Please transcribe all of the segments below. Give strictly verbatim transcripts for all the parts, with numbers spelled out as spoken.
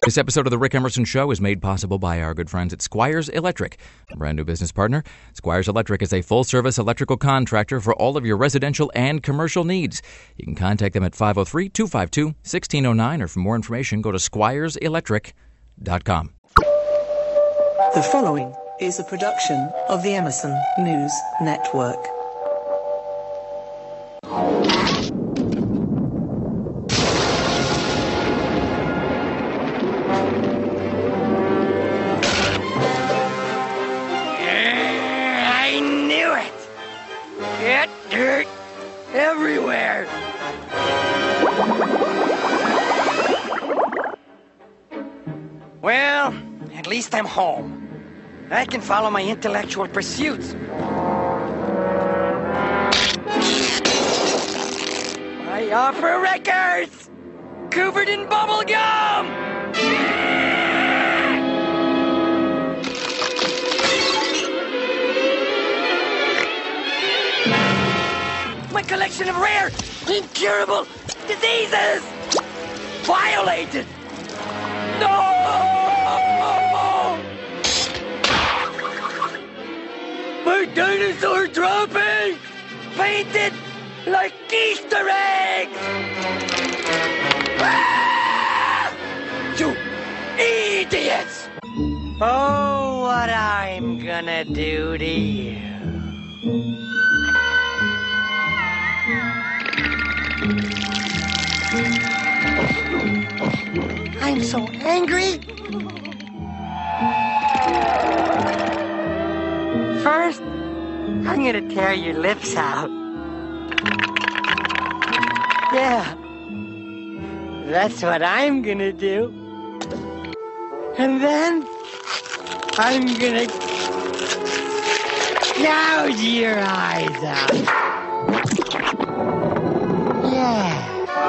This episode of The Rick Emerson Show is made possible by our good friends at Squires Electric, a brand new business partner. Squires Electric is a full-service electrical contractor for all of your residential and commercial needs. You can contact them at five oh three, two five two, one six oh nine, or for more information, go to squires electric dot com. The following is a production of the Emerson News Network. Get dirt everywhere. Well, at least I'm home. I can follow my intellectual pursuits. I offer records covered in bubble gum. My collection of rare, incurable diseases violated. No! My dinosaur droppings painted like Easter eggs. Ah! You idiots! Oh, what I'm gonna do to you. I'm so angry. First, I'm gonna tear your lips out. Yeah, that's what I'm gonna do. And then, I'm gonna gouge your eyes out. Yeah.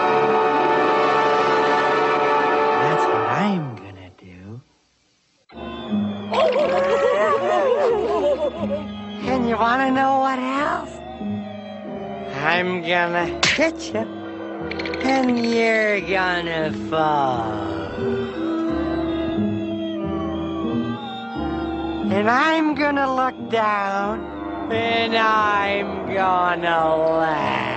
I'm gonna do. And you wanna know what else? I'm gonna hit you, and you're gonna fall. And I'm gonna look down, and I'm gonna laugh.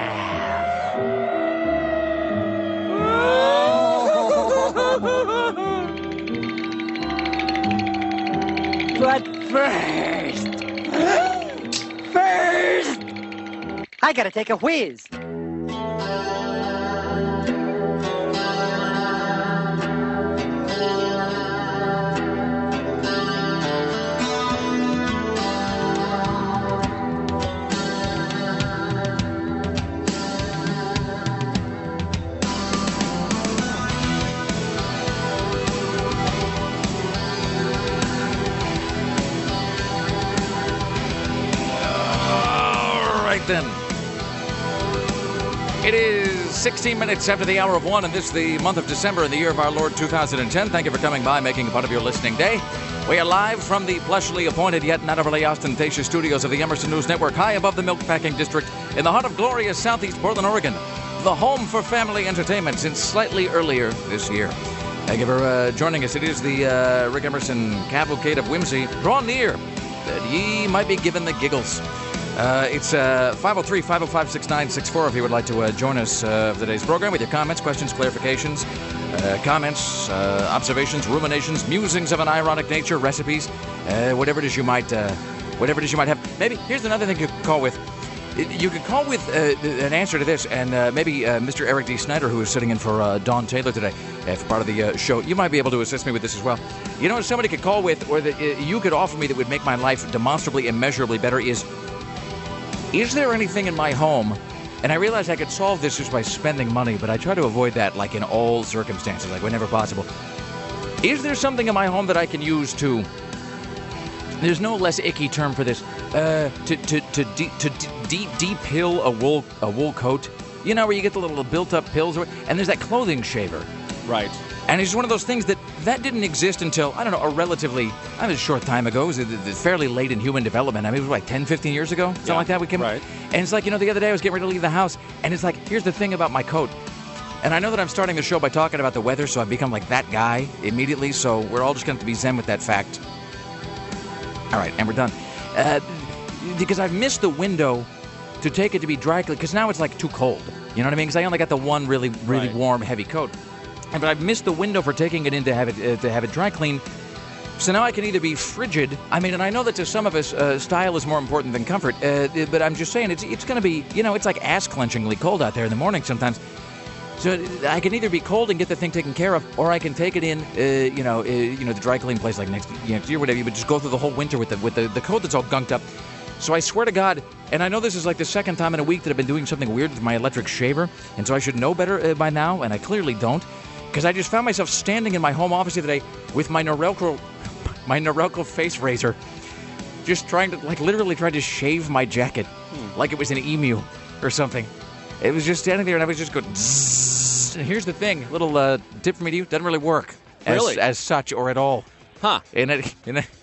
But first, first, I gotta take a whiz. Then it is sixteen minutes after the hour of one, and this is the month of December in the year of our Lord two thousand ten. Thank you for coming by, making a part of your listening day. We are live from the plushly appointed yet not overly ostentatious studios of the Emerson News Network, high above the Milk-Packing District in the heart of glorious southeast Portland, Oregon, the home for family entertainment since slightly earlier this year. Thank you for uh, joining us. It is the uh, Rick Emerson Cavalcade of Whimsy. Draw near, that ye might be given the giggles. Uh, it's uh, five oh three, five oh five, six nine six four if you would like to uh, join us uh, for today's program with your comments, questions, clarifications, uh, comments, uh, observations, ruminations, musings of an ironic nature, recipes, uh, whatever it is you might, uh, whatever it is you might have. Maybe here's another thing you could call with. You could call with uh, an answer to this, and uh, maybe uh, Mister Eric D. Snyder, who is sitting in for uh, Dawn Taylor today, uh, for part of the uh, show, you might be able to assist me with this as well. You know what somebody could call with, or that uh, you could offer me that would make my life demonstrably, immeasurably better is, is there anything in my home, and I realize I could solve this just by spending money, but I try to avoid that like in all circumstances, like whenever possible. Is there something in my home that I can use to, there's no less icky term for this, uh, to to to de, to de, de-pill a wool a wool coat? You know, where you get the little built-up pills, and there's that clothing shaver. Right. And it's one of those things that, that didn't exist until, I don't know, a relatively, I mean, a short time ago. It was fairly late in human development. I mean, it was like ten, fifteen years ago, something yeah, like that. We came, right. And it's like, you know, the other day I was getting ready to leave the house, and it's like, here's the thing about my coat. And I know that I'm starting the show by talking about the weather, so I've become like that guy immediately, so we're all just going to have to be zen with that fact. All right, and we're done. Uh, because I've missed the window to take it to be dry clean, because now it's like too cold. You know what I mean? Because I only got the one really, really Right. warm, heavy coat. And but I've missed the window for taking it in to have it uh, to have it dry clean. So now I can either be frigid. I mean, and I know that to some of us, uh, style is more important than comfort. Uh, but I'm just saying, it's it's going to be, you know, it's like ass-clenchingly cold out there in the morning sometimes. So I can either be cold and get the thing taken care of, or I can take it in, uh, you know, uh, you know, the dry clean place like next, you know, next year, whatever. But just go through the whole winter with the with the, the coat that's all gunked up. So I swear to God, and I know this is like the second time in a week that I've been doing something weird with my electric shaver, and so I should know better uh, by now, and I clearly don't, because I just found myself standing in my home office the other day with my Norelco, my Norelco face razor, just trying to, like, literally trying to shave my jacket hmm. like it was an emu or something. It was just standing there, and I was just going, zzz. And here's the thing, little uh, tip from me to you, doesn't really work as, Really? as such or at all. Huh. In it, in it.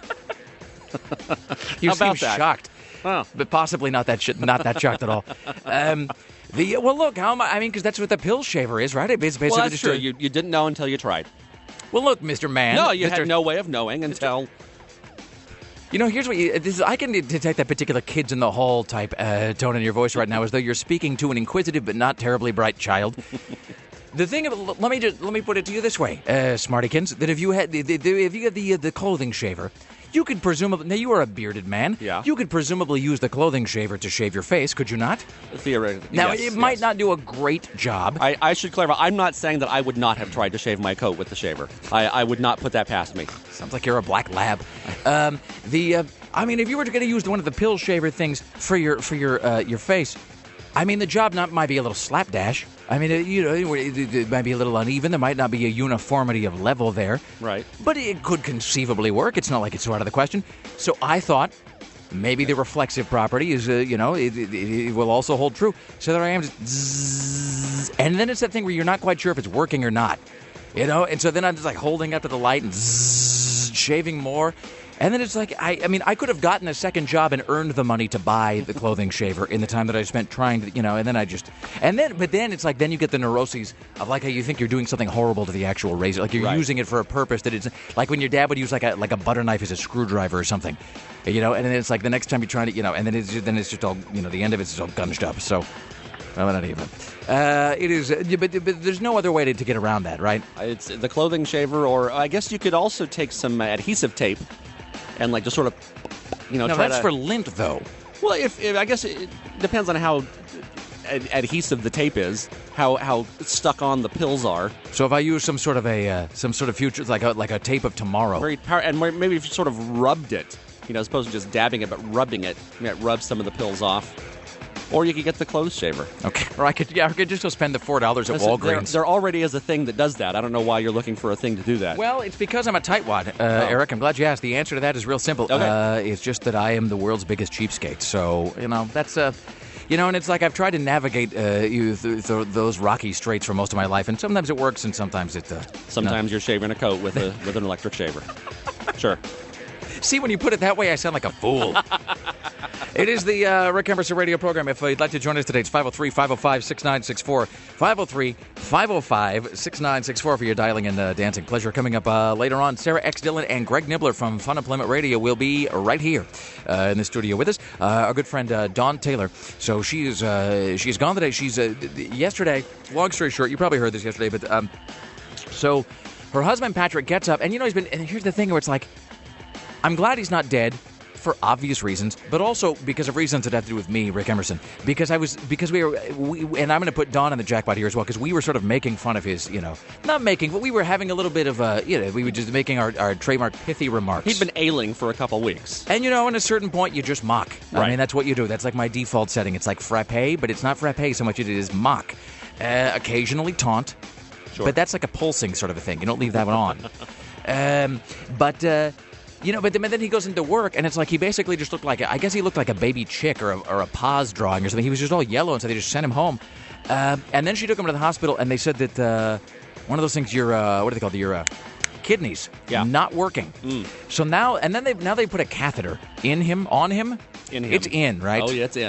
You How seem about that? shocked, Oh. but possibly not that sh- not that shocked at all. Um, the well, look, how am I? I mean, because that's what the pill shaver is, right? It's basically Well, that's just true. a- You, you didn't know until you tried. well, look, Mister Man. No, you Mister had no way of knowing until... You know, here's what you, this is, I can detect that particular kids in the hall type uh, tone in your voice right now, as though you're speaking to an inquisitive but not terribly bright child. The thing, of, let me just let me put it to you this way, uh, Smartykins, that if you had the, the, the, if you had the uh, the clothing shaver, you could presumably, now you are a bearded man, Yeah. you could presumably use the clothing shaver to shave your face, could you not? Theoretically, Now, yes, it might yes. not do a great job. I, I should clarify, I'm not saying that I would not have tried to shave my coat with the shaver. I, I would not put that past me. Sounds like you're a black lab. Um, the, uh, I mean, if you were going to use one of the pill shaver things for your for your uh, your face, I mean, the job not might be a little slapdash. I mean, uh, you know, it, it, it might be a little uneven. There might not be a uniformity of level there. Right. But it could conceivably work. It's not like it's out of the question. So I thought maybe the reflexive property is, uh, you know, it, it, it will also hold true. So there I am, just zzz, and then it's that thing where you're not quite sure if it's working or not. You know, and so then I'm just like holding up to the light and zzz, shaving more. And then it's like, I, I mean, I could have gotten a second job and earned the money to buy the clothing shaver in the time that I spent trying to, you know, and then I just, and then, but then it's like, then you get the neuroses of like how you think you're doing something horrible to the actual razor. Like you're Right. using it for a purpose that it's, like when your dad would use like a like a butter knife as a screwdriver or something, you know, and then it's like the next time you're trying to, you know, and then it's just, then it's just all, you know, the end of it's just all gunged up. So, well, not even. Uh, it is, uh, but, but there's no other way to, to get around that, right? It's the clothing shaver, or I guess you could also take some uh, adhesive tape and like just sort of, you know, No, try that's to... for lint, though. Well, if, if I guess it depends on how ad- adhesive the tape is, how how stuck on the pills are. So if I use some sort of a uh, some sort of future, like a like a tape of tomorrow. Very power, and maybe if you sort of rubbed it, you know, as opposed to just dabbing it, but rubbing it, you might rub some of the pills off. Or you could get the clothes shaver. Okay. Or I could, yeah, I could just go spend the four dollars at There, Walgreens. there already is a thing that does that. I don't know why you're looking for a thing to do that. Well, it's because I'm a tightwad, uh, Eric. I'm glad you asked. The answer to that is real simple. Okay. Uh, it's just that I am the world's biggest cheapskate. So, you know, that's uh, you know, and it's like I've tried to navigate uh, you th- th- those rocky straits for most of my life, and sometimes it works, and sometimes it. Uh, Sometimes you're shaving a coat with a with an electric shaver. Sure. See, when you put it that way, I sound like a fool. It is the uh, Rick Emerson radio program. If you'd like to join us today, it's five oh three, five oh five, six nine six four. five oh three, five oh five, six nine six four for your dialing and uh, dancing pleasure. Coming up uh, later on, Sarah X. Dillon and Greg Nibbler from Fun Employment Radio will be right here uh, in the studio with us. Uh, our good friend uh, Dawn Taylor. So she is uh, she's gone today. She's uh, yesterday. Long story short, you probably heard this yesterday, but um, so her husband Patrick gets up, and you know he's been. And here's the thing where it's like, I'm glad he's not dead. For obvious reasons, but also because of reasons that have to do with me, Rick Emerson. Because I was, because we were, we, and I'm going to put Dawn in the jackpot here as well, because we were sort of making fun of his, you know, not making, but we were having a little bit of a, you know, we were just making our, our trademark pithy remarks. He'd been ailing for a couple weeks. And, you know, at a certain point, you just mock. I Right. mean, that's what you do. That's like my default setting. It's like frappe, but it's not frappe so much as it is mock. Uh, occasionally taunt. Sure. But that's like a pulsing sort of a thing. You don't leave that one on. um, but, uh, you know, but then, but then he goes into work, and it's like he basically just looked like, a, I guess he looked like a baby chick or a, or a pause drawing or something. He was just all yellow, and so they just sent him home. Uh, and then she took him to the hospital, and they said that uh, one of those things, your, uh, what are they called, your uh, kidneys, Yeah. not working. Mm. So now, and then they now they put a catheter in him, on him. In him. It's in, right? Oh, yeah, it's in.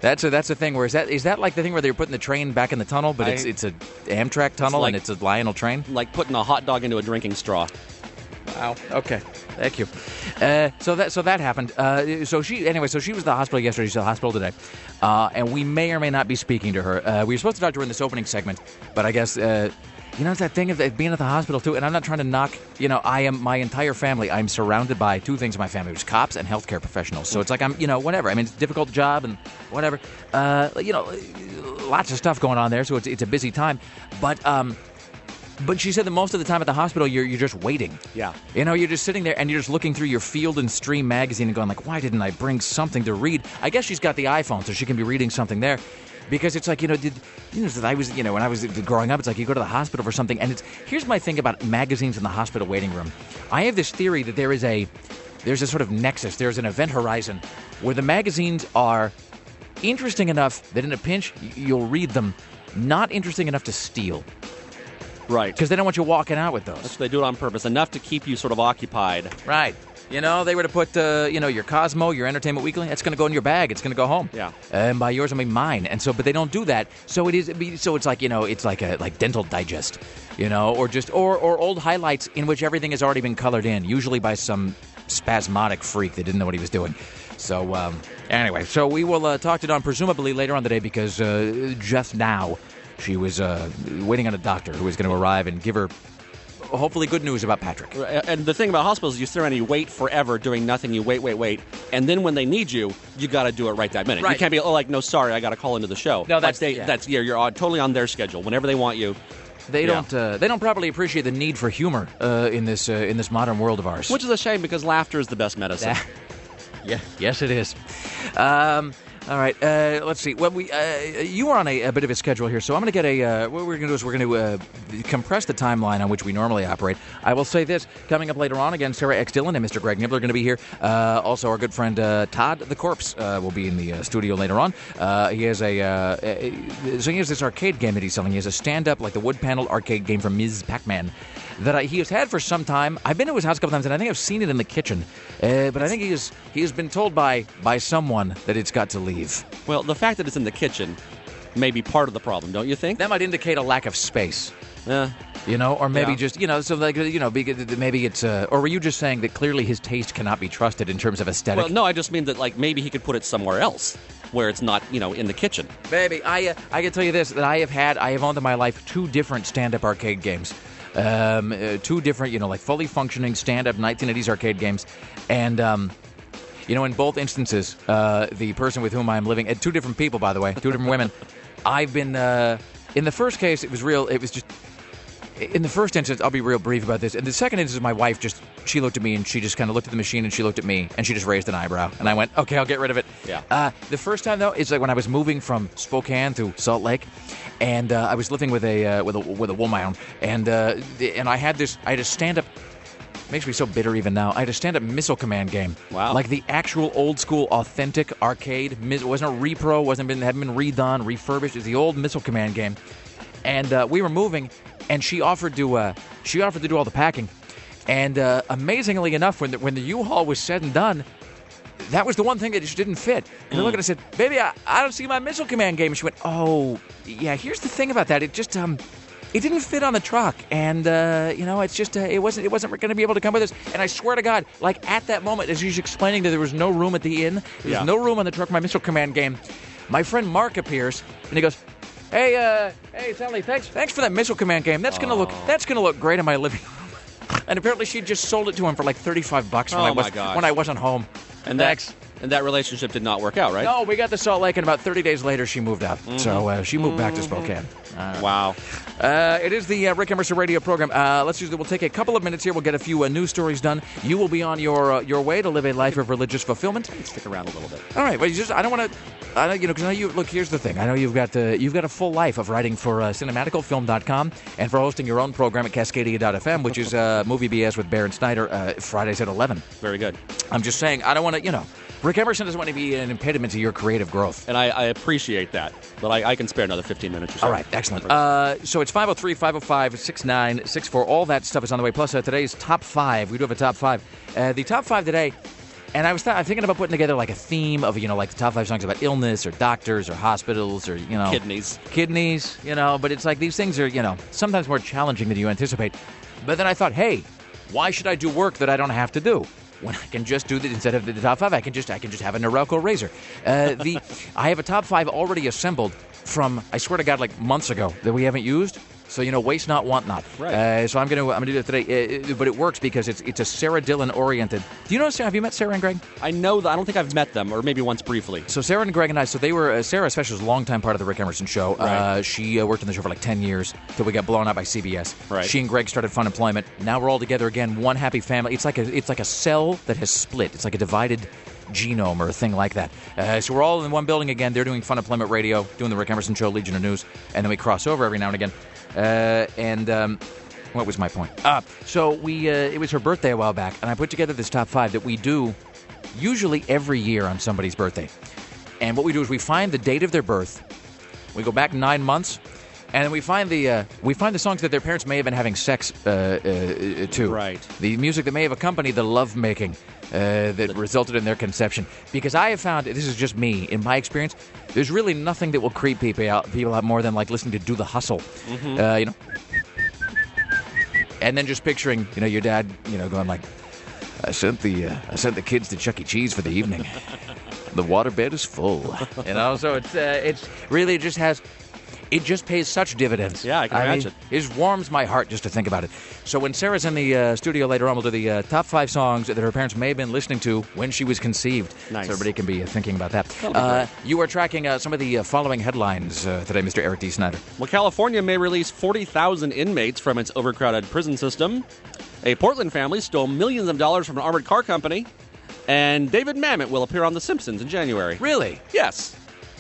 That's a that's a thing. Where is that? Is that like the thing where they're putting the train back in the tunnel, but I- it's it's a Amtrak tunnel like- and it's a Lionel train? Like putting a hot dog into a drinking straw. Wow. Okay. Thank you. Uh, so that so that happened. Uh, so she anyway. So she was at the hospital yesterday. She's at the hospital today, uh, and we may or may not be speaking to her. Uh, we were supposed to talk to her in this opening segment, but I guess. Uh, You know, it's that thing of being at the hospital, too, and I'm not trying to knock, you know, I am, my entire family, I'm surrounded by two things in my family, which is cops and healthcare professionals. So it's like I'm, you know, whatever. I mean, it's a difficult job and whatever. Uh, you know, lots of stuff going on there, so it's it's a busy time. But, um... But she said that most of the time at the hospital, you're you're just waiting. Yeah. You know, you're just sitting there and you're just looking through your Field and Stream magazine and going like, why didn't I bring something to read? I guess she's got the iPhone, so she can be reading something there. Because it's like, you know, did you know that I was, you know, when I was growing up, it's like you go to the hospital for something, and it's here's my thing about magazines in the hospital waiting room. I have this theory that there is a there's a sort of nexus, there's an event horizon where the magazines are interesting enough that in a pinch you'll read them, not interesting enough to steal. Right. Because they don't want you walking out with those. So they do it on purpose, enough to keep you sort of occupied. Right. You know, they were to put, uh, you know, your Cosmo, your Entertainment Weekly, that's going to go in your bag. It's going to go home. Yeah. And by yours, I mean mine. And so, but they don't do that. So it is. So it's like, you know, it's like a like Dental Digest, you know, or just or or old highlights in which everything has already been colored in, usually by some spasmodic freak that didn't know what he was doing. So um, anyway, so we will uh, talk to Dawn presumably later on today because uh, just now she was uh, waiting on a doctor who was going to arrive and give her hopefully good news about Patrick. And the thing about hospitals is you sit around and you wait forever doing nothing. You wait, wait, wait. And then when they need you, you got to do it right that minute. Right. You can't be, oh, like, no, sorry, I got to call into the show. No, that's- Like they, yeah. that's yeah, you're on, totally on their schedule. Whenever they want you. They Yeah. don't. Uh, they don't properly appreciate the need for humor uh, in this uh, in this modern world of ours. Which is a shame because laughter is the best medicine. yeah. Yes, it is. Um, all right. Uh, let's see. Well, we uh, you were on a, a bit of a schedule here, so I'm going to get a. Uh, what we're going to do is we're going to uh, compress the timeline on which we normally operate. I will say this: coming up later on, again, Sarah X. Dillon and Mister Greg Nibbler are going to be here. Uh, also, our good friend uh, Todd the Corpse uh, will be in the uh, studio later on. Uh, he has a, uh, a so he has this arcade game that he's selling. He has a stand-up, like the wood-paneled arcade game from Miz Pac-Man that I, he has had for some time. I've been to his house a couple times, and I think I've seen it in the kitchen. Uh, but I think he has he has been told by by someone that it's got to leave. Well, the fact that it's in the kitchen may be part of the problem, don't you think? That might indicate a lack of space. Eh. You know, or maybe Yeah. just, you know, so like, you know, because maybe it's, uh, or were you just saying that clearly his taste cannot be trusted in terms of aesthetic? Well, no, I just mean that, like, maybe he could put it somewhere else where it's not, you know, in the kitchen. Baby, I uh, I can tell you this, that I have had, I have owned in my life two different stand-up arcade games. Um, uh, two different, you know, like fully functioning stand-up nineteen eighties arcade games. And, um, you know, in both instances, uh, the person with whom I'm living, and two different people, by the way, two different women, I've been, uh, in the first case, it was real, it was just, in the first instance, I'll be real brief about this. In the second instance, my wife just, she looked at me and she just kind of looked at the machine and she looked at me and she just raised an eyebrow. And I went, okay, I'll get rid of it. Yeah. Uh, the first time, though, it's like when I was moving from Spokane to Salt Lake, and uh, I was living with a, uh, with a, with a woman, and, uh, the, and I had this, I had a stand-up, makes me so bitter even now, I had a stand-up Missile Command game. Wow. Like the actual old-school, authentic arcade. It wasn't a repro, wasn't been, hadn't been redone, refurbished. It was the old Missile Command game. And uh, we were moving, and she offered to uh, she offered to do all the packing. And uh, amazingly enough, when the, when the U-Haul was said and done, that was the one thing that just didn't fit. And I looked at her and said, "Baby, I, I don't see my Missile Command game." And she went, "Oh, yeah. Here's the thing about that. It just um, it didn't fit on the truck, and uh, you know, it's just uh, it wasn't it wasn't going to be able to come with us." And I swear to God, like at that moment, as she's explaining that there was no room at the inn, there was Yeah. no room on the truck for my Missile Command game. My friend Mark appears, and he goes, Hey, uh, hey, Sally, thanks, thanks for that Missile Command game. That's gonna look, that's gonna look great in my living room. And apparently, she just sold it to him for like thirty-five bucks when Oh, I was my gosh. when I wasn't home. And thanks. that, and that relationship did not work out, right? No, we got to Salt Lake, and about thirty days later, she moved out. So uh, she moved back to Spokane. Wow. Uh, it is the uh, Rick Emerson radio program. Uh, let's just, we'll take a couple of minutes here. We'll get a few uh, news stories done. You will be on your uh, your way to live a life of religious fulfillment. Stick around a little bit. All right, but you just I don't want to, I don't, you know, because I know you. Look, here's the thing. I know you've got uh, you've got a full life of writing for uh, cinematicalfilm dot com and for hosting your own program at Cascadia dot f m, which is uh, Movie B S with Baron Snyder, uh, Fridays at eleven. Very good. I'm just saying, I don't want to, you know, Rick Emerson doesn't want to be an impediment to your creative growth. And I, I appreciate that. But I, I can spare another fifteen minutes or so. All right, excellent. Uh, so it's five oh three, five oh five, six nine six four. All that stuff is on the way. Plus, uh, today's top five. We do have a top five. Uh, the top five today, And I was th- I'm thinking about putting together like a theme of, you know, like the top five songs about illness or doctors or hospitals or, you know. Kidneys. Kidneys, you know. But it's like these things are, you know, sometimes more challenging than you anticipate. But then I thought, hey, why should I do work that I don't have to do? When I can just do the, instead of the top five, I can just I can just have a Norelco razor. Uh, the I have a top five already assembled from, I swear to God, like months ago that we haven't used. So, you know, waste not, want not. Right. Uh, so I'm going to I'm gonna do that today. Uh, but it works because it's it's a Sarah Dillon oriented. Do you know, Sarah, have you met Sarah and Greg? I know that. I don't think I've met them, or maybe once briefly. So Sarah and Greg and I, so they were, uh, Sarah especially was a longtime part of the Rick Emerson show. Right. Uh, she uh, worked on the show for like ten years till we got blown out by C B S. Right. She and Greg started Fun Employment. Now we're all together again, one happy family. It's like a it's like a cell that has split. It's like a divided genome or a thing like that. Uh, so we're all in one building again. They're doing Fun Employment Radio, doing the Rick Emerson show, Legion of News, and then we cross over every now and again. Uh, and um, what was my point? Uh, so we uh, it was her birthday a while back, and I put together this top five that we do usually every year on somebody's birthday. And what we do is we find the date of their birth, we go back nine months, and then we find the uh, we find the songs that their parents may have been having sex uh, uh, to. Right. The music that may have accompanied the lovemaking uh, that resulted in their conception. Because I have found, this is just me, in my experience, there's really nothing that will creep people out, people out more than like listening to Do the Hustle. Mm-hmm. Uh, you know, and then just picturing, you know, your dad, you know, going like, I sent the uh, I sent the kids to Chuck E. Cheese for the evening. The waterbed is full. You know, so it's uh, it's really it just has. It just pays such dividends. Yeah, I can imagine. Mean, it just warms my heart just to think about it. So when Sarah's in the uh, studio later on, we'll do the uh, top five songs that her parents may have been listening to when she was conceived. Nice. So everybody can be uh, thinking about that. That'll be Uh, great. you are tracking uh, some of the uh, following headlines uh, today, Mister Eric D. Snyder. Well, California may release forty thousand inmates from its overcrowded prison system. A Portland family stole millions of dollars from an armored car company. And David Mamet will appear on The Simpsons in January. Really? Yes.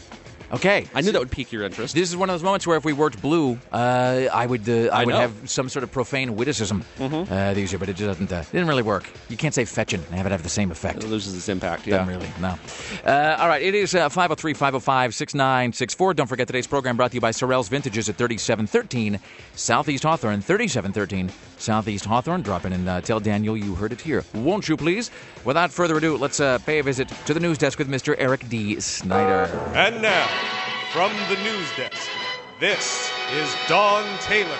Okay. I knew that would pique your interest. This is one of those moments where if we worked blue, uh, I would uh, I, I would know. have some sort of profane witticism mm-hmm. uh, these year, but it just doesn't. Uh, it didn't really work. You can't say fetching and have it have the same effect. It loses its impact, yeah. Doesn't really, no. Uh, all right, it is uh, five oh three, five oh five, six nine six four. Don't forget today's program brought to you by Sorrell's Vintages at thirty-seven thirteen Southeast Hawthorne. thirty-seven thirteen Southeast Hawthorne. Drop in and uh, tell Daniel you heard it here. Won't you, please? Without further ado, let's uh, pay a visit to the news desk with Mister Eric D. Snyder. And now, from the news desk, this is Dawn Taylor.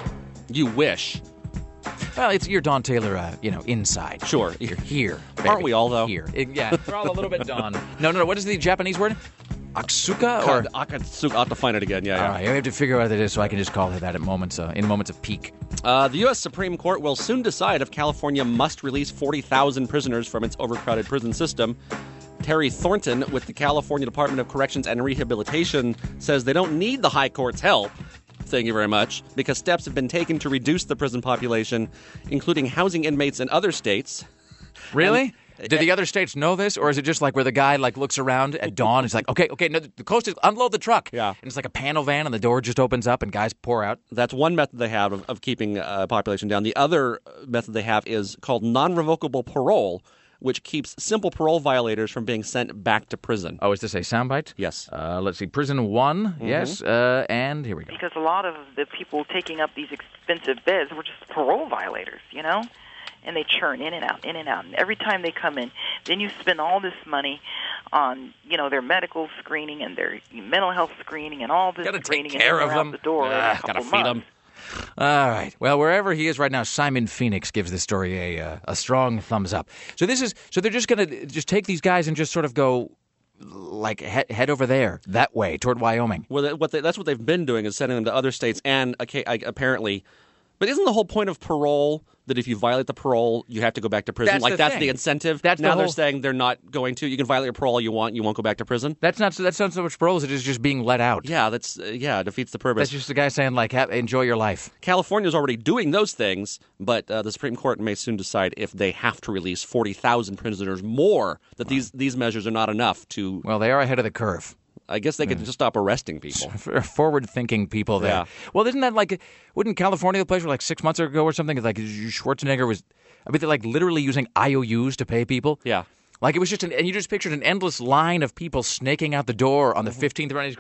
You wish. Well, it's you're Don Taylor, uh, you know, inside. Sure. You're here. Baby. Aren't we all, though? Here. It- yeah, we're all a little bit Don. No, no, no. What is the Japanese word? Aksuka? Or... God, Akatsuka, I'll have to find it again, yeah, yeah. All right, I have to figure out what it is so I can just call it that at moments, uh, in moments of peak. Uh, the U S Supreme Court will soon decide if California must release forty thousand prisoners from its overcrowded prison system. Terry Thornton with the California Department of Corrections and Rehabilitation says they don't need the high court's help. Thank you very much. Because steps have been taken to reduce the prison population, including housing inmates in other states. Really? Do the other states know this, or is it just like where the guy like looks around at dawn and he's like, okay, okay, no, the coast is unload the truck. Yeah. And it's like a panel van and the door just opens up and guys pour out. That's one method they have of, of keeping uh, population down. The other method they have is called non-revocable parole, which keeps simple parole violators from being sent back to prison. Oh, is this a soundbite? Yes. Uh, let's see. Prison one. Mm-hmm. Yes. Uh, and here we go. Because a lot of the people taking up these expensive beds were just parole violators, you know? And they churn in and out, in and out. And every time they come in, then you spend all this money on, you know, their medical screening and their mental health screening and all this Gotta take screening care and of they're them. out the door every Ah, couple gotta feed months. them. All right. Well, wherever he is right now, Simon Phoenix gives this story a uh, a strong thumbs up. So this is so they're just going to just take these guys and just sort of go like head, head over there that way toward Wyoming. Well, that- what they, that's what they've been doing is sending them to other states and okay, I, apparently. But isn't the whole point of parole that if you violate the parole, you have to go back to prison? That's like the that's thing. the incentive. That's the now they're whole- saying they're not going to. You can violate your parole all you want. You won't go back to prison. That's not that's not so much parole as it is just being let out. Yeah, that's uh, yeah defeats the purpose. That's just the guy saying like, have, enjoy your life. California's already doing those things, but uh, the Supreme Court may soon decide if they have to release forty thousand prisoners more. That these these measures are not enough to. Well, they are ahead of the curve. I guess they could just stop arresting people. For forward-thinking people there. Yeah. Well, isn't that like, wouldn't California the place where like six months ago or something, like Schwarzenegger was, I mean, they're like literally using I O Us to pay people? Yeah. Like it was just, an, and you just pictured an endless line of people snaking out the door on the Mm-hmm. fifteenth round. He's going,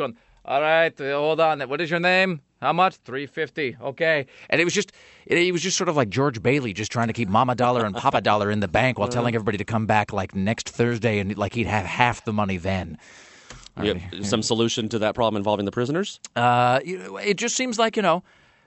All right, uh, hold on. What is your name? How much? three fifty. Okay. And it was just it, it was just sort of like George Bailey just trying to keep Mama Dollar and Papa Dollar in the bank while telling everybody to come back like next Thursday and like he'd have half the money then. You have some solution to that problem involving the prisoners? Uh, you know, it just seems like, you know,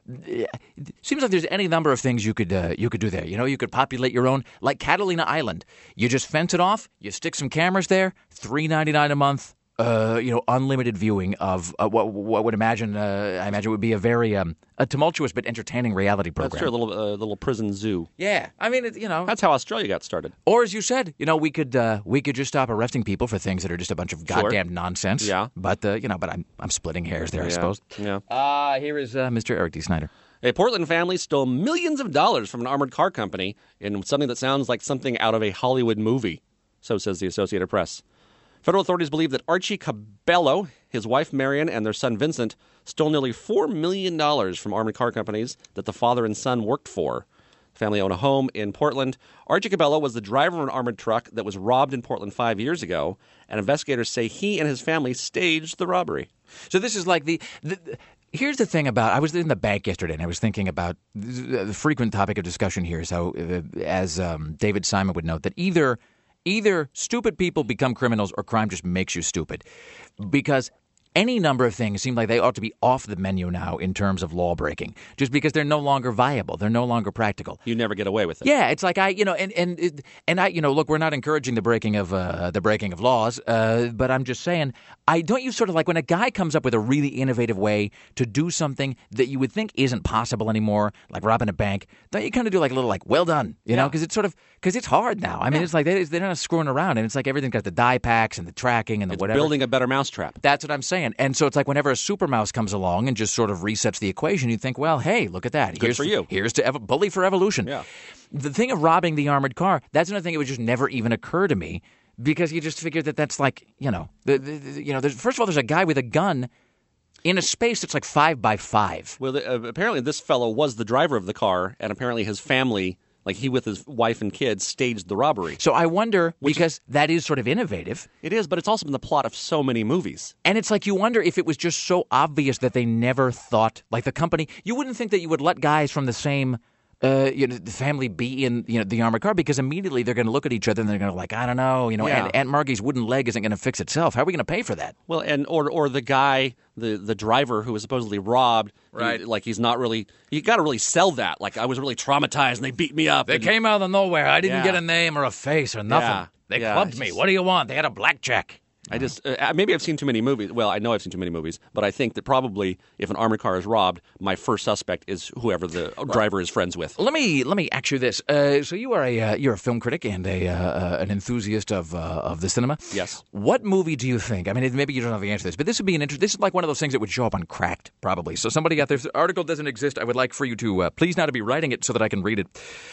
it seems like there's any number of things you could uh, you could do there. You know, you could populate your own, like Catalina Island. You just fence it off. You stick some cameras there. three ninety-nine a month. Uh, you know, unlimited viewing of uh, what what would imagine uh, I imagine would be a very um, a tumultuous but entertaining reality program. That's true. A little uh, little prison zoo. Yeah, I mean, it, you know, That's how Australia got started. or as you said, you know, we could uh, we could just stop arresting people for things that are just a bunch of Sure. goddamn nonsense. Yeah. but uh, you know, but I'm I'm splitting hairs there, I Yeah. suppose. Yeah. Uh, here is uh, Mister Eric D. Snyder. A Portland family stole millions of dollars from an armored car company in something that sounds like something out of a Hollywood movie. So says the Associated Press. Federal authorities believe that Archie Cabello, his wife Marion, and their son Vincent stole nearly four million dollars from armored car companies that the father and son worked for. The family owned a home in Portland. Archie Cabello was the driver of an armored truck that was robbed in Portland five years ago, and investigators say he and his family staged the robbery. So this is like the, the, the here's the thing about I was in the bank yesterday and I was thinking about the, the frequent topic of discussion here. So uh, as um, David Simon would note that either either stupid people become criminals or crime just makes you stupid, because any number of things seem like they ought to be off the menu now in terms of law breaking, just because they're no longer viable, they're no longer practical. You never get away with it. Yeah, it's like I, you know, and and and I, you know, look, we're not encouraging the breaking of uh, the breaking of laws, uh, but I'm just saying, I don't you sort of like when a guy comes up with a really innovative way to do something that you would think isn't possible anymore, like robbing a bank. Don't you kind of do like a little like, well done, you know, because it's sort of because it's hard now. I mean, it's like they, they're not screwing around, and it's like everything's got the die packs and the tracking and the It's whatever. building a better mousetrap. That's what I'm saying. And so it's like whenever a super mouse comes along and just sort of resets the equation, you think, well, hey, look at that. Good here's for you. Here's to ev- bully for evolution. Yeah. The thing of robbing the armored car, that's another thing that would just never even occur to me, because you just figure that that's like, you know, the, the, the, you know. There's, first of all, there's a guy with a gun in a space that's like five by five. Well, the, uh, apparently this fellow was the driver of the car, and apparently his family, like he with his wife and kids, staged the robbery. So I wonder, because that is sort of innovative. It is, but it's also been the plot of so many movies. And it's like you wonder if it was just so obvious that they never thought, like the company, you wouldn't think that you would let guys from the same uh, you know, the family be in you know the armored car, because immediately they're going to look at each other and they're going to like, I don't know, you know, Yeah. Aunt, Aunt Margie's wooden leg isn't going to fix itself. How are we going to pay for that? Well, and or or the guy, the the driver who was supposedly robbed, Right. he- like he's not really. You got to really sell that. Like I was really traumatized and they beat me up. They and- came out of nowhere. I didn't Yeah. get a name or a face or nothing. Yeah. They Yeah, clubbed it's me. just- What do you want? They had a blackjack. I just uh, maybe I've seen too many movies. Well, I know I've seen too many movies, but I think that probably if an armored car is robbed, my first suspect is whoever the driver is friends with. Let me let me ask you this. Uh, so you are a uh, you're a film critic and a uh, uh, an enthusiast of uh, of the cinema. Yes. What movie do you think? I mean, it- maybe you don't know the answer to this, but this would be an interest. This is like one of those things that would show up on Cracked, probably. So somebody out there, if the article doesn't exist, I would like for you to uh, please now to be writing it so that I can read it.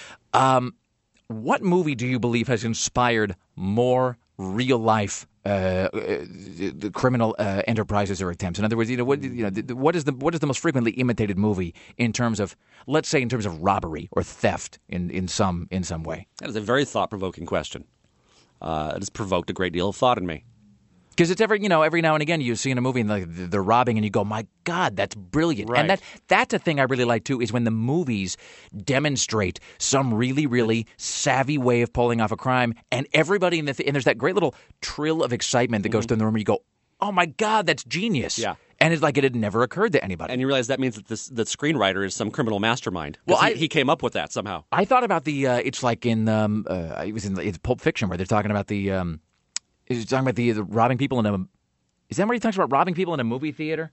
Um, what movie do you believe has inspired more real life uh, uh, the criminal uh, enterprises or attempts? In other words, you know, what, you know, the- what is the what is the most frequently imitated movie in terms of, let's say, in terms of robbery or theft in, in some in some way? That is a very thought-provoking question. Uh, it has provoked a great deal of thought in me. Because it's every you know every now and again you see in a movie and like they're robbing and you go, my God, that's brilliant. Right. And that that's a thing I really like too, is when the movies demonstrate some really really savvy way of pulling off a crime, and everybody in the th- and there's that great little trill of excitement that goes through the room where you go, oh my God, that's genius. Yeah. And it's like it had never occurred to anybody. And you realize that means that this the screenwriter is some criminal mastermind. 'Cause Well, he, I- he came up with that somehow. I thought about the uh, it's like in um uh, it was in it's Pulp Fiction where they're talking about the um is talking about the, the robbing people in a is that where he talks about robbing people in a movie theater?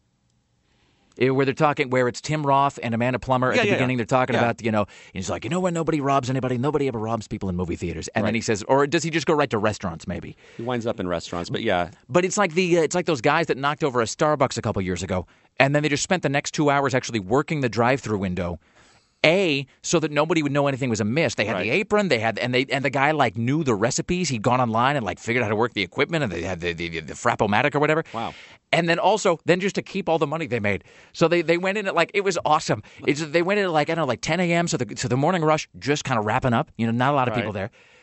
Eh, Where they're talking, where it's Tim Roth and Amanda Plummer at Yeah, the yeah, beginning, yeah. they're talking Yeah. about, you know, and he's like, you know when nobody robs anybody, nobody ever robs people in movie theaters. And then Right. he says, or does he just go right to restaurants maybe? He winds up in restaurants, but yeah, But it's like the uh, it's like those guys that knocked over a Starbucks a couple years ago, and then they just spent the next two hours actually working the drive-through window. A, so that nobody would know anything was amiss. They had Right. the apron, they had, and they and the guy like knew the recipes. He'd gone online and like figured out how to work the equipment, and they had the the, the, the Frappomatic or whatever. Wow. And then also, then just to keep all the money they made, so they, they went in at like it was awesome. It's they went in at like I don't know like ten a.m. So the so the morning rush just kind of wrapping up. You know, not a lot of people Right. there.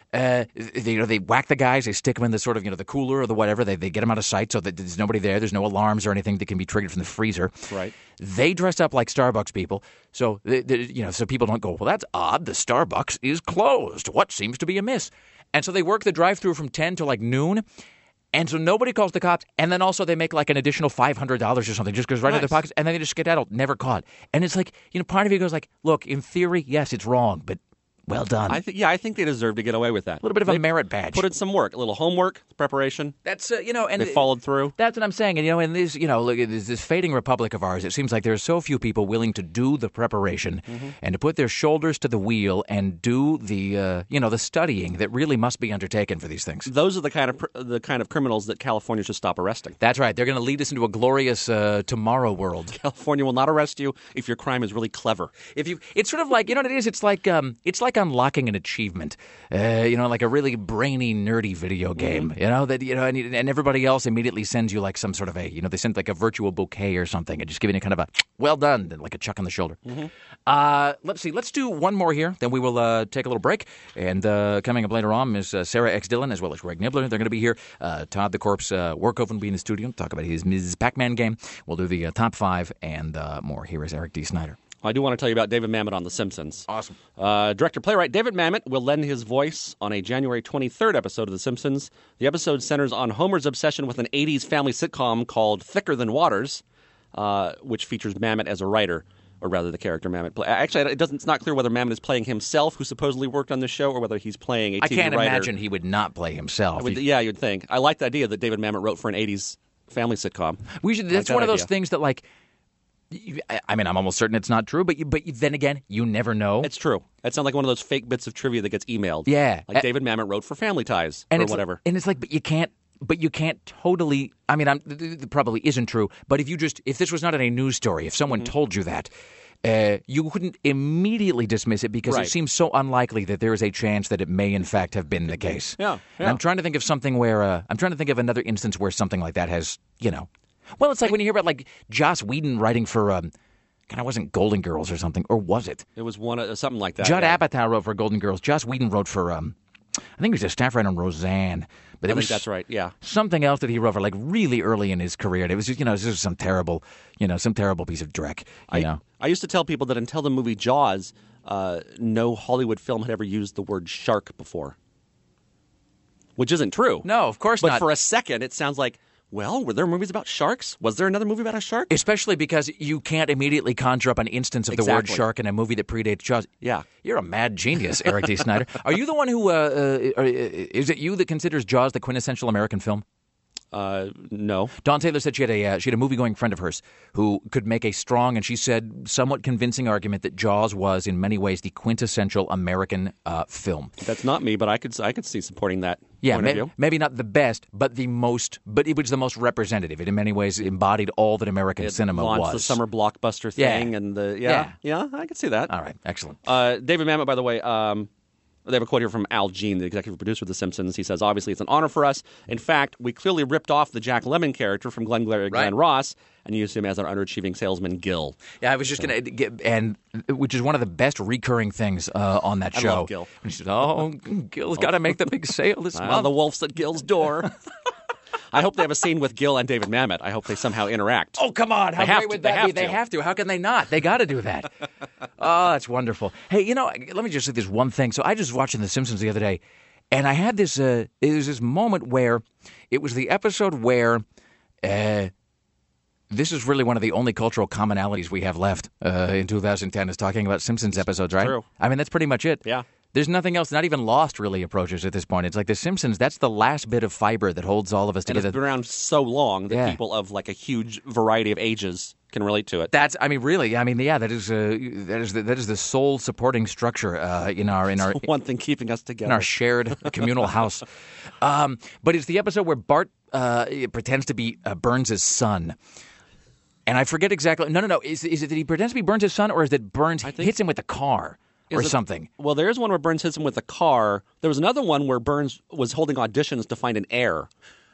Uh, they, you know, they whack the guys. They stick them in the sort of, you know, the cooler or the whatever. They they get them out of sight so that there's nobody there. There's no alarms or anything that can be triggered from the freezer. Right. They dress up like Starbucks people, so they, they, you know, so people don't go, well, that's odd. The Starbucks is closed. What seems to be amiss? And so they work the drive-through from ten to like noon. And so nobody calls the cops, and then also they make like an additional five hundred dollars or something, just goes right Nice. in their pockets, and then they just skedaddle, never caught. And it's like, you know, part of you goes like, look, in theory, yes, it's wrong, but well done. I think, yeah, I think they deserve to get away with that. a little bit of they a merit badge. Put in some work, a little homework, preparation. That's, uh, you know, and They followed through. That's what I'm saying. And, you know, in this, you know, look, this, this fading republic of ours, it seems like there are so few people willing to do the preparation Mm-hmm. and to put their shoulders to the wheel and do the, uh, you know, the studying that really must be undertaken for these things. Those are the kind of pr- the kind of criminals that California should stop arresting. That's right. They're going to lead us into a glorious uh, tomorrow world. California will not arrest you if your crime is really clever. If you, it's sort of like, you know what it is? It's like um, it's like unlocking an achievement. Uh, you know, like a really brainy, nerdy video game. You know that you know, and, and everybody else immediately sends you like some sort of a, you know, they send like a virtual bouquet or something, and just giving you kind of a well done, like a chuck on the shoulder. Mm-hmm. Uh, let's see, let's do one more here, then we will uh, take a little break. And uh, coming up later on is uh, Sarah X. Dillon as well as Greg Nibbler. They're going to be here. Uh, Todd the Corpse uh, Workhoven will be in the studio, talk about his Missus Pac-Man game. We'll do the uh, top five and uh, more. Here is Eric D. Snyder. I do want to tell you about David Mamet on The Simpsons. Awesome. Uh, Director-playwright David Mamet will lend his voice on a January twenty-third episode of The Simpsons. The episode centers on Homer's obsession with an eighties family sitcom called Thicker Than Waters, uh, which features Mamet as a writer, or rather the character Mamet. Play. Actually, it doesn't, it's not clear whether Mamet is playing himself, who supposedly worked on the show, or whether he's playing a T V I can't writer. imagine he would not play himself. I would- He- yeah, you'd think. I like the idea that David Mamet wrote for an eighties family sitcom. we should. I like That's that one of those idea. things that, like, you- I I mean, I'm almost certain it's not true, but you, but then again, you never know. It's true. It sounds like one of those fake bits of trivia that gets emailed. Yeah. Like Uh, David Mamet wrote for Family Ties and or it's, whatever. And it's like, but you can't. But you can't totally. I mean, I'm, it probably isn't true. But if you just, if this was not in a news story, if someone Mm-hmm. told you that, uh, you wouldn't immediately dismiss it because Right. it seems so unlikely that there is a chance that it may, in fact, have been the case. Yeah, And yeah. I'm trying to think of something where uh, I'm trying to think of another instance where something like that has, you know, well, it's like when you hear about like Joss Whedon writing for, um, kind of wasn't Golden Girls or something, or was it? It was one uh, something like that. Judd yeah. Apatow wrote for Golden Girls. Joss Whedon wrote for, um, I think he was a staff writer on Roseanne. But I it was think that's right. Yeah. something else that he wrote for like really early in his career. And it was just, you know, it was just some terrible, you know, some terrible piece of dreck. You I, know, I used to tell people that until the movie Jaws, uh, no Hollywood film had ever used the word shark before, which isn't true. no, of course But not. for a second, it sounds like, well, were there movies about sharks? Was there another movie about a shark? Especially because you can't immediately conjure up an instance of the word Exactly. shark in a movie that predates Jaws. Yeah. You're a mad genius, Eric D. Snyder. Are you the one who, uh, uh, is it you that considers Jaws the quintessential American film? Uh, no. Dawn Taylor said she had a uh, she had a movie-going friend of hers who could make a strong and she said somewhat convincing argument that Jaws was in many ways the quintessential American uh, film. That's not me, but I could I could see supporting that Yeah, point may- of view. maybe not the best, but the most, but it was the most representative. It in many ways embodied all that American It cinema launched was. the summer blockbuster Yeah. thing, and the yeah, yeah, I could see that. All right, excellent. Uh, David Mamet, by the way, um, they have a quote here from Al Jean, the executive producer of The Simpsons. He says, obviously, it's an honor for us. In fact, we clearly ripped off the Jack Lemmon character from Glenn, Glenn Right. Ross and used him as our underachieving salesman, Gil. Yeah, I was just going to get, and which is one of the best recurring things uh, on that I show. love Gil. And she said, "Oh, Gil's got to make the big sale this Ah, month." the wolf's at Gil's door. I hope they have a scene with Gil and David Mamet. I hope they somehow interact. Oh, come on. How They have great to. would They that have be? They to. have to. How can they not? They got to do that. Oh, that's wonderful. Hey, you know, let me just say this one thing. So I just was watching The Simpsons the other day, and I had this, uh, it was this moment where it was the episode where uh, this is really one of the only cultural commonalities we have left uh, in two thousand ten is talking about Simpsons episodes, right? True. I mean, that's pretty much it. Yeah. There's nothing else, not even Lost really approaches at this point. It's like The Simpsons, that's the last bit of fiber that holds all of us And it's together. been around so long that Yeah. people of like a huge variety of ages can relate to it. That's, I mean, really, I mean, yeah, that is, uh, that is, the, that is the sole supporting structure uh, in our, in our, One thing keeping us in together. our shared communal house. Um, but it's the episode where Bart uh, pretends to be uh, Burns' son. And I forget exactly. No, no, no. Is, is it that he pretends to be Burns' son, or is that Burns think- hits him with a car or Is it- something? Well, there is one where Burns hits him with a car. There was another one where Burns was holding auditions to find an heir.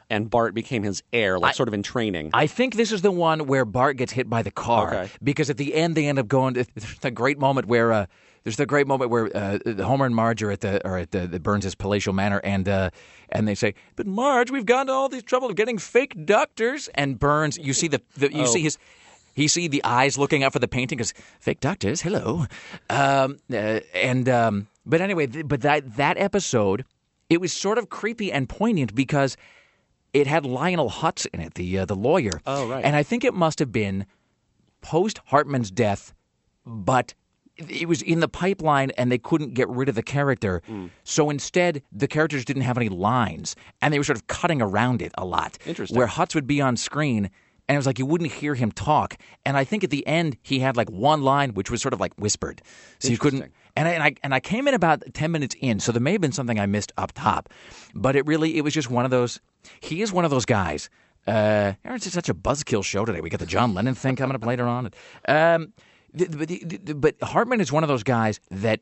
and Bart became his heir, like I- sort of in training. I think this is the one where Bart gets hit by the car. Okay. Because at the end they end up going. To, there's a great moment where uh, there's the great moment where uh, Homer and Marge are at the are at the, the Burns' palatial manor, and uh, and they say, "But Marge, we've gone to all this trouble of getting fake doctors." And Burns, you see the, the you Oh. see his. You see the eyes looking up for the painting because fake doctors, hello, um, uh, and um, but anyway, th- but that that episode, it was sort of creepy and poignant because it had Lionel Hutz in it, the uh, the lawyer. Oh, right. And I think it must have been post Hartman's death, but it was in the pipeline and they couldn't get rid of the character. Mm. So instead, the characters didn't have any lines and they were sort of cutting around it a lot. Interesting. Where Hutz would be on screen and it was like you wouldn't hear him talk. And I think at the end, he had like one line, which was sort of like whispered. So you couldn't. And I, and I and I came in about ten minutes in, so there may have been something I missed up top. But it really, it was just one of those. He is one of those guys. Uh, it's just such a buzzkill show today. We got the John Lennon thing coming up later on. Um, the, the, the, the, but Hartman is one of those guys that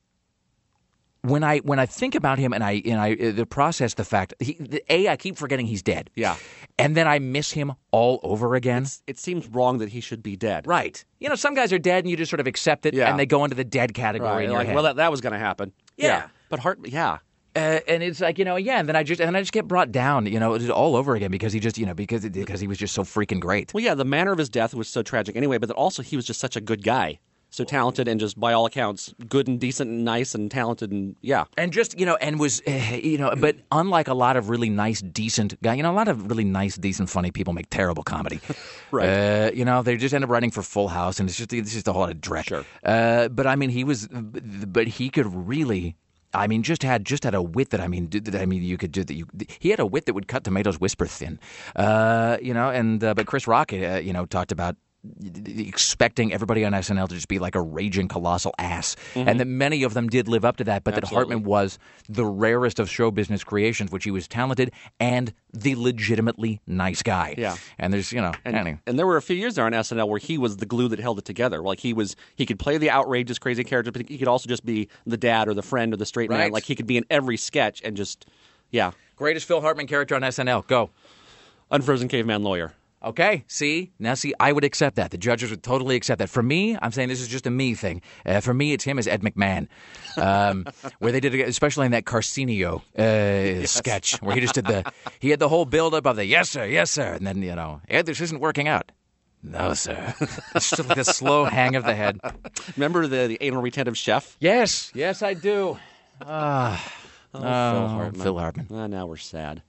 when I when I think about him and I and I uh, process the fact, he, the, a I keep forgetting he's dead. Yeah. And then I miss him all over again. It seems wrong that he should be dead. Right. You know, some guys are dead and you just sort of accept it Yeah. and they go into the dead category Right. in your Like, head. well, that, that was going to happen. Yeah. But Hart, yeah. Uh, and it's like, you know, yeah, and then I just and then I just get brought down, you know, all over again because he just, you know, because because he was just so freaking great. Well, yeah, the manner of his death was so tragic anyway, but that also he was just such a good guy. So talented and just, by all accounts, good and decent and nice and talented and, yeah. And just, you know, and was, uh, you know, but unlike a lot of really nice, decent guys, you know, a lot of really nice, decent, funny people make terrible comedy. Right. Uh, you know, they just end up writing for Full House, and it's just, it's just a whole lot of dreck. Sure. Uh, but I mean, he was, but he could really. I mean, just had just had a wit that I mean, that I mean, you could do that. You, he had a wit that would cut tomatoes whisper thin, uh, you know. And uh, but Chris Rock, uh, you know, talked about expecting everybody on S N L to just be like a raging colossal ass, mm-hmm. and that many of them did live up to that. But Absolutely. that Hartman was the rarest of show business creations, which he was talented and the legitimately nice guy. Yeah. And there's, you know, And, anyway. and there were a few years there on S N L where he was the glue that held it together. Like he was, he could play the outrageous, crazy character, but he could also just be the dad or the friend or the straight man. Right. Like he could be in every sketch and just, yeah. Greatest Phil Hartman character on S N L. Go. Unfrozen caveman lawyer. Okay, see? Now, see, I would accept that. The judges would totally accept that. For me, I'm saying this is just a me thing. Uh, for me, it's him as Ed McMahon, um, where they did, it, especially in that Carcinio uh, yes. sketch, where he just did the, he had the whole build-up of the, yes, sir, yes, sir, and then, you know, Ed, this isn't working out. No, sir. It's just like a slow hang of the head. Remember the, the anal retentive chef? Yes, yes, I do. Uh, oh, oh, Phil Hartman. Phil Hartman. Uh, now we're sad.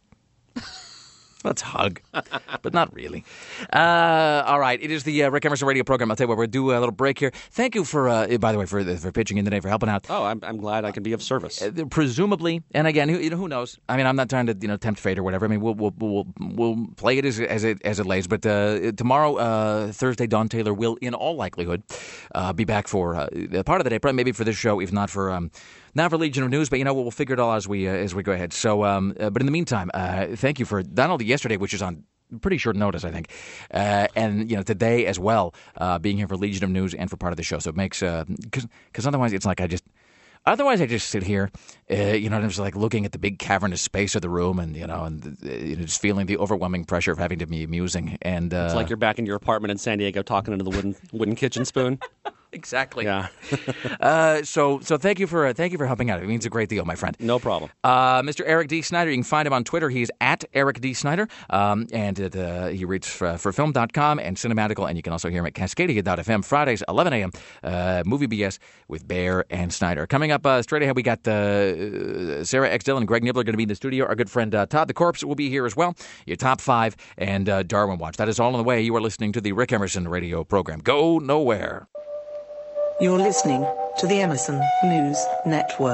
Let's hug, but not really. Uh, all right, it is the uh, Rick Emerson radio program. I'll tell you what, we'll do a little break here. Thank you for, uh, by the way, for for pitching in today, for helping out. Oh, I'm I'm glad I can be of service. Uh, presumably, and again, who, you know, who knows? I mean, I'm not trying to, you know, tempt fate or whatever. I mean, we'll we'll we'll, we'll play it as as it as it lays. But uh, tomorrow, uh, Thursday, Don Taylor will, in all likelihood, uh, be back for uh, part of the day, probably maybe for this show, if not for. Um, Not for Legion of News, but you know we'll figure it all out as we uh, as we go ahead. So, um, uh, but in the meantime, uh, thank you for not only yesterday, which is on pretty short notice, I think, uh, and you know today as well, uh, being here for Legion of News and for part of the show. So it makes because uh, because otherwise it's like I just otherwise I just sit here, uh, you know, and I'm just like looking at the big cavernous space of the room, and you know, and uh, you know, just feeling the overwhelming pressure of having to be amusing. And uh, it's like you're back in your apartment in San Diego talking into the wooden wooden kitchen spoon. Exactly. Yeah. uh, so so thank you for uh, thank you for helping out. It means a great deal, my friend. No problem. Uh, Mister Eric D. Snyder, you can find him on Twitter. He's at Eric D. Snyder, um, and it, uh, he reads for, for film dot com and Cinematical, and you can also hear him at Cascadia dot f m Fridays, eleven a.m. Uh, Movie B S with Bear and Snyder. Coming up uh, straight ahead, we got uh, Sarah X. Dillon and Greg Nibbler going to be in the studio. Our good friend uh, Todd the Corpse will be here as well. Your top five and uh, Darwin Watch. That is all on the way. You are listening to the Rick Emerson radio program. Go nowhere. You're listening to the Emerson News Network.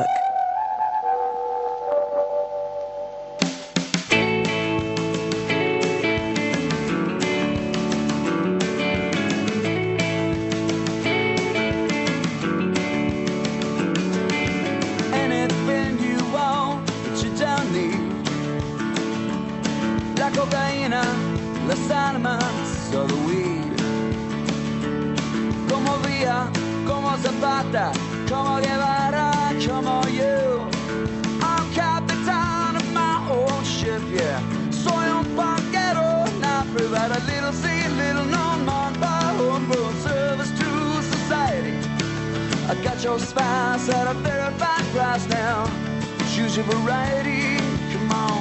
Anything you want that you don't need, la cocaína, las almas, or the weed. Como vía, como Zapata, como Guevara, como yo. price now. Choose your variety, come on.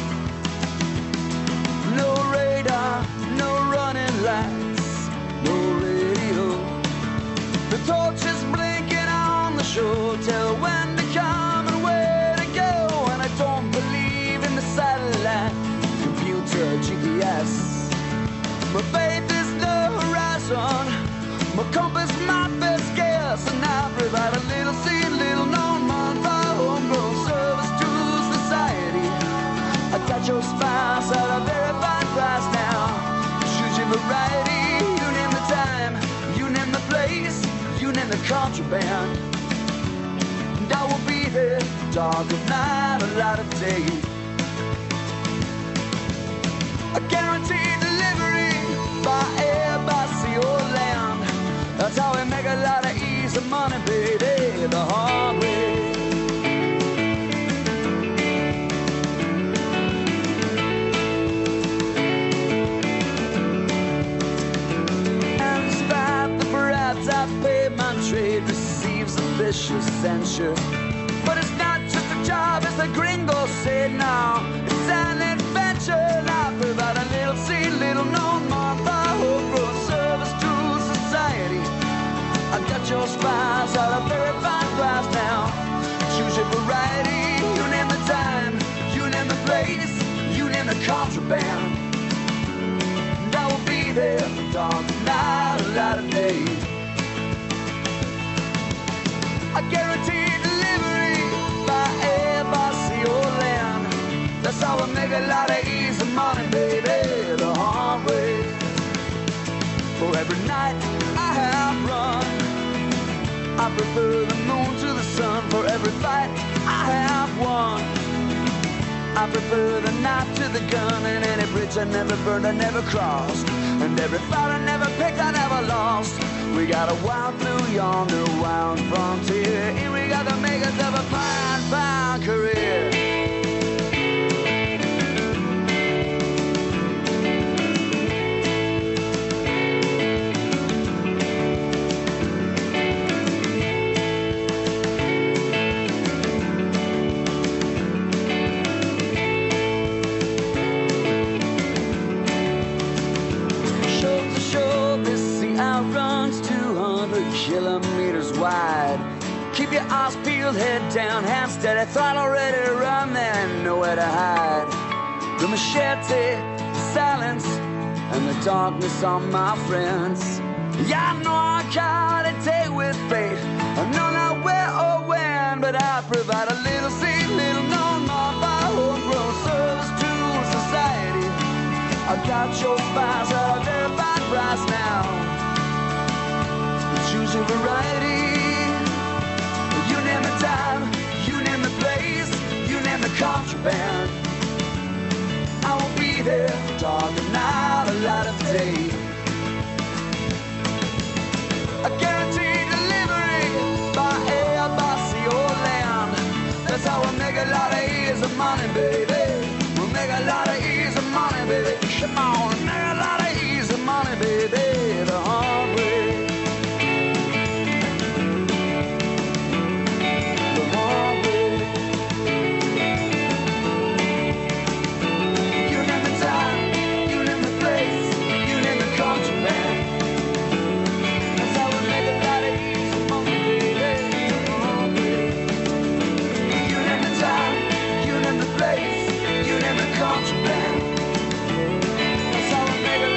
No radar, no running lights, no radio. The torch is blinking on the shore, tell when to come and where to go. And I don't believe in the satellite, computer, G P S. My faith is the horizon, my compass, my best guess. And I provide a little seed, little known man for homegrown service to society. I got your spice at a very fine price now. Choose your variety, you name the time, you name the place, you name the contraband. And I will be there, dark of night, a light of day. A guaranteed delivery by air, by sea or land. That's how we make a lot of easy money, baby, the hard way. And despite the bribes I pay, my trade receives a vicious censure. But it's not just a job, as the gringos say now. It's an adventure, and I provide a little seed, little known month, a homegrown service to society. I got your spice at a very fine price now. Choose your variety, you name the time, you name the place, you name the contraband. And I will be there for dark night, a light of day. I guarantee delivery by air, by sea or land. That's how we make a lot of easy money, baby, the hard way. For every night I have run, I prefer the moon to the sun. For every fight I have won, I prefer the knife to the gun. And any bridge I never burned, I never crossed, and every fight I never picked, I never lost. We got a wild through yonder wild frontier. Here we got the makers of a fine, fine career. Kilometers wide. Keep your eyes peeled, head down, hands steady, throttle ready to run, then nowhere to hide. The machete, the silence, and the darkness are my friends. Yeah, I know I can't take with fate, I know not where or when, but I provide a little seed, little known, my homegrown service to society. I got your spice at a very fine price now. Choose your variety, you name the time, you name the place, you name the contraband. I will be there, dark of night, a light of day. A guaranteed delivery by air, by sea or land. That's how we make a lot of easy money, baby. We'll make a lot of easy money, baby. Come on, make a lot of easy money, baby, the hard way. Contraband. That's how we make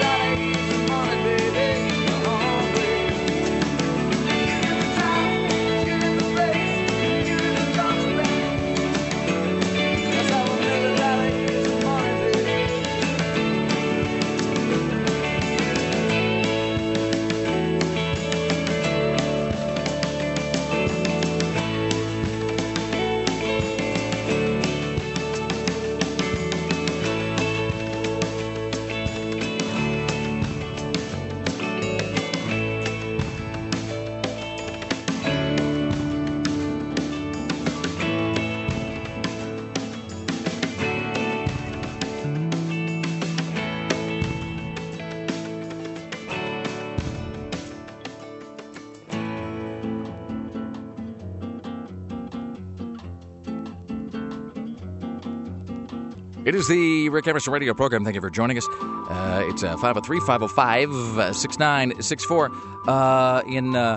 It is the Rick Emerson radio program. Thank you for joining us. Uh, it's uh, five oh three, five oh five, six nine six four. Uh, in uh,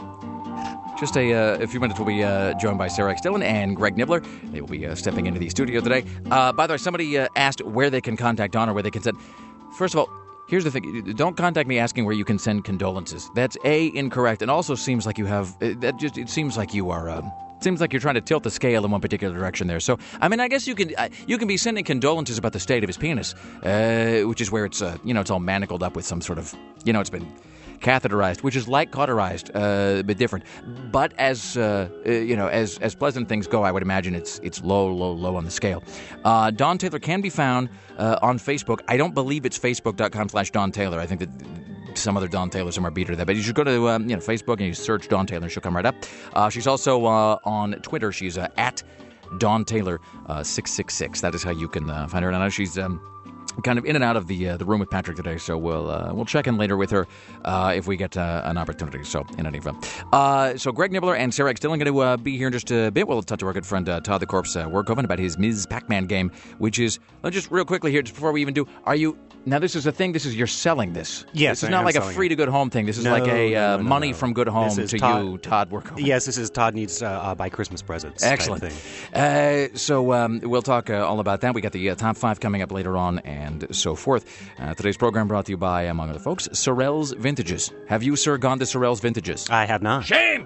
just a, uh, a few minutes, we'll be uh, joined by Sarah X. Dillon and Greg Nibbler. They will be uh, stepping into the studio today. Uh, by the way, somebody uh, asked where they can contact Dawn or where they can send. First of all, here's the thing. Don't contact me asking where you can send condolences. That's A, incorrect, and also seems like you have... That just It seems like you are... Uh, Seems like you're trying to tilt the scale in one particular direction there. So, I mean, I guess you can uh, you can be sending condolences about the state of his penis, uh, which is where it's uh, you know it's all manacled up with some sort of you know it's been catheterized, which is like cauterized, uh, a bit different. But as uh, uh, you know, as as pleasant things go, I would imagine it's it's low, low, low on the scale. Uh, Dawn Taylor can be found uh, on Facebook. I don't believe it's facebook dot com slash Dawn Taylor. I think that. Some other Dawn Taylor somewhere beat her there. But you should go to um, you know Facebook and you search Dawn Taylor and she'll come right up. Uh, she's also uh, on Twitter. She's uh, at Dawn Taylor uh, six six six. That is how you can uh, find her. And I know she's um, kind of in and out of the uh, the room with Patrick today, so we'll uh, we'll check in later with her uh, if we get uh, an opportunity. So in any event, uh, so Greg Nibbler and Sarah X. Dillon going to uh, be here in just a bit. We'll talk to our good friend uh, Todd the Corpse uh, Workoven about his Miz Pac-Man game, which is let's just real quickly here just before we even do. Are you? Now, this is a thing. This is you're selling this. Yes, this is I not am like a selling free it. to Good Home thing. This is No, like a uh, no, no, no, money no. from Good Home This is to Todd- you, Todd Workoven. Yes, this is Todd needs uh, uh, buy Christmas presents. type Excellent. thing. Uh, so um, we'll talk uh, all about that. We got the uh, top five coming up later on, and so forth. Uh, today's program brought to you by, among other folks, Sorel's Vintages. Have you, sir, gone to Sorel's Vintages? I have not. Shame.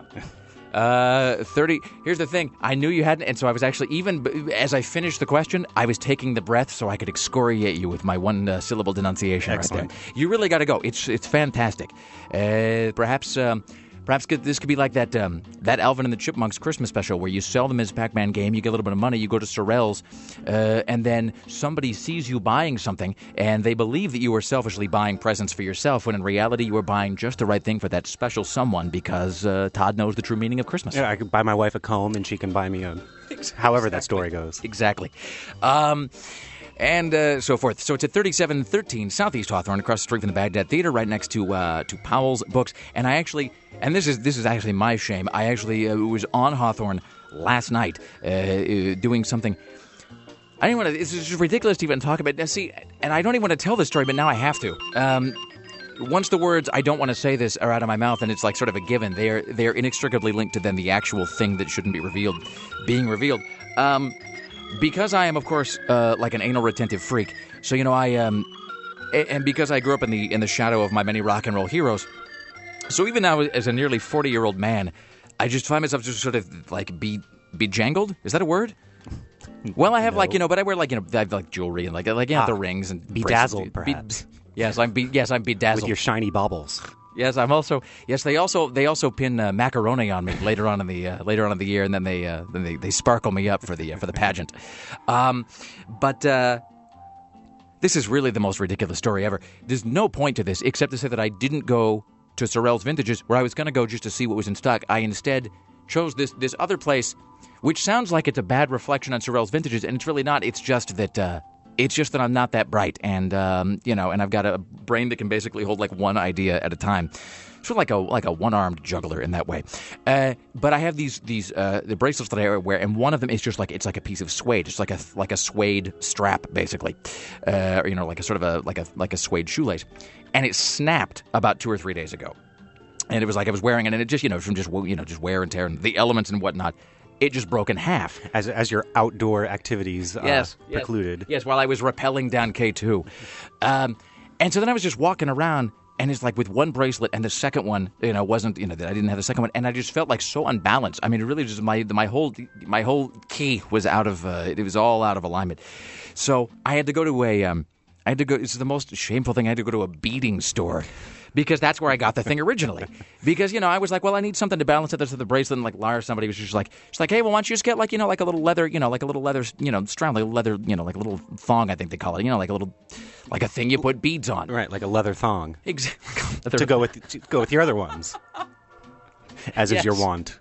Uh, thirty. Here's the thing. I knew you hadn't, and so I was actually even b- as I finished the question, I was taking the breath so I could excoriate you with my one uh, syllable denunciation Excellent. right there. You really got to go. It's it's fantastic. Uh, perhaps. Um, Perhaps could, this could be like that um, that Alvin and the Chipmunks Christmas special where you sell the Miz Pac-Man game, you get a little bit of money, you go to Sorel's, uh, and then somebody sees you buying something, and they believe that you are selfishly buying presents for yourself, when in reality you are buying just the right thing for that special someone because uh, Todd knows the true meaning of Christmas. Yeah, I could buy my wife a comb, and she can buy me a. However that story goes. Exactly. Um... And uh, so forth. So it's at thirty-seven thirteen Southeast Hawthorne, across the street from the Baghdad Theater, right next to uh, to Powell's Books. And I actually, and this is this is actually my shame. I actually uh, was on Hawthorne last night uh, uh, doing something. I didn't want to. It's just ridiculous to even talk about. Now, see, and I don't even want to tell this story, but now I have to. Um, once the words "I don't want to say this" are out of my mouth, and it's like sort of a given, they are they are inextricably linked to then the actual thing that shouldn't be revealed being revealed. Um, Because I am, of course, uh, like an anal retentive freak, so you know I um, a- and because I grew up in the in the shadow of my many rock and roll heroes, so even now as a nearly forty year old man, I just find myself just sort of like be bejangled. Is that a word? Well, I have No. like you know, but I wear like you know, I have like jewelry and like like you know, Ah, the rings and bedazzled, bracelets. Be- perhaps. yes, I'm be- yes I'm bedazzled. With your shiny baubles. Yes, I'm also. Yes, they also they also pin uh, macaroni on me later on in the uh, later on in the year, and then they uh, then they, they sparkle me up for the uh, for the pageant. Um, but uh, this is really the most ridiculous story ever. There's no point to this except to say that I didn't go to Sorel's Vintages, where I was going to go just to see what was in stock. I instead chose this this other place, which sounds like it's a bad reflection on Sorel's Vintages, and it's really not. It's just that. Uh, It's just that I'm not that bright, and um, you know, and I've got a brain that can basically hold like one idea at a time. Sort of like a like a one-armed juggler in that way. Uh, but I have these these uh, the bracelets that I wear, and one of them is just like it's like a piece of suede. It's like a like a suede strap, basically, uh, or you know, like a sort of a like a like a suede shoelace, and it snapped about two or three days ago, and it was like I was wearing it, and it just you know from just you know just wear and tear and the elements and whatnot. It just broke in half. As as your outdoor activities uh, yes, precluded. Yes, yes, while I was rappelling down K two. Um, and so then I was just walking around, and it's like with one bracelet, and the second one, you know, wasn't, you know, I didn't have the second one, and I just felt like so unbalanced. I mean, it really just, my my whole my whole key was out of, uh, it was all out of alignment. So I had to go to a, um, I had to go, this is the most shameful thing, I had to go to a beading store. Because that's where I got the thing originally. Because, you know, I was like, well, I need something to balance it to the bracelet. And like Lara, somebody was just like, she's like, hey, well, why don't you just get like, you know, like a little leather, you know, like a little leather, you know, strand, like a leather, you know, like a little thong, I think they call it, you know, like a little, like a thing you put beads on. Right, like a leather thong. Exactly. To go with to go with your other ones. As Yes. is your wont.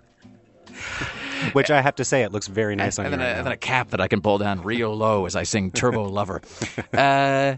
Which I have to say, it looks very nice and, on and, you then right a, and now. then a cap that I can pull down real low as I sing Turbo Lover. Uh...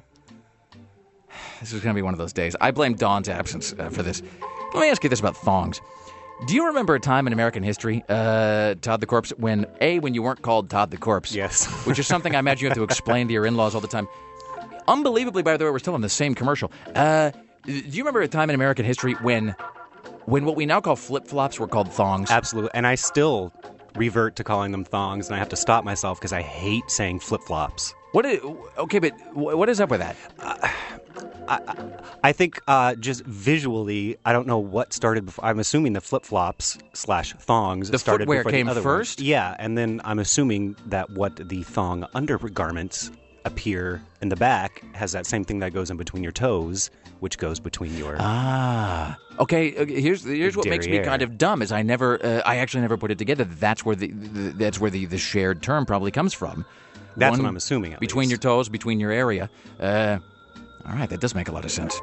This is going to be one of those days. I blame Dawn's absence uh, for this. Let me ask you this about thongs. Do you remember a time in American history, uh, Todd the Corpse, when, A, when you weren't called Todd the Corpse? Yes. Which is something I imagine you have to explain to your in-laws all the time. Unbelievably, by the way, we're still on the same commercial. Uh, do you remember a time in American history when, when what we now call flip-flops were called thongs? Absolutely. And I still revert to calling them thongs, and I have to stop myself because I hate saying flip-flops. What is, okay, but what is up with that? Uh, I, I think uh, just visually, I don't know what started before. I'm assuming the flip-flops slash thongs the started footwear before came the other first? ones. Yeah, and then I'm assuming that what the thong undergarments appear in the back has that same thing that goes in between your toes, which goes between your... Ah. Okay, okay here's here's what makes me derriere. kind of dumb is I never, uh, I actually never put it together. That's where the, the that's where the, the shared term probably comes from. That's One what I'm assuming, at Between least. your toes, between your area. Uh, all right, that does make a lot of sense.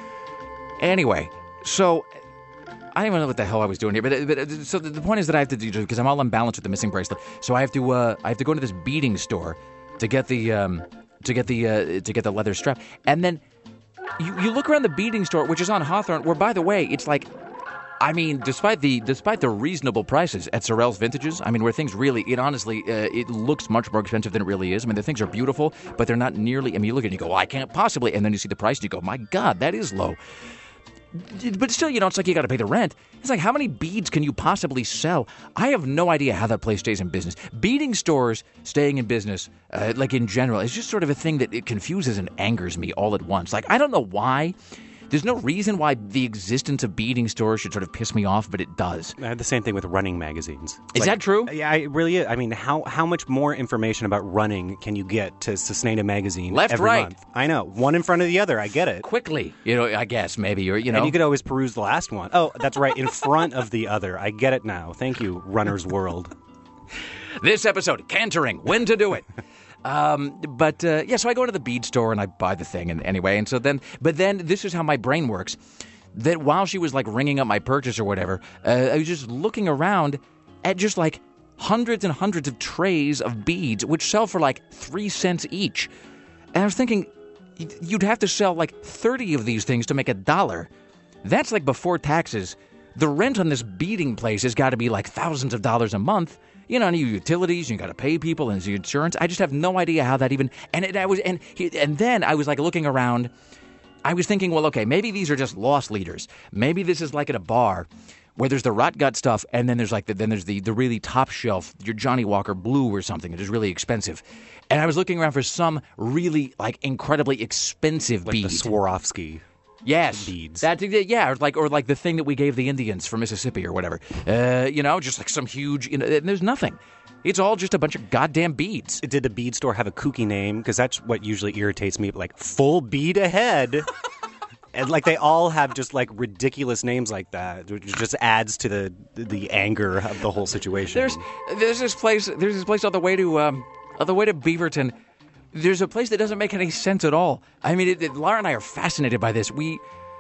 Anyway, so I don't even know what the hell I was doing here, but, but so the point is that I have to do because I'm all unbalanced with the missing bracelet. So I have to uh, I have to go into this beading store to get the um, to get the uh, to get the leather strap, and then you you look around the beading store, which is on Hawthorne, where by the way, it's like. I mean, despite the despite the reasonable prices at Sorel's Vintages, I mean, where things really, it honestly, uh, it looks much more expensive than it really is. I mean, the things are beautiful, but they're not nearly, I mean, you look at it and you go, well, I can't possibly, and then you see the price and you go, my God, that is low. But still, you know, it's like you got to pay the rent. It's like, how many beads can you possibly sell? I have no idea how that place stays in business. Beading stores staying in business, uh, like in general, is just sort of a thing that it confuses and angers me all at once. Like, I don't know why. There's no reason why the existence of beading stores should sort of piss me off, but it does. I had the same thing with running magazines. Is Like, that true? Yeah, it really is. I mean, how how much more information about running can you get to sustain a magazine Left, every right. month? I know. One in front of the other. I get it. Quickly, you know, I guess, maybe, or, you know. And you could always peruse the last one. Oh, that's right. In front of the other. I get it now. Thank you, Runner's World. This episode, Cantering, when to do it. Um, but, uh, yeah, so I go to the bead store and I buy the thing and anyway. And so then, but then this is how my brain works. That while she was like ringing up my purchase or whatever, uh, I was just looking around at just like hundreds and hundreds of trays of beads, which sell for like three cents each. And I was thinking, you'd have to sell like thirty of these things to make a dollar. That's like before taxes. The rent on this beading place has got to be like thousands of dollars a month. You know, and your utilities, you got to pay people, and your insurance. I just have no idea how that even. And it, I was, and and then I was like looking around. I was thinking, well, okay, maybe these are just loss leaders. Maybe this is like at a bar where there's the rot gut stuff, and then there's like the, then there's the the really top shelf, your Johnny Walker Blue or something that is really expensive. And I was looking around for some really like incredibly expensive Like bead. the Swarovski. Yes, beads. That, yeah, or like or like the thing that we gave the Indians from Mississippi or whatever. Uh, you know, just like some huge. You know, and there's nothing. It's all just a bunch of goddamn beads. Did the bead store have a kooky name? Because that's what usually irritates me. Like full bead ahead. And like they all have just like ridiculous names like that, which just adds to the the anger of the whole situation. There's there's this place there's this place on the way to um on the way to Beaverton. There's a place that doesn't make any sense at all. I mean, it, it, Laura and I are fascinated by this. We,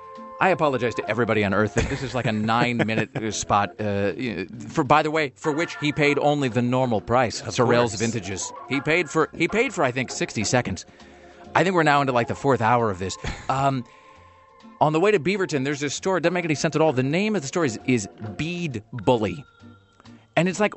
I apologize to everybody on Earth that this is like a nine-minute spot. Uh, for by the way, for which he paid only the normal price. Sorel's Vintages. He paid for he paid for I think sixty seconds. I think we're now into like the fourth hour of this. Um, on the way to Beaverton, there's this store. It doesn't make any sense at all. The name of the store is, is Bead Bully, and it's like.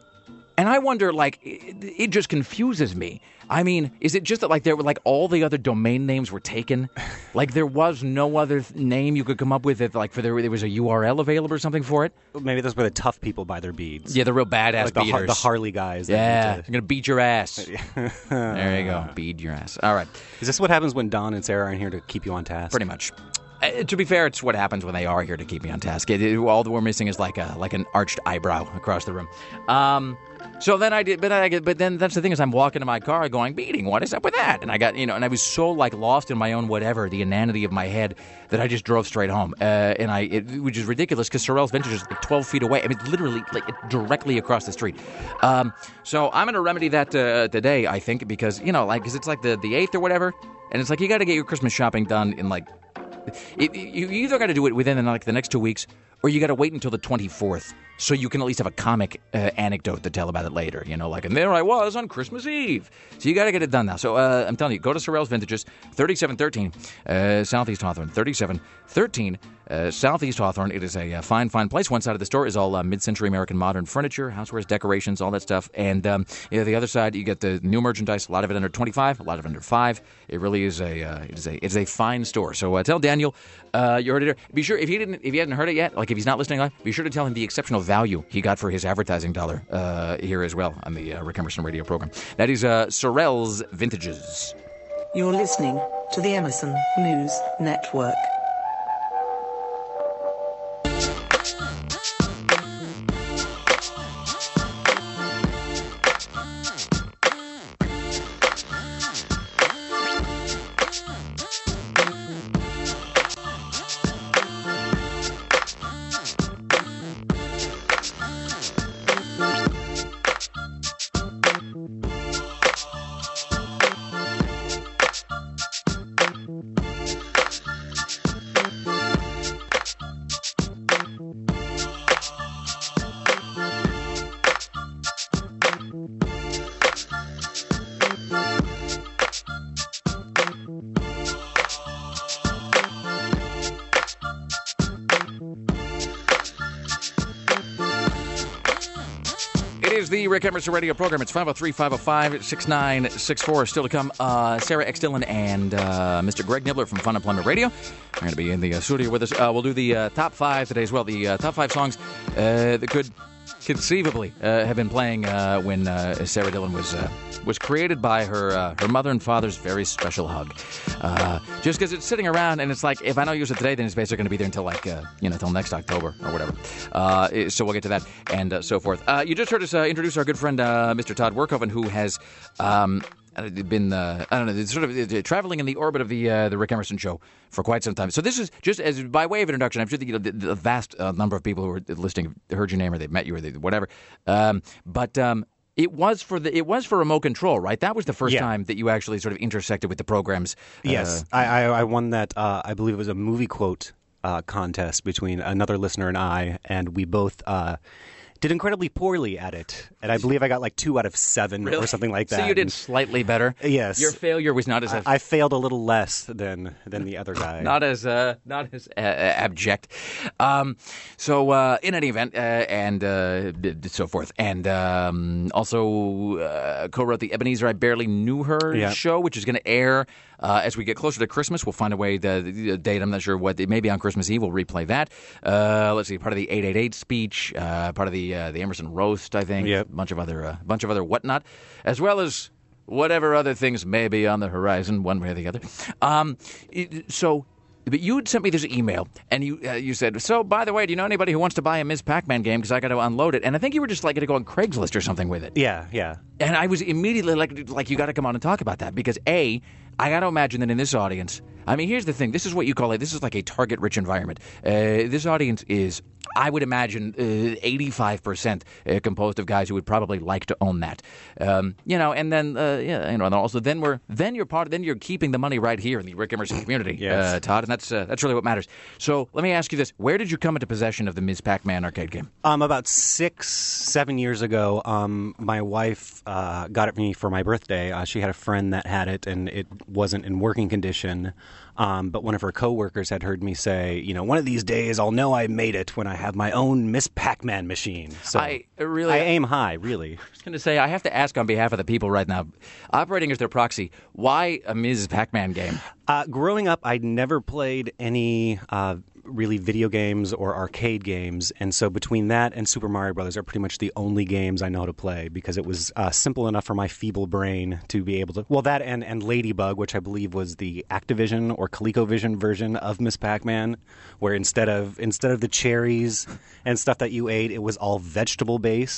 And I wonder, like, it, it just confuses me. I mean, is it just that, like, there were, like, all the other domain names were taken? Like, there was no other th- name you could come up with if, like, for there, there was a U R L available or something for it? Maybe that's where the tough people buy their beads. Yeah, the real badass like the, beaters. Har- the Harley guys. That Yeah, need you're to... going to beat your ass. There you go. Bead your ass. All right. Is this what happens when Don and Sarah are in here to keep you on task? Pretty much. Uh, to be fair, it's what happens when they are here to keep me on task. It, it, all that we're missing is like a like an arched eyebrow across the room. Um, so then I did, but I but then that's the thing is I'm walking to my car going beating. What is up with that? And I got you know, and I was so like lost in my own whatever, the inanity of my head, that I just drove straight home. Uh, and I, it, which is ridiculous because Sorel's Vintage is like twelve feet away. I mean, literally like directly across the street. Um, so I'm going to remedy that uh, today, I think, because you know, like, because it's like the the eighth or whatever, and it's like you got to get your Christmas shopping done in like. It, you either got to do it within like the next two weeks, or you got to wait until the twenty-fourth. so you can at least have a comic uh, anecdote to tell about it later. You know, like, and there I was on Christmas Eve. So you got to get it done now. So uh, I'm telling you, go to Sorrell's Vintages, thirty-seven thirteen uh, Southeast Hawthorne, thirty-seven thirteen Uh, Southeast Hawthorne. It is a uh, fine, fine place. One side of the store is all uh, mid-century American modern furniture, housewares, decorations, all that stuff. And um, you know, the other side, you get the new merchandise. A lot of it under twenty-five, a lot of it under five. It really is a uh, it is a it is a fine store. So uh, tell Daniel uh, you heard it here. Be sure if he didn't if he hadn't heard it yet, like if he's not listening live, be sure to tell him the exceptional value he got for his advertising dollar uh, here as well on the uh, Rick Emerson radio program. That is uh, Sorrell's Vintages. You're listening to the Emerson News Network. It is the Rick Emerson radio program. It's five oh three, five oh five, six nine six four. Still to come, uh, Sarah X. Dillon and uh, Mister Greg Nibbler from Fun Employment Radio are going to be in the uh, studio with us. Uh, we'll do the uh, top five today as well. The uh, top five songs uh, that could conceivably uh, have been playing uh, when uh, Sarah Dillon was uh, was created by her uh, her mother and father's very special hug. Uh, just because it's sitting around and it's like, if I don't use it today, then it's basically going to be there until like uh, you know, until next October or whatever. Uh, so we'll get to that and uh, so forth. Uh, you just heard us uh, introduce our good friend uh, Mister Todd Workhoven, who has um, been uh, I don't know, sort of uh, traveling in the orbit of the uh, the Rick Emerson show for quite some time. So this is just as by way of introduction. I'm sure the, you know, the, the vast uh, number of people who are listening heard your name or they've met you or they, whatever. Um, but um, It was for the it was for remote control, right? That was the first Yeah. time that you actually sort of intersected with the programs. Yes, Uh, I, I, I won that. Uh, I believe it was a movie quote uh, contest between another listener and I, and we both uh, did incredibly poorly at it. And I believe I got like two out of seven or something like that. So you did And slightly better. Yes. Your failure was not as I, I failed a little less than than the other guy. not as uh, not as uh, abject. Um, so uh, in any event, uh, and uh, d- d- so forth, and um, also uh, co-wrote the Ebenezer I Barely Knew Her Yeah. show, which is going to air uh, as we get closer to Christmas. We'll find a way. The, the date, I'm not sure what. Maybe on Christmas Eve we'll replay that. Uh, let's see, part of the eight eight eight speech, uh, part of the uh, the Emerson roast, I think. Yep. A bunch of other uh, bunch of other whatnot, as well as whatever other things may be on the horizon, one way or the other. Um, it- so, but you had sent me this email, and you uh, you said, so, by the way, do you know anybody who wants to buy a Miz Pac-Man game? Because I got to unload it. And I think you were just like going to go on Craigslist or something with it. Yeah, yeah. And I was immediately like, like you got to come on and talk about that. Because, A, I got to imagine that in this audience, I mean, here's the thing. This is what you call it. This is like a target-rich environment. Uh, this audience is, I would imagine, uh, eighty-five percent uh, composed of guys who would probably like to own that. Um, you know, and then, uh, yeah, you know, and also then we're, then you're part, then you're keeping the money right here in the Rick Emerson community, Yes. uh, Todd, and that's uh, that's really what matters. So let me ask you this: where did you come into possession of the Miz Pac-Man arcade game? Um, about six, seven years ago, um, my wife uh, got it for me for my birthday. Uh, she had a friend that had it, and it wasn't in working condition. Um, but one of her coworkers had heard me say, you know, one of these days I'll know I made it when I have my own Miss Pac-Man machine. So I really- I aim high, really. I was going to say, I have to ask on behalf of the people right now, operating as their proxy, why a Miz Pac-Man game? Uh, growing up, I'd never played any uh, really video games or arcade games, and so between that and Super Mario Brothers are pretty much the only games I know how to play because it was uh, simple enough for my feeble brain to be able to. Well, that and, and Ladybug, which I believe was the Activision or ColecoVision version of Miss Pac-Man, where instead of instead of the cherries and stuff that you ate, it was all vegetable based.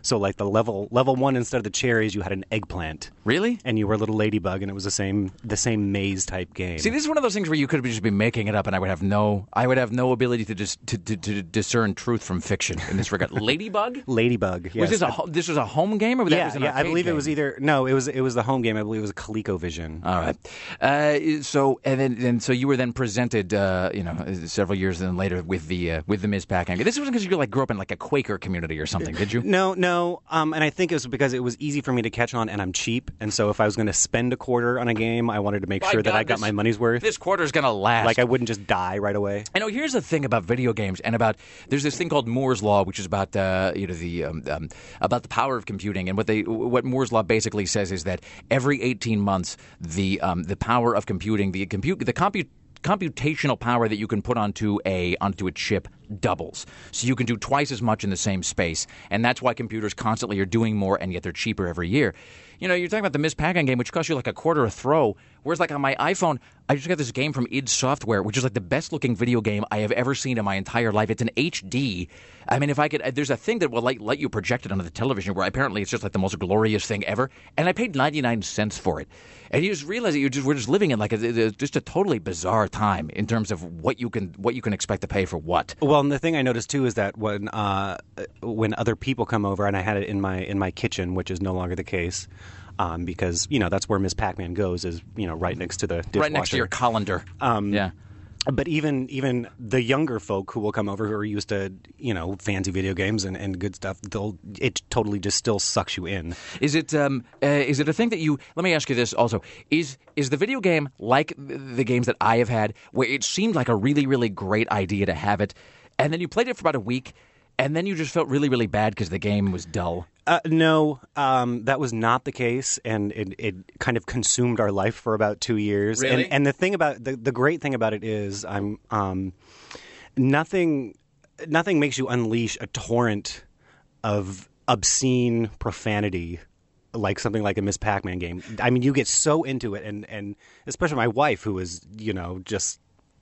So like the level level one, instead of the cherries, you had an eggplant. Really? And you were a little ladybug, and it was the same the same maze type game. See, this is one of those things where you could just be making it up, and I would have no, I would have no ability to just to, to, to discern truth from fiction in this regard. Ladybug? Ladybug. Yes. Was this a ho- this was a home game, or was that yeah, was an yeah. I arcade believe game? it was either no, it was it was the home game. I believe it was a ColecoVision. All right. Uh, so and then and so you were then presented, uh, you know, several years then later with the uh, with the Miz Pac-Man game. This wasn't because you like grew up in like a Quaker community or something, did you? No, no. Um, and I think it was because it was easy for me to catch on, and I'm cheap, and so if I was going to spend a quarter on a game, I wanted to make My sure that God, I got this- my money's worth. This quarter's gonna last. Like I wouldn't just die right away. I know. Here's the thing about video games, and about there's this thing called Moore's law, which is about uh, you know the um, um, about the power of computing, and what they what Moore's law basically says is that every eighteen months, the um, the power of computing, the compute, the compute. computational power that you can put onto a onto a chip doubles. So you can do twice as much in the same space. And that's why computers constantly are doing more, and yet they're cheaper every year. You know, you're talking about the Miz Pac-Man game, which costs you like a quarter a throw. Whereas like on my iPhone, I just got this game from id Software, which is like the best looking video game I have ever seen in my entire life. It's an H D. I mean, if I could, there's a thing that will let, let you project it onto the television where apparently it's just like the most glorious thing ever. And I paid ninety-nine cents for it. And you just realize that you just we're just living in like a, a, just a totally bizarre time in terms of what you can what you can expect to pay for what. Well, and the thing I noticed too is that when uh, when other people come over, and I had it in my in my kitchen, which is no longer the case. Um, because, you know, that's where Miz Pac-Man goes, is, you know, right next to the dishwasher. Right next to your colander. Um, yeah. But even even the younger folk who will come over, who are used to, you know, fancy video games and, and good stuff, they'll it totally just still sucks you in. Is it um, uh, is it a thing that you? Let me ask you this also: is is the video game like the games that I have had, where it seemed like a really really great idea to have it, and then you played it for about a week, and then you just felt really really bad because the game was dull? Uh, no, um, that was not the case, and it, it kind of consumed our life for about two years. Really? And, and the thing about the, the great thing about it is, I'm um, nothing. Nothing makes you unleash a torrent of obscene profanity like something like a Miz Pac-Man game. I mean, you get so into it, and, and especially my wife, who is, you know, just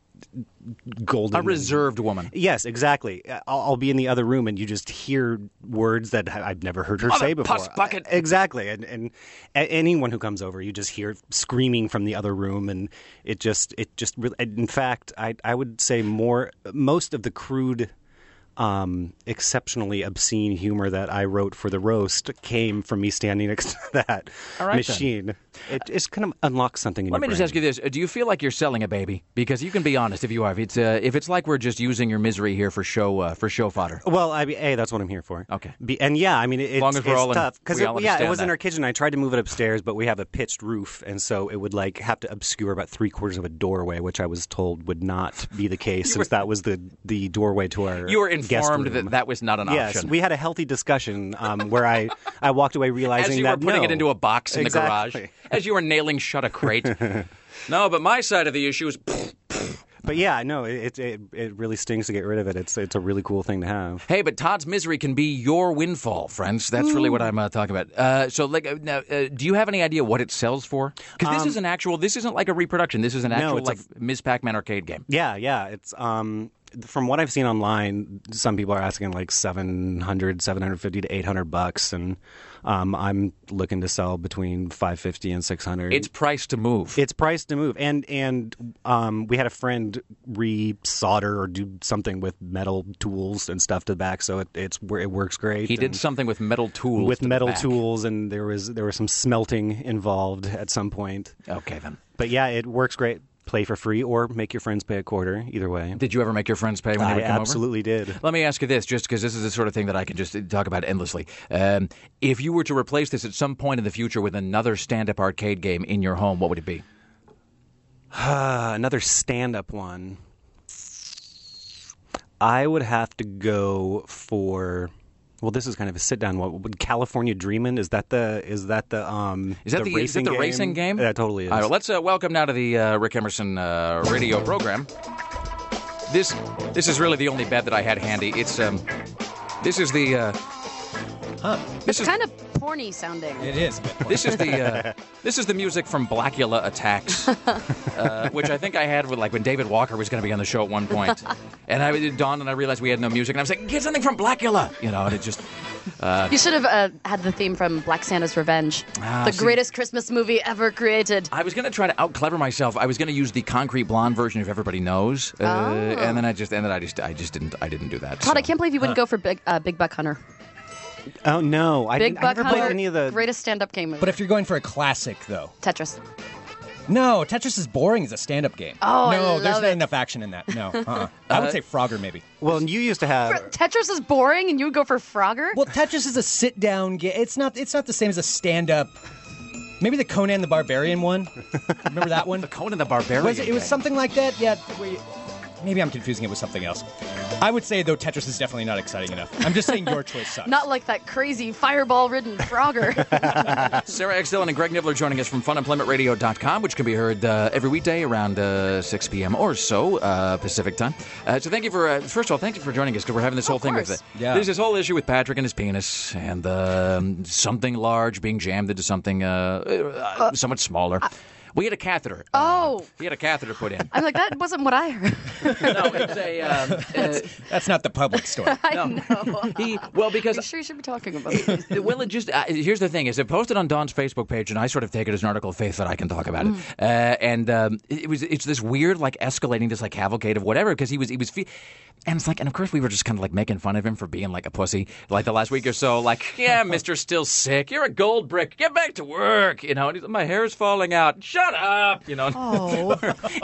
golden. A reserved woman. Yes, exactly. I'll, I'll be in the other room, and you just hear words that I've never heard her Mother say before. puss bucket. Exactly, and and a- anyone who comes over, you just hear screaming from the other room, and it just it just really. In fact, I I would say more most of the crude. Um, exceptionally obscene humor that I wrote for the roast came from me standing next to that All right, machine. It just kind of unlocks something in Let your me brain. just ask you this: do you feel like you're selling a baby? Because you can be honest if you are. If it's uh, if it's like we're just using your misery here for show uh, for show fodder. Well, I mean, A, that's what I'm here for. Okay. B, and yeah, I mean, it, As long it's, as we're it's all in- tough because we all yeah, it understand was in that. our kitchen. I tried to move it upstairs, but we have a pitched roof, and so it would like have to obscure about three quarters of a doorway, which I was told would not be the case since that was the the doorway to our. You were guest informed room. that that was not an Yes, option. we had a healthy discussion um, where I, I walked away realizing As you that were putting no. it into a box in Exactly. the garage, as you were nailing shut a crate. No, but my side of the issue is. But yeah, no, it, it it really stings to get rid of it. It's it's a really cool thing to have. Hey, but Todd's misery can be your windfall, friends. That's really what I'm uh, talking about. Uh, so, like, uh, now, uh, do you have any idea what it sells for? Because this Um, is an actual. This isn't like a reproduction. This is an No, actual it's a like Miz Pac-Man arcade game. Yeah, yeah. It's um from what I've seen online, some people are asking like seven hundred, seven hundred fifty to eight hundred bucks, and um, I'm looking to sell between five fifty and six hundred. It's priced to move. It's priced to move, and and um, we had a friend re-solder or do something with metal tools and stuff to the back, so it it's it works great. He did and something with metal tools. with to the metal back. tools, and there was there was some smelting involved at some point. Okay, then. But yeah, it works great. Play for free or make your friends pay a quarter. Either way. Did you ever make your friends pay when they I would come absolutely over? did. Let me ask you this, just because this is the sort of thing that I can just talk about endlessly. Um, if you were to replace this at some point in the future with another stand-up arcade game in your home, what would it be? Uh, another stand-up one. I would have to go for. Well, this is kind of a sit-down one. California Dreamin', is that the is that the um Is that the, racing is that the game? racing game? Yeah, it totally is. All right, well, let's uh, welcome now to the uh, Rick Emerson uh, radio program. This this is really the only bed that I had handy. It's um, this is the uh, It's this is kind of porny sounding. It is. this is the uh, this is the music from Blackula Attacks, uh, which I think I had with like when David Walker was going to be on the show at one point, and I it dawned and I realized we had no music, and I was like, get something from Blackula, you know, and it just. Uh, You should have uh, had the theme from Black Santa's Revenge, Ah, the see- greatest Christmas movie ever created. I was going to try to out clever myself. I was going to use the Concrete Blonde version of Everybody Knows, uh, Oh. and then I just and then I just I just didn't I didn't do that. Todd, so. I can't believe you wouldn't go for Big uh, Big Buck Hunter. Oh no, I, Big didn't, I Buck never Hunter, played any of the. greatest stand-up game ever. But if you're going for a classic, though. Tetris. No, Tetris is boring as a stand-up game. Oh, I no, there's love not it. enough action in that. No, uh-uh. I would say Frogger maybe. Well, you used to have. Tetris is boring, and you would go for Frogger? Well, Tetris is a sit-down game. It's not. It's not the same as a stand-up. Maybe the Conan the Barbarian one. Remember that one? The Conan the Barbarian. Was it, it was game. something like that. Yeah. where you- Maybe I'm confusing it with something else. I would say, though, Tetris is definitely not exciting enough. I'm just saying your choice sucks. Not like that crazy fireball-ridden Frogger. Sarah X. Dillon and Greg Nibbler joining us from fun employment radio dot com, which can be heard uh, every weekday around uh, six p.m. or so uh, Pacific time. Uh, so thank you for, uh, first of all, thank you for joining us, because we're having this whole thing with course. it. Yeah. There's this whole issue with Patrick and his penis, and um, something large being jammed into something uh, uh, somewhat smaller. We had a catheter. Oh. Uh, he had a catheter put in. I'm like, that wasn't what I heard. No, it's a... Um, uh, That's not the public story. I No. know. he, well, because... Are you sure you should be talking about it? Well, it just uh, here's the thing: is it posted on Dawn's Facebook page, and I sort of take it as an article of faith that I can talk about it. Uh, and um, it, it was it's this weird, like escalating this like cavalcade of whatever, because he was he was, fe- and it's like, and of course we were just kind of like making fun of him for being like a pussy, like the last week or so, like, yeah, Mister Still sick, you're a gold brick, get back to work, you know. And he's, my hair's falling out, shut up, you know. Oh.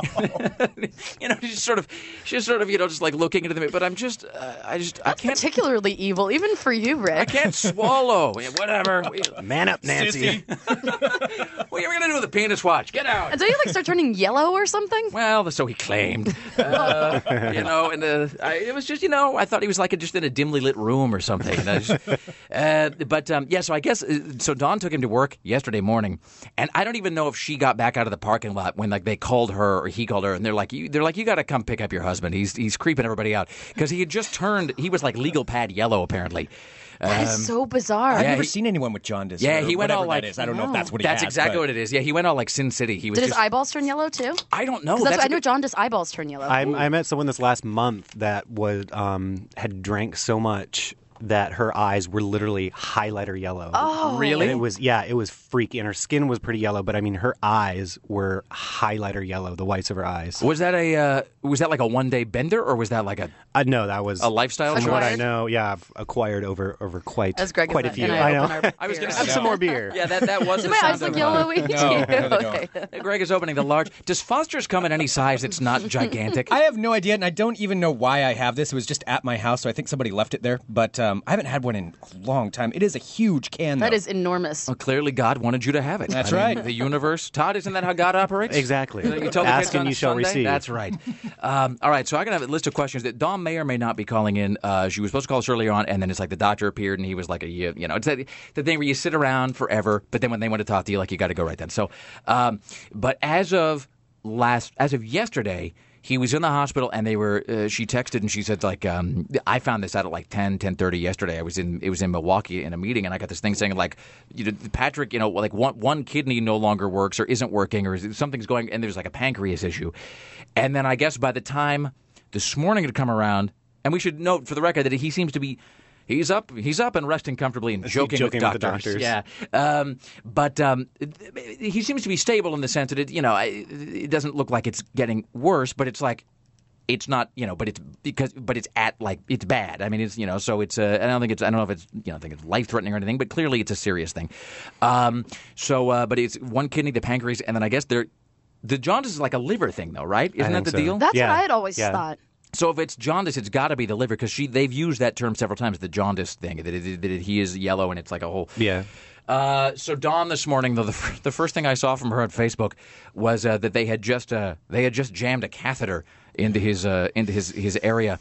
You know, she's sort of, she's sort of, you know, just like looking into the mirror. But I'm just, uh, I just, I can't. Particularly evil, even for you, Rick. I can't swallow. Yeah, whatever. Man up, Nancy. What are you going to do with the penis watch? Get out. And don't you like start turning yellow or something? Well, so he claimed. Uh, you know, and uh, I, it was just, you know, I thought he was like just in a dimly lit room or something. And I just, uh, but um, yeah, so I guess, uh, so Dawn took him to work yesterday morning, and I don't even know if she got back out of the parking lot when like they called her or he called her, and they're like, you, they're like, you got to come pick up your husband. He's he's creeping everybody out, because he had just turned. He was like legal pad yellow apparently. That is so bizarre. I've yeah, never he- seen anyone with jaundice. Yeah, or he went whatever all like. that is. I don't know if that's what he That's has, exactly but- what it is. Yeah, he went all like Sin City. He was Did his just. eyeballs turn yellow too? I don't know. 'Cause that's, That's I a know good- jaundice eyeballs turn yellow. I, I met someone this last month that was um, had drank so much that her eyes were literally highlighter yellow. Oh. Really? And it was yeah, it was freaky, and her skin was pretty yellow, but I mean her eyes were highlighter yellow, the whites of her eyes. Was that a uh, was that like a one day bender, or was that like a Uh, no, that was a lifestyle from choice? what I know. Yeah, I've acquired over over quite As Greg quite a is few. and I I know. open our I was beer. gonna Have say- some more beer. Yeah, that that was Do the my sound eyes look of, yellowy No, too? no, they don't. Okay. uh, Greg is opening the large. Does Foster's come in any size that's not gigantic? I have no idea, and I don't even know why I have this. It was just at my house, so I think somebody left it there. But um, I haven't had one in a long time. It is a huge can, though. That is enormous. Well, clearly, God wanted you to have it. That's I mean, right. The universe, Todd, isn't that how God operates? Exactly. You tell the Ask kids and on you shall Sunday? receive. That's right. Um, all right, so I'm gonna have a list of questions that Dawn may or may not be calling in. Uh, she was supposed to call us earlier on, and then it's like the doctor appeared, and he was like a you you know it's that, the thing where you sit around forever, but then when they want to talk to you, like you got to go right then. So, um, but as of last, as of yesterday. He was in the hospital, and they were. Uh, she texted and she said, "Like, um, I found this out at like ten, ten thirty yesterday. I was in. It was in Milwaukee in a meeting, and I got this thing saying like, you know, Patrick, you know, like one one kidney no longer works or isn't working or something's going, and there's like a pancreas issue. And then I guess by the time this morning had come around, and we should note for the record that he seems to be." He's up. He's up and resting comfortably and joking, Joking with with the doctors. doctors. Yeah, um, but um, he seems to be stable in the sense that it, you know, it, it doesn't look like it's getting worse. But it's like it's not, you know, but it's because, but it's at like it's bad. I mean, it's you know, so it's. Uh, I don't think it's. I don't know if it's. You know, I think it's life threatening or anything, but clearly it's a serious thing. Um, so, uh, but it's one kidney, the pancreas, and then I guess there, the jaundice is like a liver thing, though, right? Isn't that think the so. deal? That's Yeah. what I had always Yeah. thought. So if it's jaundice, it's got to be the liver because she they've used that term several times, the jaundice thing, that, it, that it, he is yellow and it's like a whole. Yeah. Uh, so Dawn this morning, though, the, f- the first thing I saw from her on Facebook was uh, that they had just uh, they had just jammed a catheter into his uh, into his his area.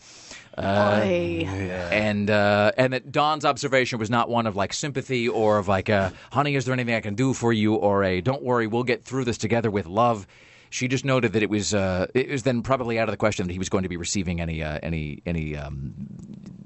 Uh, Oy. and uh, and that Dawn's observation was not one of like sympathy or of like, uh, honey, is there anything I can do for you, or a don't worry, we'll get through this together with love. She just noted that it was uh, it was then probably out of the question that he was going to be receiving any uh, any any um,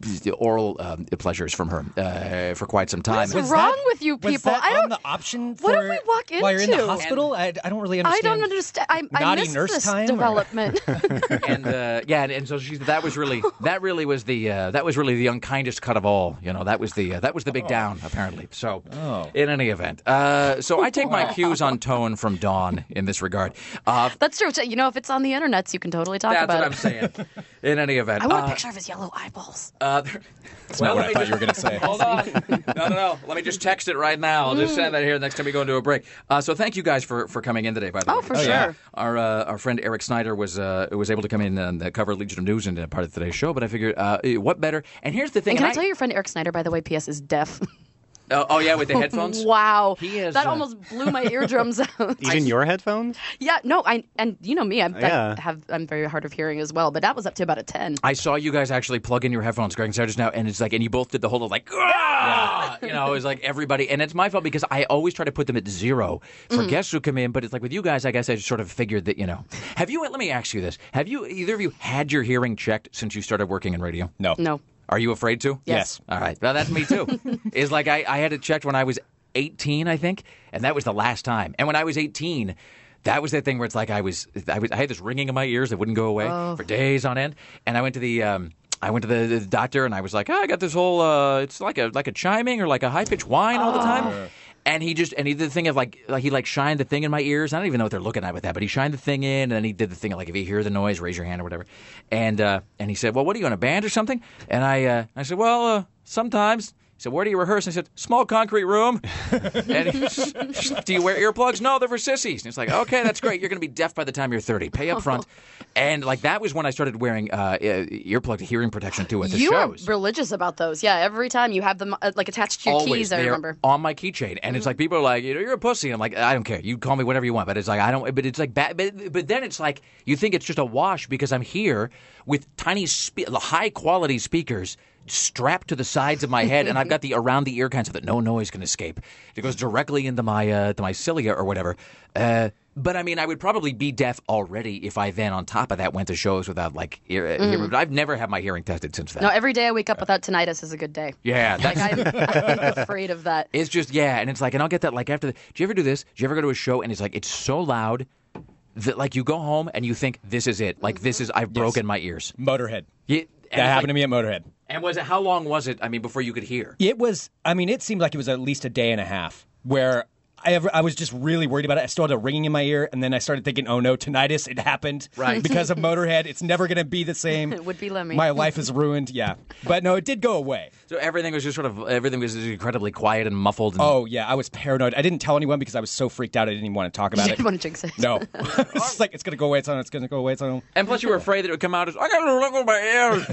oral um, pleasures from her uh, for quite some time. What's wrong with you Was people? that I don't. on the option for What did we walk into? while you're in the hospital? I, I don't really I understand. don't understand. I, I Naughty missed nurse this time, or- development. and uh, yeah, and, and so she, that was really that really was the uh, that was really the unkindest cut of all. You know, that was the uh, that was the big down apparently. So, Oh. in any event, uh, so I take my cues on tone from Dawn in this regard. Uh, That's true. You know, if it's on the internet, you can totally talk that's about what it. I'm saying. In any event, I want uh, a picture of his yellow eyeballs. Uh, That's not what I thought you were going to say. Hold on. No, no, no. Let me just text it right now. I'll just send that here next time we go into a break. Uh, so thank you guys for, for coming in today, by the Oh, way. for Oh, yeah. sure. Our uh, our friend Eric Snyder was uh, was able to come in and uh, cover Legion of News and uh, part of today's show, but I figured, uh, what better? And here's the thing. And can I, I tell you, your friend Eric Snyder, by the way, P S is deaf. Oh, oh, yeah, with the headphones? Wow. He is, that uh, almost blew my eardrums out. Even your headphones? Yeah, no, I and you know me, I'm, Yeah. I have I'm very hard of hearing as well, but that was up to about a ten. I saw you guys actually plug in your headphones, Greg and Sarah, just now, and it's like, and you both did the whole like, "Ah!" you know, it was like everybody, and it's my fault because I always try to put them at zero for Mm. guests who come in, but it's like with you guys, I guess I just sort of figured that, you know, have you, let me ask you this, have you, either of you had your hearing checked since you started working in radio? No. No. Are you afraid to? Yes. All right. Well, that's me too. It's like I, I had it checked when I was eighteen, I think, and that was the last time. And when I was eighteen, that was that thing where it's like I was, I was, I had this ringing in my ears that wouldn't go away Oh. for days on end. And I went to the, um, I went to the, the doctor, and I was like, oh, I got this whole, uh, it's like a like a chiming or like a high pitched whine all the time. And he just and he did the thing of like, like he like shined the thing in my ears. I don't even know what they're looking at with that, but he shined the thing in, and then he did the thing of like, if you hear the noise, raise your hand or whatever. And uh, and he said, well, what are you, in a band or something? And I uh, I said, well, uh, sometimes. He said, where do you rehearse? And I said, small concrete room. And he, do you wear earplugs? No, they're for sissies. And it's like, okay, that's great. You're going to be deaf by the time you're thirty. Pay up front. And like that was when I started wearing uh, earplug hearing protection too at the you shows. are religious about those. Yeah, every time you have them uh, like attached to your Always. keys, I They're remember. on my keychain, and it's like people are like, you know, you're a pussy. I'm like, I don't care. You call me whatever you want, but it's like I don't. But it's like, bad, but but then it's like you think it's just a wash because I'm here with tiny, spe- high quality speakers strapped to the sides of my head, and I've got the around the ear kind so that no noise can escape. It goes directly into my uh, to my cilia or whatever. Uh, but I mean, I would probably be deaf already if I then, on top of that, went to shows without like ear. Mm. ear but I've never had my hearing tested since then. No, every day I wake up without tinnitus is a good day. Yeah, that's. Like I'm, I'm afraid of that. It's just, yeah, and it's like, and I'll get that, like, after the, do you ever do this? Do you ever go to a show, and it's like, it's so loud that, like, you go home, and you think, this is it. Like, this is, I've broken my ears. Motorhead. Yeah, That happened to me at Motorhead. And was it, how long was it, I mean, before you could hear? It was, I mean, it seemed like it was at least a day and a half where I ever, I was just really worried about it. I still had a ringing in my ear, and then I started thinking, oh no, tinnitus, it happened. Right. Because of Motorhead. It's never going to be the same. It would be Lemmy. My life is ruined, yeah. But no, it did go away. So everything was just sort of, everything was just incredibly quiet and muffled. And, Oh, yeah, I was paranoid. I didn't tell anyone because I was so freaked out I didn't even want to talk about You it. didn't want to jinx it. No. It's just like, it's going to go away, it's on, it's going to go away, it's on. And plus you were afraid that it would come out as, I got a ring with my ears.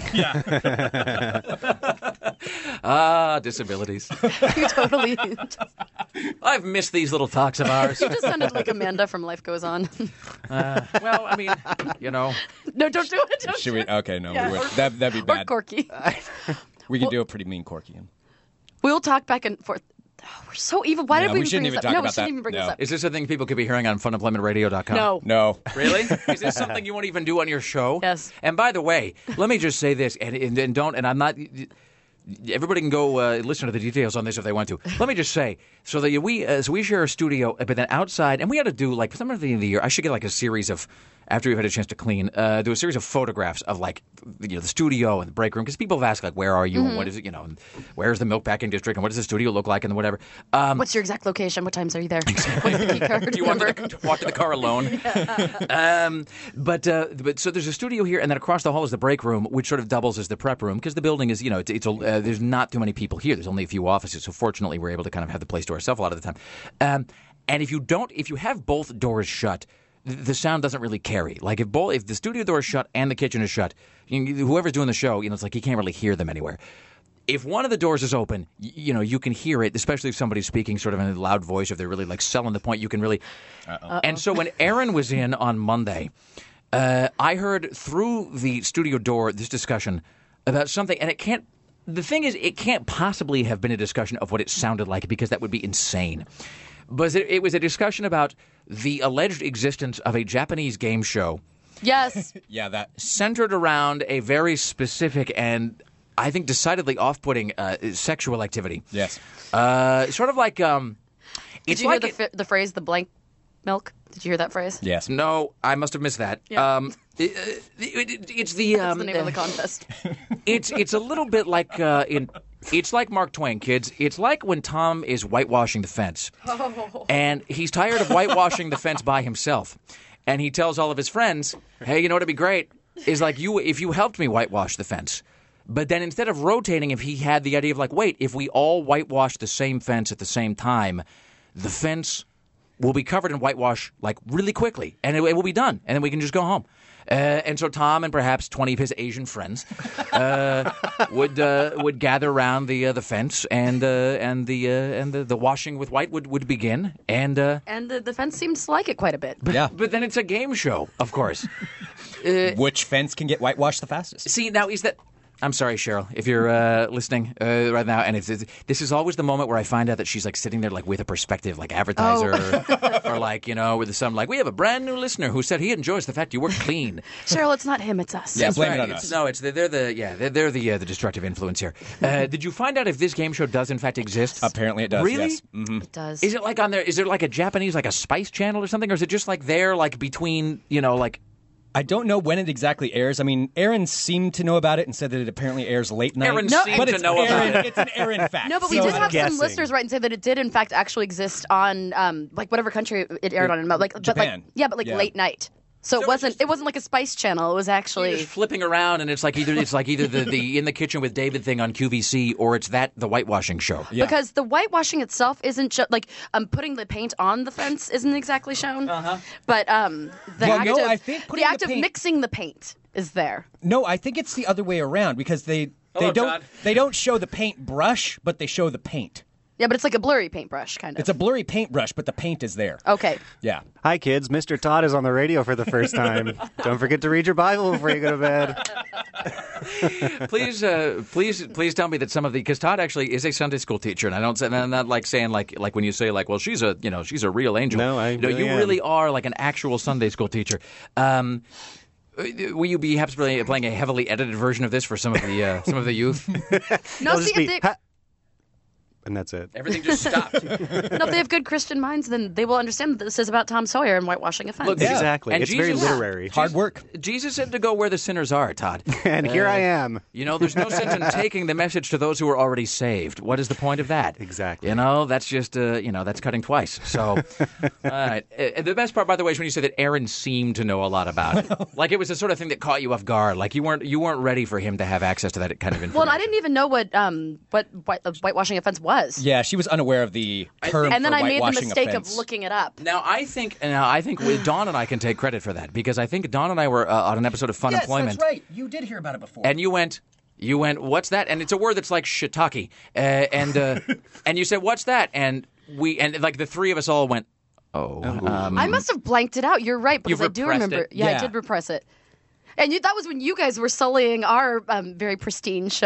Yeah. Ah, disabilities. You totally. I've missed these little talks of ours. You just sounded like Amanda from Life Goes On. Uh, well, I mean, you know. No, don't do it. Don't Should do we? it. Okay, no, Yeah, we would. or- That, that'd be Or bad. Corky. We can do a pretty mean Corky. We'll talk back and forth. Oh, we're so evil. Why No, did we, we shouldn't bring even this talk up? No, about we shouldn't that. even bring No. this up. Is this a thing people could be hearing on fun employment radio dot com? No. No. Really? Is this something you won't even do on your show? Yes. And by the way, let me just say this, and, and, and don't, and I'm not. Everybody can go uh, listen to the details on this if they want to. Let me just say, so that we, uh, so we share a studio, but then outside, and we had to do like some of the end of the year. I should get like a series of. After we've had a chance to clean, uh, do a series of photographs of like, you know, the studio and the break room because people have asked like, where are you Mm-hmm. and what is it, you know, and where's the milk packing district and what does the studio look like and whatever. Um, What's your exact location? What times are you there? What's the key card? Do you want number? to walk to the car alone? um, but uh, but so there's a studio here, and then across the hall is the break room, which sort of doubles as the prep room because the building is, you know, it's, it's a, uh, there's not too many people here. There's only a few offices, so fortunately we're able to kind of have the place to ourselves a lot of the time. Um, and if you don't, if you have both doors shut, th- the sound doesn't really carry. Like if both, if the studio door is shut and the kitchen is shut, you, whoever's doing the show, you know, it's like you can't really hear them anywhere. If one of the doors is open, y- you know, you can hear it, especially if somebody's speaking sort of in a loud voice, if they're really like selling the point, you can really. Uh-oh. And so when Aaron was in on Monday, uh, I heard through the studio door this discussion about something, and it can't. The thing is, it can't possibly have been a discussion of what it sounded like because that would be insane. But it, it was a discussion about the alleged existence of a Japanese game show Yes. Yeah, that. centered around a very specific and I think, decidedly off-putting uh, sexual activity. Yes. Uh, sort of like um, Did it's you like hear the, fi- the phrase, the blank milk? Did you hear that phrase? Yes. No, I must have missed that. Yeah. Um, it, it, it, it's the That's um, the name of the contest. It's it's a little bit like uh, in. It's like Mark Twain, kids. It's like when Tom is whitewashing the fence, Oh. and he's tired of whitewashing the fence by himself, and he tells all of his friends, "Hey, you know what'd be great is like you if you helped me whitewash the fence." But then instead of rotating, if he had the idea of like, wait, if we all whitewash the same fence at the same time, the fence will be covered in whitewash like really quickly, and it, it will be done, and then we can just go home. Uh, and so Tom and perhaps twenty of his Asian friends uh, would uh, would gather around the uh, the fence, and uh, and the uh, and the, the washing with white would, would begin. And uh, And the, the fence seems to like it quite a bit. but, Yeah. but then it's a game show, of course. Uh, Which fence can get whitewashed the fastest? See, now is that. I'm sorry, Cheryl, if you're uh, listening uh, right now, and it's, it's this is always the moment where I find out that she's like sitting there like with a perspective, like advertiser, Oh. or, or like you know, with some like we have a brand new listener who said he enjoys the fact you work clean. Cheryl, it's not him, it's us. Yeah, blame Right, it on it's- us. No, it's they're, they're the yeah they're, they're the uh, the destructive influence here. Uh, did you find out if this game show does in fact exist? Apparently it does. Really? Yes. hmm It does. Is it like on there? Is there like a Japanese like a Spice Channel or something, or is it just like there like between you know like? I don't know when it exactly airs. I mean, Aaron seemed to know about it and said that it apparently airs late night. Aaron No, seemed but to it's know Aaron, about it. It's an Aaron fact. No, but we So did I'm have guessing. some listeners write and say that it did in fact actually exist on um, like whatever country it aired on, like but Japan. like yeah, but like Yeah. late night. So, So it it's wasn't just- it wasn't like a Spice Channel. It was You're actually just flipping around, and it's like either it's like either the, the in the kitchen with David thing on Q V C, or it's that the whitewashing show. Yeah. because the whitewashing itself isn't sho- like um putting the paint on the fence isn't exactly shown. Uh-huh. But um the Well, act no, of I think the putting act the of paint- mixing the paint is there. No, I think it's the other way around because they they Hello, don't Todd. they don't show the paint brush, but they show the paint. Yeah, but it's like a blurry paintbrush kind of. It's a blurry paintbrush, but the paint is there. Okay. Yeah. Hi, kids. Mister Todd is on the radio for the first time. Don't forget to read your Bible before you go to bed. please, uh, please, please tell me that some of the because Todd actually is a Sunday school teacher, and I don't say and I'm not like saying like like when you say like well she's a you know she's a real angel. No, I no, really you am. really are like an actual Sunday school teacher. Um, will you be perhaps playing, playing a heavily edited version of this for some of the uh, some of the youth? No, It'll see just be, if they, "Ha-" and that's it. Everything just stopped. no, if they have good Christian minds, then they will understand that this is about Tom Sawyer and whitewashing a fence. Look, Yeah. Exactly. And it's very Jesus- literary. Hard work. Jesus said to go where the sinners are, Todd. And here I am. You know, there's no sense in taking the message to those who are already saved. What is the point of that? Exactly. You know, that's just, uh, you know, that's cutting twice. So, all right. Uh, the best part, by the way, is when you said that Aaron seemed to know a lot about it. Like it was the sort of thing that caught you off guard. Like you weren't you weren't ready for him to have access to that kind of information. Well, I didn't even know what um what white, uh, whitewashing a fence was. Yeah, she was unaware of the term And then for I made the whitewashing a mistake of fence. looking it up. Now I think now I think with Dawn and I can take credit for that because I think Dawn and I were uh, on an episode of Fun Yes, Employment. that's right. You did hear about it before. And you went, you went, what's that? And it's a word that's like shiitake. Uh, and uh, and you said, what's that? And we, and like the three of us all went, oh. Um, I must have blanked it out. You're right, because You I do repressed remember. it? Yeah, I Yeah. did repress it. And you, that was when you guys were sullying our um, very pristine show.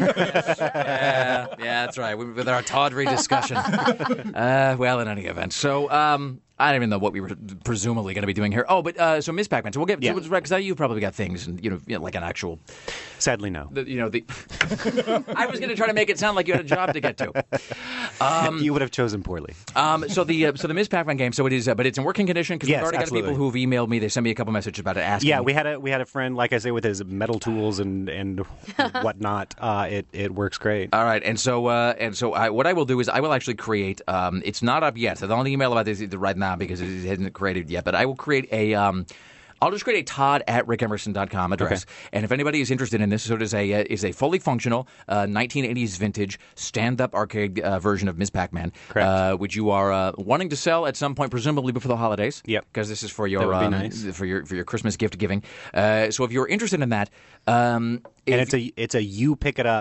yeah, yeah, that's right. We, with our tawdry discussion. uh, well, in any event. So, um, I don't even know what we were presumably going to be doing here. Oh, but uh, so Miss Pac-Man. So we'll get Yeah. because you probably got things and you know, you know like an actual. Sadly, no. The, you know the. I was going to try to make it sound like you had a job to get to. Um, you would have chosen poorly. Um, so the uh, so the Miss Pac-Man game. So it is, uh, but it's in working condition because Yes, we've already absolutely. got people who've emailed me. They sent me a couple messages about it, asking. Yeah, we had a we had a friend, like I say, with his metal tools and and whatnot. Uh, it it works great. All right, and so uh, and so I, what I will do is I will actually create. Um, it's not up yet, so don't email about this right now because it hasn't created yet. But I will create a. Um, I'll just create a Todd at rick emerson dot com address, Okay. and if anybody is interested in this, so it is a uh, is a fully functional uh, nineteen eighties vintage stand-up arcade uh, version of Miz Pac-Man, Correct. uh, which you are uh, wanting to sell at some point, presumably before the holidays. Yep. because this is for your That would be um, nice. for your for your Christmas gift giving. Uh, so if you're interested in that, um, And if- it's a it's a you pick it up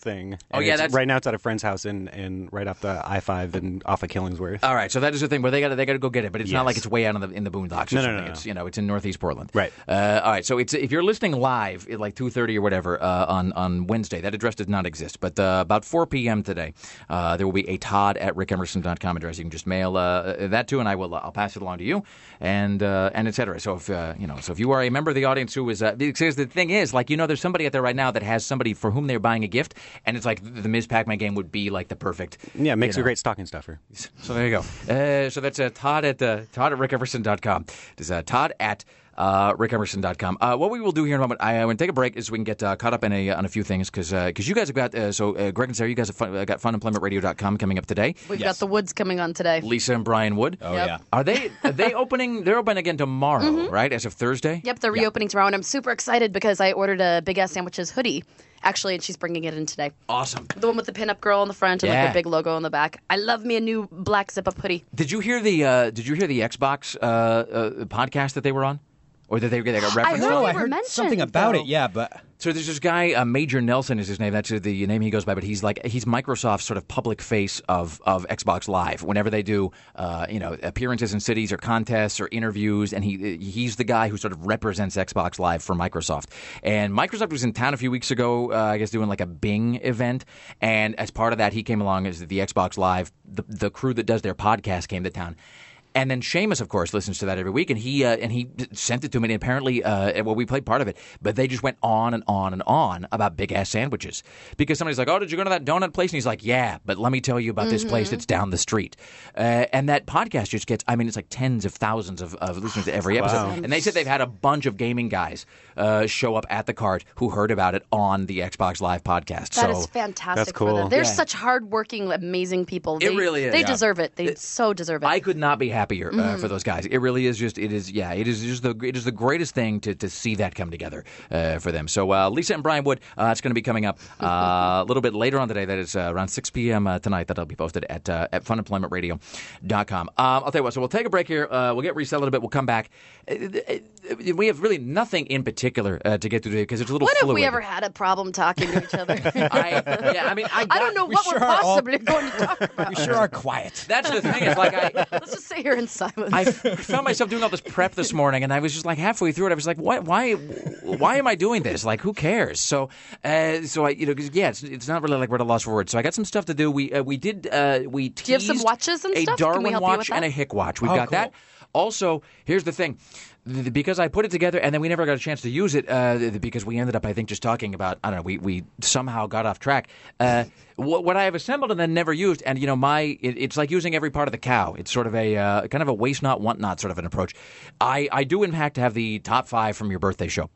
thing. Oh, And yeah, it's- that's- right now it's at a friend's house in, in right off the I five and off of Killingsworth. All right, so that is the thing where they got they got to go get it, but it's not Yes. like it's way out in the in the boondocks or No, no, something. no, no. It's you know it's in Northeast Portland. Right. Uh, all right, so it's if you're listening live at like two thirty or whatever uh, on on Wednesday, that address does not exist. But uh, about four p.m. today, uh, there will be a Todd at rick emerson dot com address. You can just mail uh, that to, and I will uh, I'll pass it along to you, and uh, and et cetera. So if uh, you know, so if you are a member of the audience who is uh, because the thing is, like you know, there's somebody out there right now that has somebody for whom they're buying a gift, and it's like the Miz Pac-Man game would be like the perfect. Yeah, it makes you a know. great stocking stuffer. So there you go. Uh, so that's uh, Todd at uh, Todd at rick emerson dot com. It's uh, Todd at uh, rick emerson dot com. Uh, what we will do here in a moment, I uh, want to take a break is we can get uh, caught up in a, on a few things because because you guys have got uh, so uh, Greg and Sarah, you guys have fun, uh, got fun employment radio dot com coming up today. We've got the Woods coming on today. Lisa and Brian Wood. Oh, Yep. yeah. Are they are they opening? They're open again tomorrow, right? As of Thursday. Yep, they're reopening tomorrow, and I'm super excited because I ordered a Big Ass Sandwiches hoodie, actually, and she's bringing it in today. Awesome. The one with the pinup girl on the front and Yeah. like a big logo on the back. I love me a new black zip-up hoodie. Did you hear the uh, Did you hear the Xbox uh, uh, podcast that they were on, or that they, they got reference? heard on? they I were heard mentioned, something about though. it, yeah, but So there's this guy, uh, Major Nelson is his name. That's the name he goes by. But he's like he's Microsoft's sort of public face of, of Xbox Live. Whenever they do, uh, you know, appearances in cities or contests or interviews, and he he's the guy who sort of represents Xbox Live for Microsoft. And Microsoft was in town a few weeks ago, uh, I guess, doing like a Bing event. And as part of that, he came along as the Xbox Live. The, the crew that does their podcast came to town. And then Seamus, of course, listens to that every week, and he uh, and he sent it to me. And apparently, uh, well, we played part of it, but they just went on and on and on about big ass sandwiches because somebody's like, "Oh, did you go to that donut place?" And he's like, "Yeah, but let me tell you about this place that's down the street." Uh, and that podcast just gets, I mean, it's like tens of thousands of, of listeners to every episode. Wow. And they said they've had a bunch of gaming guys uh, show up at the cart who heard about it on the Xbox Live podcast. That so is fantastic That's for cool. them. They're Yeah. such hardworking, amazing people. It They, really is. They Yeah. deserve it. They so deserve it. I could not be happier uh, for those guys. It really is just. It is. Yeah. It is just the. It is the greatest thing to, to see that come together uh, for them. So uh, Lisa and Brian Wood. Uh, it's going to be coming up uh, a little bit later on today. That is uh, around six p.m. Uh, tonight. That'll be posted at uh, at fun employment radio dot com. Um, I'll tell you what. So we'll take a break here. Uh, we'll get reset a little bit. We'll come back. Uh, uh, we have really nothing in particular uh, to get to today because it's a little when fluid. have we ever had a problem talking to each other? I, yeah. I mean, I, I don't know We what sure we're are all- possibly going to talk about. we sure are quiet. That's the thing. It's like I. Let's just sit here in silence. I found myself doing all this prep this morning, and I was just like halfway through it. I was like, "Why? Why? Why am I doing this? Like, who cares?" So, uh, so I, you know, 'cause, yeah, it's, it's not really like we're at a loss for words. So I got some stuff to do. We uh, we did uh, we teased Do you have some watches and a stuff? Can we Darwin help you with watch that? and a Hick watch. We've Oh, got cool. that. Also, here's the thing. Th- Because I put it together and then we never got a chance to use it uh, th- because we ended up, I think, just talking about, I don't know, we, we somehow got off track. Uh, what, what I have assembled and then never used, and, you know, my it, it's like using every part of the cow. It's sort of a uh, kind of a waste not, want not sort of an approach. I, I do, in fact, have the top five from your birthday show.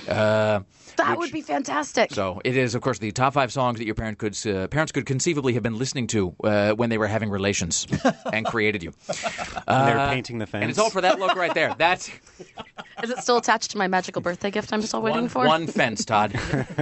Uh, that which- would be fantastic. So it is, of course, the top five songs that your parent could uh, parents could conceivably have been listening to uh, when they were having relations and created you. And they're Uh, painting the fence. And it's all for that look right there. That's Is it still attached to my magical birthday gift I'm still waiting one, for? one fence, Todd.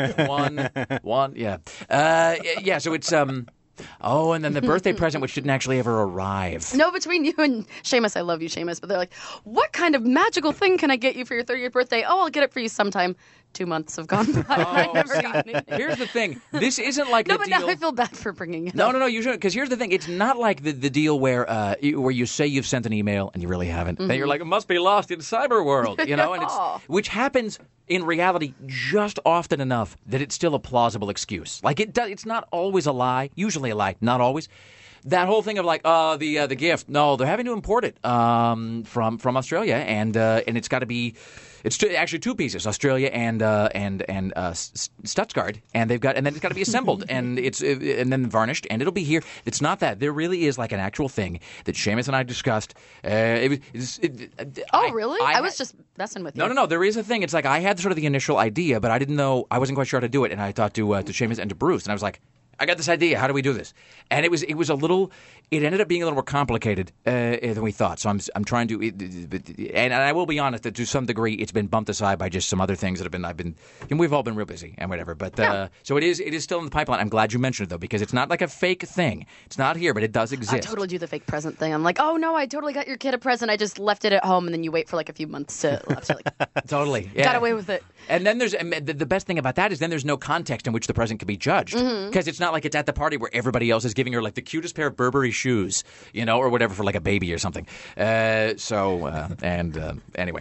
one, one, yeah, uh, yeah. So it's um. Oh, and then the birthday present, which didn't actually ever arrive. No, between you and Seamus, I love you, Seamus, but they're like, what kind of magical thing can I get you for your thirtieth birthday? Oh, I'll get it for you sometime. Two months have gone by. I never got anything. Here's the thing. This isn't like No, the but deal. now I feel bad for bringing it No, up. no, no. You shouldn't. Because here's the thing. It's not like the, the deal where uh, you- where you say you've sent an email and you really haven't. Then you're like, it must be lost in cyber world, you know. And it's Yeah. which happens in reality just often enough that it's still a plausible excuse. Like it does. It's not always a lie. Usually a lie. Not always. That whole thing of like, uh, the uh, the gift. No, they're having to import it um, from from Australia, and uh, and it's got to be. It's two, actually two pieces, Australia and uh, and and uh, S- Stuttgart, and they've got and then it's got to be assembled and it's uh, and then varnished, and it'll be here. It's not that there really is like an actual thing that Seamus and I discussed. Uh, it, was- it's- it, it, Oh, I- really? I I, was had- just messing with you. No, no, no. There is a thing. It's like I had sort of the initial idea, but I didn't know. I wasn't quite sure how to do it, and I talked to uh, to Seamus and to Bruce, and I was like, I got this idea. How do we do this? And it was it was a little. It ended up being a little more complicated uh, than we thought. So I'm I'm trying to, and I will be honest that to some degree it's been bumped aside by just some other things that have been I've been. And we've all been real busy and whatever. But uh, Yeah. so it is it is still in the pipeline. I'm glad you mentioned it though because it's not like a fake thing. It's not here, but it does exist. I totally do the fake present thing. I'm like, oh no, I totally got your kid a present. I just left it at home, and then you wait for like a few months to left it. Like, Totally. Yeah. got away with it. And then there's and the the best thing about that is then there's no context in which the present can be judged because Mm-hmm. it's not like it's at the party where everybody else is giving her like the cutest pair of Burberry shoes, you know, or whatever for like a baby or something. Uh, so uh, and uh, anyway.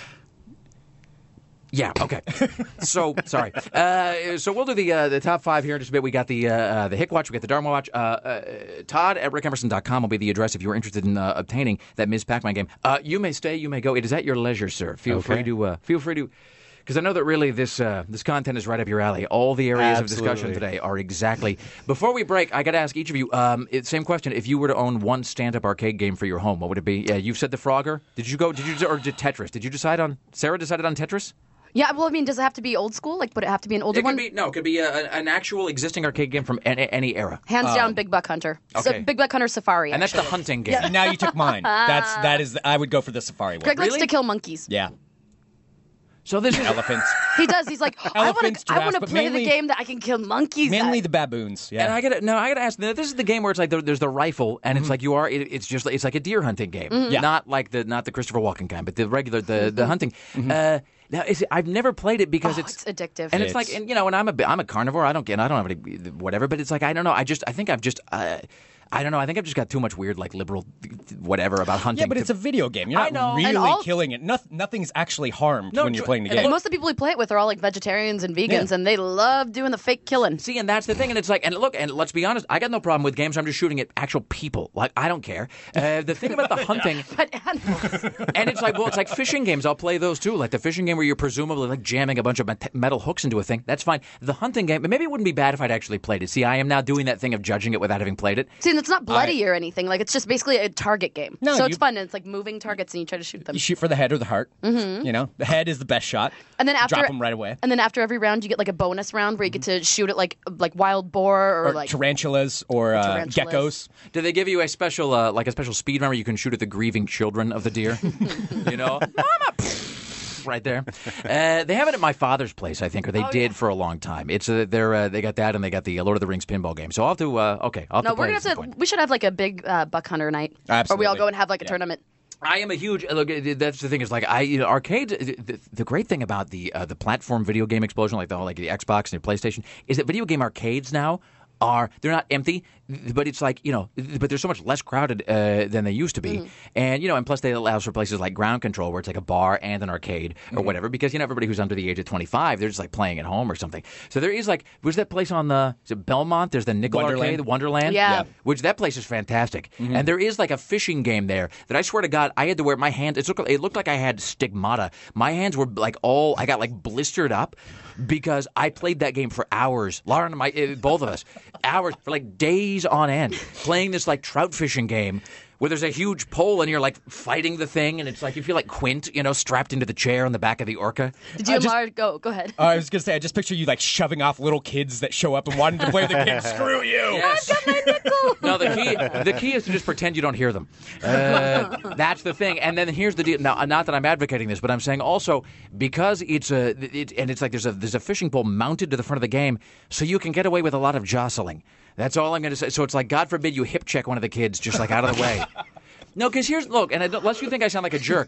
Yeah. Okay. So sorry. Uh, so we'll do the uh, the top five here in just a bit. We got the uh, uh, the Hick Watch. We got the Dharma Watch. Uh, uh, Todd at rick emerson dot com will be the address if you're interested in uh, obtaining that Miz Pac-Man game. Uh, you may stay. You may go. It is at your leisure, sir. Feel Okay. free to. Uh, feel free to. Because I know that really this uh, this content is right up your alley. All the areas of discussion Absolutely. today are exactly. Before we break, I got to ask each of you. Um, it, same question: if you were to own one stand-up arcade game for your home, what would it be? Yeah, you've said the Frogger. Did you go? Did you or did Tetris? Did you decide on? Sarah decided on Tetris. Yeah, well, I mean, does it have to be old school? Like, would it have to be an older It could one? be no. It could be a, a- an actual existing arcade game from any, any era. Hands down, Big Buck Hunter. okay. So Big Buck Hunter Safari. And that's the actually. hunting game. And now you took mine. That's that is. I would go for the Safari one. Greg likes Really? to kill monkeys. Yeah, So this is elephants. He does. He's like, I want Elephants, to. I want giraffes, to but play mainly- the game that I can kill monkeys. Mainly at. the baboons. Yeah. And I gotta no, I gotta ask. This is the game where it's like there- there's the rifle, and Mm-hmm. it's like you are. It, it's just it's like a deer hunting game, Yeah. not like the not the Christopher Walken kind, but the regular the the hunting. Mm-hmm. Uh, now is it, I've never played it because Oh, it's it's addictive. and it's, like It's- and, you know, and I'm a bi- I'm a carnivore. I don't get I don't have any whatever, but it's like I don't know. I just I think I've just. Uh, I don't know. I think I've just got too much weird, like liberal, whatever about hunting. yeah, but to- it's a video game. You're I not know. really And all- killing it. Noth- nothing's actually harmed No, when you're tr- playing the and game. And most of the people we play it with are all like vegetarians and vegans, Yeah. and they love doing the fake killing. See, and that's the thing, and it's like, and look, and let's be honest, I got no problem with games. I'm just shooting at actual people. Like, I don't care. Uh, the thing about the hunting, But animals. and it's like, well, it's like fishing games. I'll play those too, like the fishing game where you're presumably like jamming a bunch of met- metal hooks into a thing. That's fine. The hunting game, maybe it wouldn't be bad if I'd actually played it. See, I am now doing that thing of judging it without having played it. See, and it's not bloody or anything. Like, it's just basically a target game. No, so you- it's fun, and it's like moving targets, and you try to shoot them. You shoot for the head or the heart. Mm-hmm. You know, the head is the best shot. And then after drop them right away. And then after every round, you get like a bonus round where you get to shoot at like like wild boar or, Or like tarantulas or uh, tarantulas. geckos. Do they give you a special, uh, like a special speed run where you can shoot at the grieving children of the deer? You know, Mama, right there. Uh, they have it at my father's place, I think, or they Oh, did yeah. for a long time. It's uh, they're uh, they got that and they got the Lord of the Rings pinball game. So I'll have to. Uh, okay, I'll have no, to play we're it gonna at some have to. point. We should have like a big uh, buck hunter night, or we all Absolutely. go and have like a Yeah. tournament. I am a huge look. That's the thing is like I you know, arcades. The, the great thing about the uh, the platform video game explosion, like the whole like the Xbox and the PlayStation, is that video game arcades now are they're not empty, but it's like you know, but they're so much less crowded uh, than they used to be, Mm-hmm. and you know, and plus they allow for places like Ground Control where it's like a bar and an arcade or Mm-hmm. whatever, because you know everybody who's under the age of twenty-five, they're just like playing at home or something. So there is like, was that place on the is it Belmont? There's the Nickel Wonderland. Arcade, the Wonderland, Yeah. Yeah. which that place is fantastic. And there is like a fishing game there that I swear to God, I had to wear my hands. It looked, it looked like I had stigmata. My hands were like all, I got like blistered up because I played that game for hours. Lauren and my, uh, both of us, hours for like days on end, playing this like trout fishing game. Where there's a huge pole and you're like fighting the thing, and it's like you feel like Quint, you know, strapped into the chair on the back of the orca. Did you I and just- Laura go? Go ahead. Uh, I was gonna say, I just picture you like shoving off little kids that show up and wanting to play the game. Screw you! Yes. No, the key the key is to just pretend you don't hear them. Uh, that's the thing. And then here's the deal. Now, not that I'm advocating this, but I'm saying also because it's a it, and it's like there's a there's a fishing pole mounted to the front of the game, so you can get away with a lot of jostling. That's all I'm going to say. So it's like, God forbid you hip check one of the kids just like out of the way. No, because here's look, and I don't, unless you think I sound like a jerk,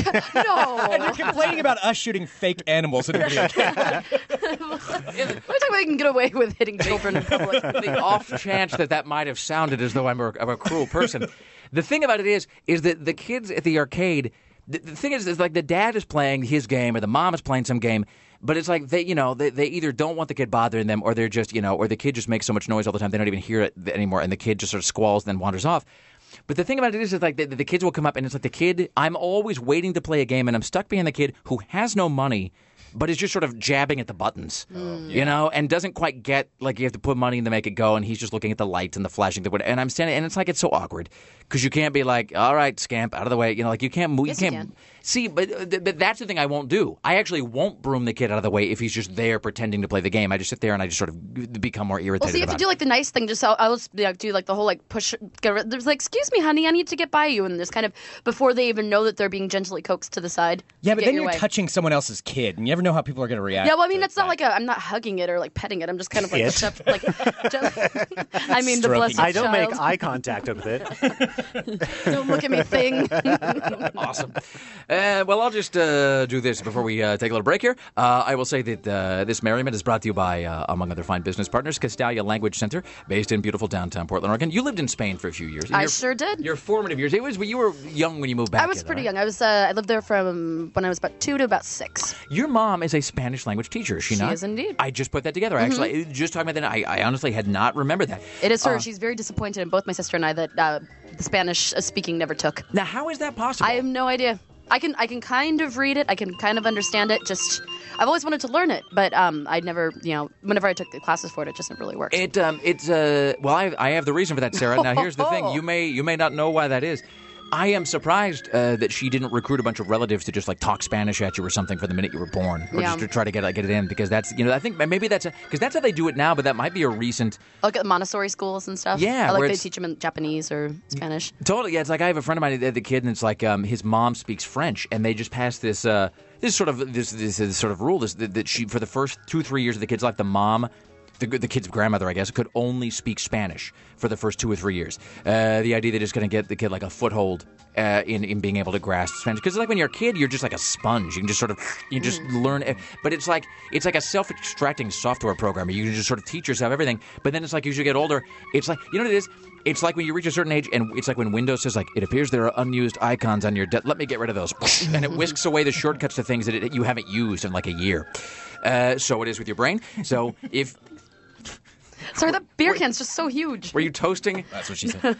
No. And you're complaining about us shooting fake animals in a video game. We're talking about you can get away with hitting children in public. the off chance that that might have sounded as though I'm a, I'm a cruel person. The thing about it is, is that the kids at the arcade, the, the thing is, is like the dad is playing his game or the mom is playing some game, but it's like they, you know, they, they either don't want the kid bothering them or they're just, you know, or the kid just makes so much noise all the time they don't even hear it anymore, and the kid just sort of squalls and then wanders off. But the thing about it is, is like the, the kids will come up and it's like the kid, I'm always waiting to play a game and I'm stuck behind the kid who has no money but is just sort of jabbing at the buttons, you know, and doesn't quite get, like, you have to put money in to make it go, and he's just looking at the lights and the flashing, the and I'm standing, and it's like, it's so awkward, because you can't be like, all right, scamp, out of the way, you know, like, you can't move, Yes, you you can't, can. See, but, uh, but that's the thing I won't do. I actually won't broom the kid out of the way if he's just there pretending to play the game. I just sit there and I just sort of become more irritated. Well, see, you have about to do like the nice thing. Just I'll, I'll just, like, do like the whole like push. Get rid, there's like, excuse me, honey, I need to get by you, and there's kind of before they even know that they're being gently coaxed to the side. Yeah, to but get then your you're way. touching someone else's kid, and you never know how people are going to react. Yeah, well, I mean, to it's not that. like a. I'm not hugging it or like petting it. I'm just kind of like, It. step, like just, I mean, the Stroking. blessed I don't child. make eye contact with it. Don't look at me, thing. Awesome. Uh, well, I'll just uh, do this before we uh, take a little break here. Uh, I will say that uh, this merriment is brought to you by, uh, among other fine business partners, Castalia Language Center, based in beautiful downtown Portland, Oregon. You lived in Spain for a few years. I Your- sure did. Your formative years. It was you were young when you moved back. I was here, pretty right? young. I was. Uh, I lived there from when I was about two to about six. Your mom is a Spanish language teacher, is she, She not? is indeed. I just put that together. Actually, just talking about that, I, I honestly had not remembered that. It is her. Uh, She's very disappointed in both my sister and I that uh, the Spanish uh, speaking never took. Now, how is that possible? I have no idea. I can I can kind of read it. I can kind of understand it. Just I've always wanted to learn it, but um, I never, you know, whenever I took the classes for it, it just never really worked. It um it's uh well I I have the reason for that, Sarah. Now here's the thing. You may you may not know why that is. I am surprised uh, that she didn't recruit a bunch of relatives to just like talk Spanish at you or something for the minute you were born, or Yeah. just to try to get get it in, because that's you know I think maybe that's because that's how they do it now, but that might be a recent Look at Montessori schools and stuff. Yeah, I like where they it's- teach them in Japanese or Spanish. Totally, yeah. It's like I have a friend of mine, the the kid, and it's like um, his mom speaks French, and they just passed this uh, this sort of this this, this sort of rule this, that, that she for the first two three years of the kid's life, the mom. The, the kid's grandmother, I guess, could only speak Spanish for the first two or three years. Uh, the idea that it's going to get the kid like a foothold uh, in in being able to grasp Spanish, because like when you're a kid, you're just like a sponge. You can just sort of you just learn. But it's like it's like a self-extracting software program. You can just sort of teach yourself everything. But then it's like as you get older, it's like you know what it is. It's like when you reach a certain age, and it's like when Windows says, like, it appears there are unused icons on your de- let me get rid of those. And it whisks away the shortcuts to things that it, you haven't used in like a year. Uh, so it is with your brain. So if... Sorry, that beer can's just so huge. Were you toasting? That's what she said.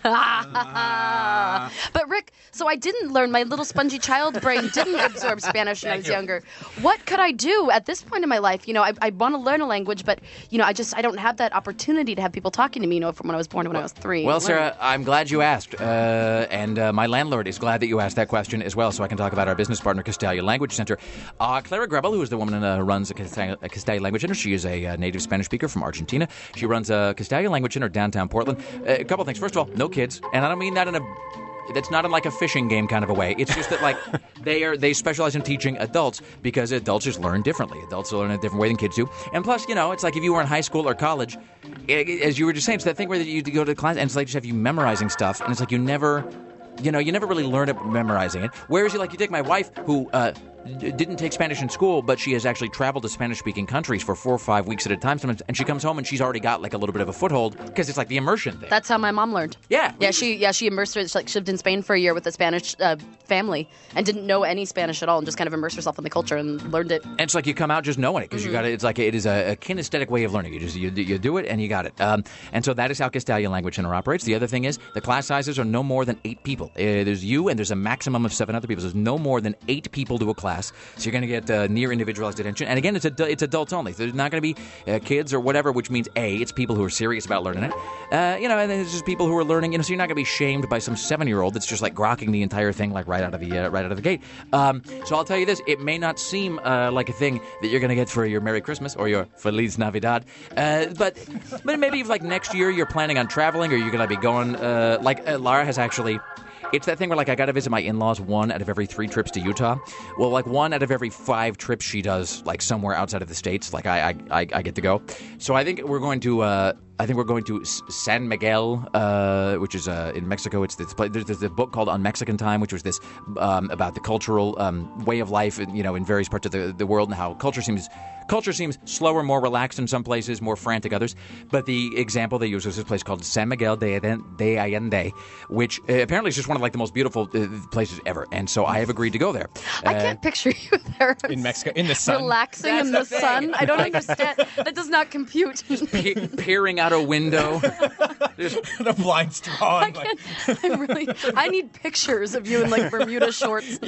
But Rick, so I didn't learn. My little spongy child brain didn't absorb Spanish when I was younger. What could I do at this point in my life? You know, I, I want to learn a language, but you know, I just I don't have that opportunity to have people talking to me. You know, from when I was born to when I was three. Well, Sarah, I'm glad you asked, uh, and uh, my landlord is glad that you asked that question as well, so I can talk about our business partner, Castalia Language Center. Uh, Clara Grebel, who is the woman uh, who runs a Castalia, a Castalia Language Center, she is a uh, native Spanish speaker from Argentina. She runs a Castalia Language Center downtown Portland. Uh, a couple things. First of all, no kids, and I don't mean that in a that's not in like a fishing game kind of a way. It's just that like they are they specialize in teaching adults because adults just learn differently. Adults learn in a different way than kids do. And plus, you know, it's like if you were in high school or college, it, as you were just saying, it's that thing where you go to class and it's like just have you memorizing stuff, and it's like you never, you know, you never really learn it memorizing it. Whereas you like you take my wife who uh, d- didn't take Spanish in school, but she has actually traveled to Spanish-speaking countries for four or five weeks at a time sometimes, and she comes home and she's already got like a little bit of a foothold because it's like the immersion thing. That's how my mom learned. Yeah. Yeah, she yeah she immersed her. She, like, she lived in Spain for a year with a Spanish uh, family and didn't know any Spanish at all, and just kind of immersed herself in the culture and learned it. And it's like you come out just knowing it because you got it. It's like it is a, a kinesthetic way of learning. You just you, you do it and you got it. Um, and so that is how Castalia Language Center operates. The other thing is the class sizes are no more than eight people. Uh, there's you and there's a maximum of seven other people. So there's no more than eight people to a class. So you're going to get uh, near individualized attention. And again, it's ad- it's adults only. So there's not going to be uh, kids or whatever, which means A, it's people who are serious about learning it. Uh, you know, and then it's just people who are learning. You know, so you're not going to be shamed by some seven-year-old that's just like grokking the entire thing like right out of the uh, right out of the gate. Um, so I'll tell you this: it may not seem uh, like a thing that you're going to get for your Merry Christmas or your Feliz Navidad, uh, but but maybe if like next year you're planning on traveling or you're going to be going. Uh, like uh, Lara has actually. It's that thing where, like, I got to visit my in-laws one out of every three trips to Utah. Well, like, one out of every five trips she does, like, somewhere outside of the States, like, I I, I, I get to go. So I think we're going to, uh, I think we're going to S- San Miguel, uh, which is uh, in Mexico. It's this place. There's, there's a book called On Mexican Time, which was this um, about the cultural um, way of life, you know, in various parts of the, the world and how culture seems culture seems slower, more relaxed in some places, more frantic others. But the example they use was this place called San Miguel de, de Allende, which uh, apparently is just one of like the most beautiful uh, places ever. And so I have agreed to go there. I Uh, can't picture you there. In Mexico, in the sun. Relaxing That's in the, the thing. sun. I don't understand. That does not compute. pe- peering out a window. The blind straw. I and, like, can't. I'm really. I need pictures of you in like Bermuda shorts.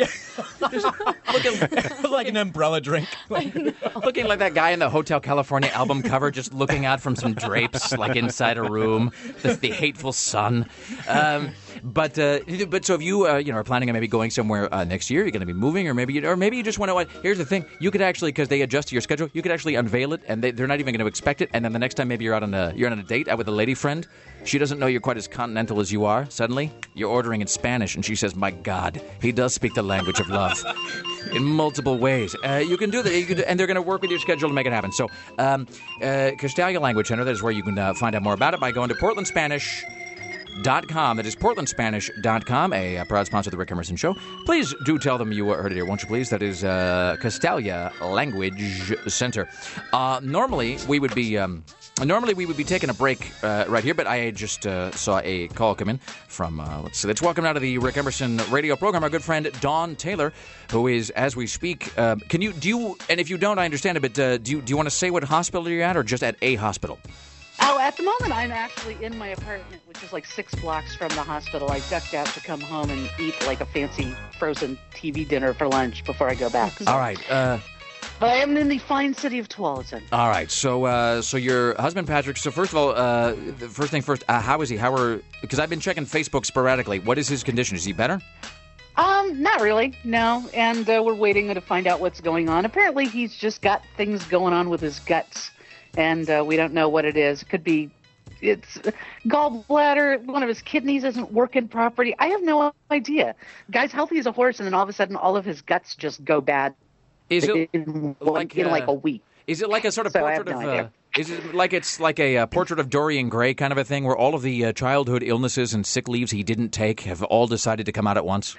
like an umbrella drink. Like, Looking like that guy in the Hotel California album cover, just looking out from some drapes, like inside a room. The, the hateful sun. Um, But uh, but so if you uh, you know are planning on maybe going somewhere uh, next year, you're going to be moving, or maybe you, or maybe you just want to. What? Here's the thing: you could actually, because they adjust to your schedule, you could actually unveil it, and they, they're not even going to expect it. And then the next time maybe you're out on a you're on a date out with a lady friend, she doesn't know you're quite as continental as you are. Suddenly, you're ordering in Spanish, and she says, "My God, he does speak the language of love." In multiple ways. Uh, you can do that, you can do, and they're going to work with your schedule to make it happen. So, um, uh, Castalia Language Center, that is where you can uh, find out more about it by going to portland spanish dot com. That is portland spanish dot com, a, a proud sponsor of the Rick Emerson Show. Please do tell them you heard it here, won't you please? That is uh, Castalia Language Center. Uh, normally, we would be... Um, Normally, we would be taking a break uh, right here, but I just uh, saw a call come in from, uh, let's see, let's welcome now to the Rick Emerson radio program our good friend Dawn Taylor, who is, as we speak, uh, can you, do you, and if you don't, I understand it, but uh, do you, do you want to say what hospital you're at, or just at a hospital? Oh, at the moment, I'm actually in my apartment, which is like six blocks from the hospital. I ducked out to come home and eat like a fancy frozen T V dinner for lunch before I go back. All right, uh... But I am in the fine city of Tualatin. All right. So, uh, so your husband Patrick. So, first of all, uh, the first thing first. Uh, how is he? How are? Because I've been checking Facebook sporadically. What is his condition? Is he better? Um, not really. No. And uh, we're waiting to find out what's going on. Apparently, he's just got things going on with his guts, and uh, we don't know what it is. It could be, it's gallbladder. One of his kidneys isn't working properly. I have no idea. Guy's healthy as a horse, and then all of a sudden, all of his guts just go bad. Is it in, like, in uh, like a week? Is it like a sort of So I have portrait no of? Uh, is it like it's like a uh, portrait of Dorian Gray kind of a thing, where all of the uh, childhood illnesses and sick leaves he didn't take have all decided to come out at once?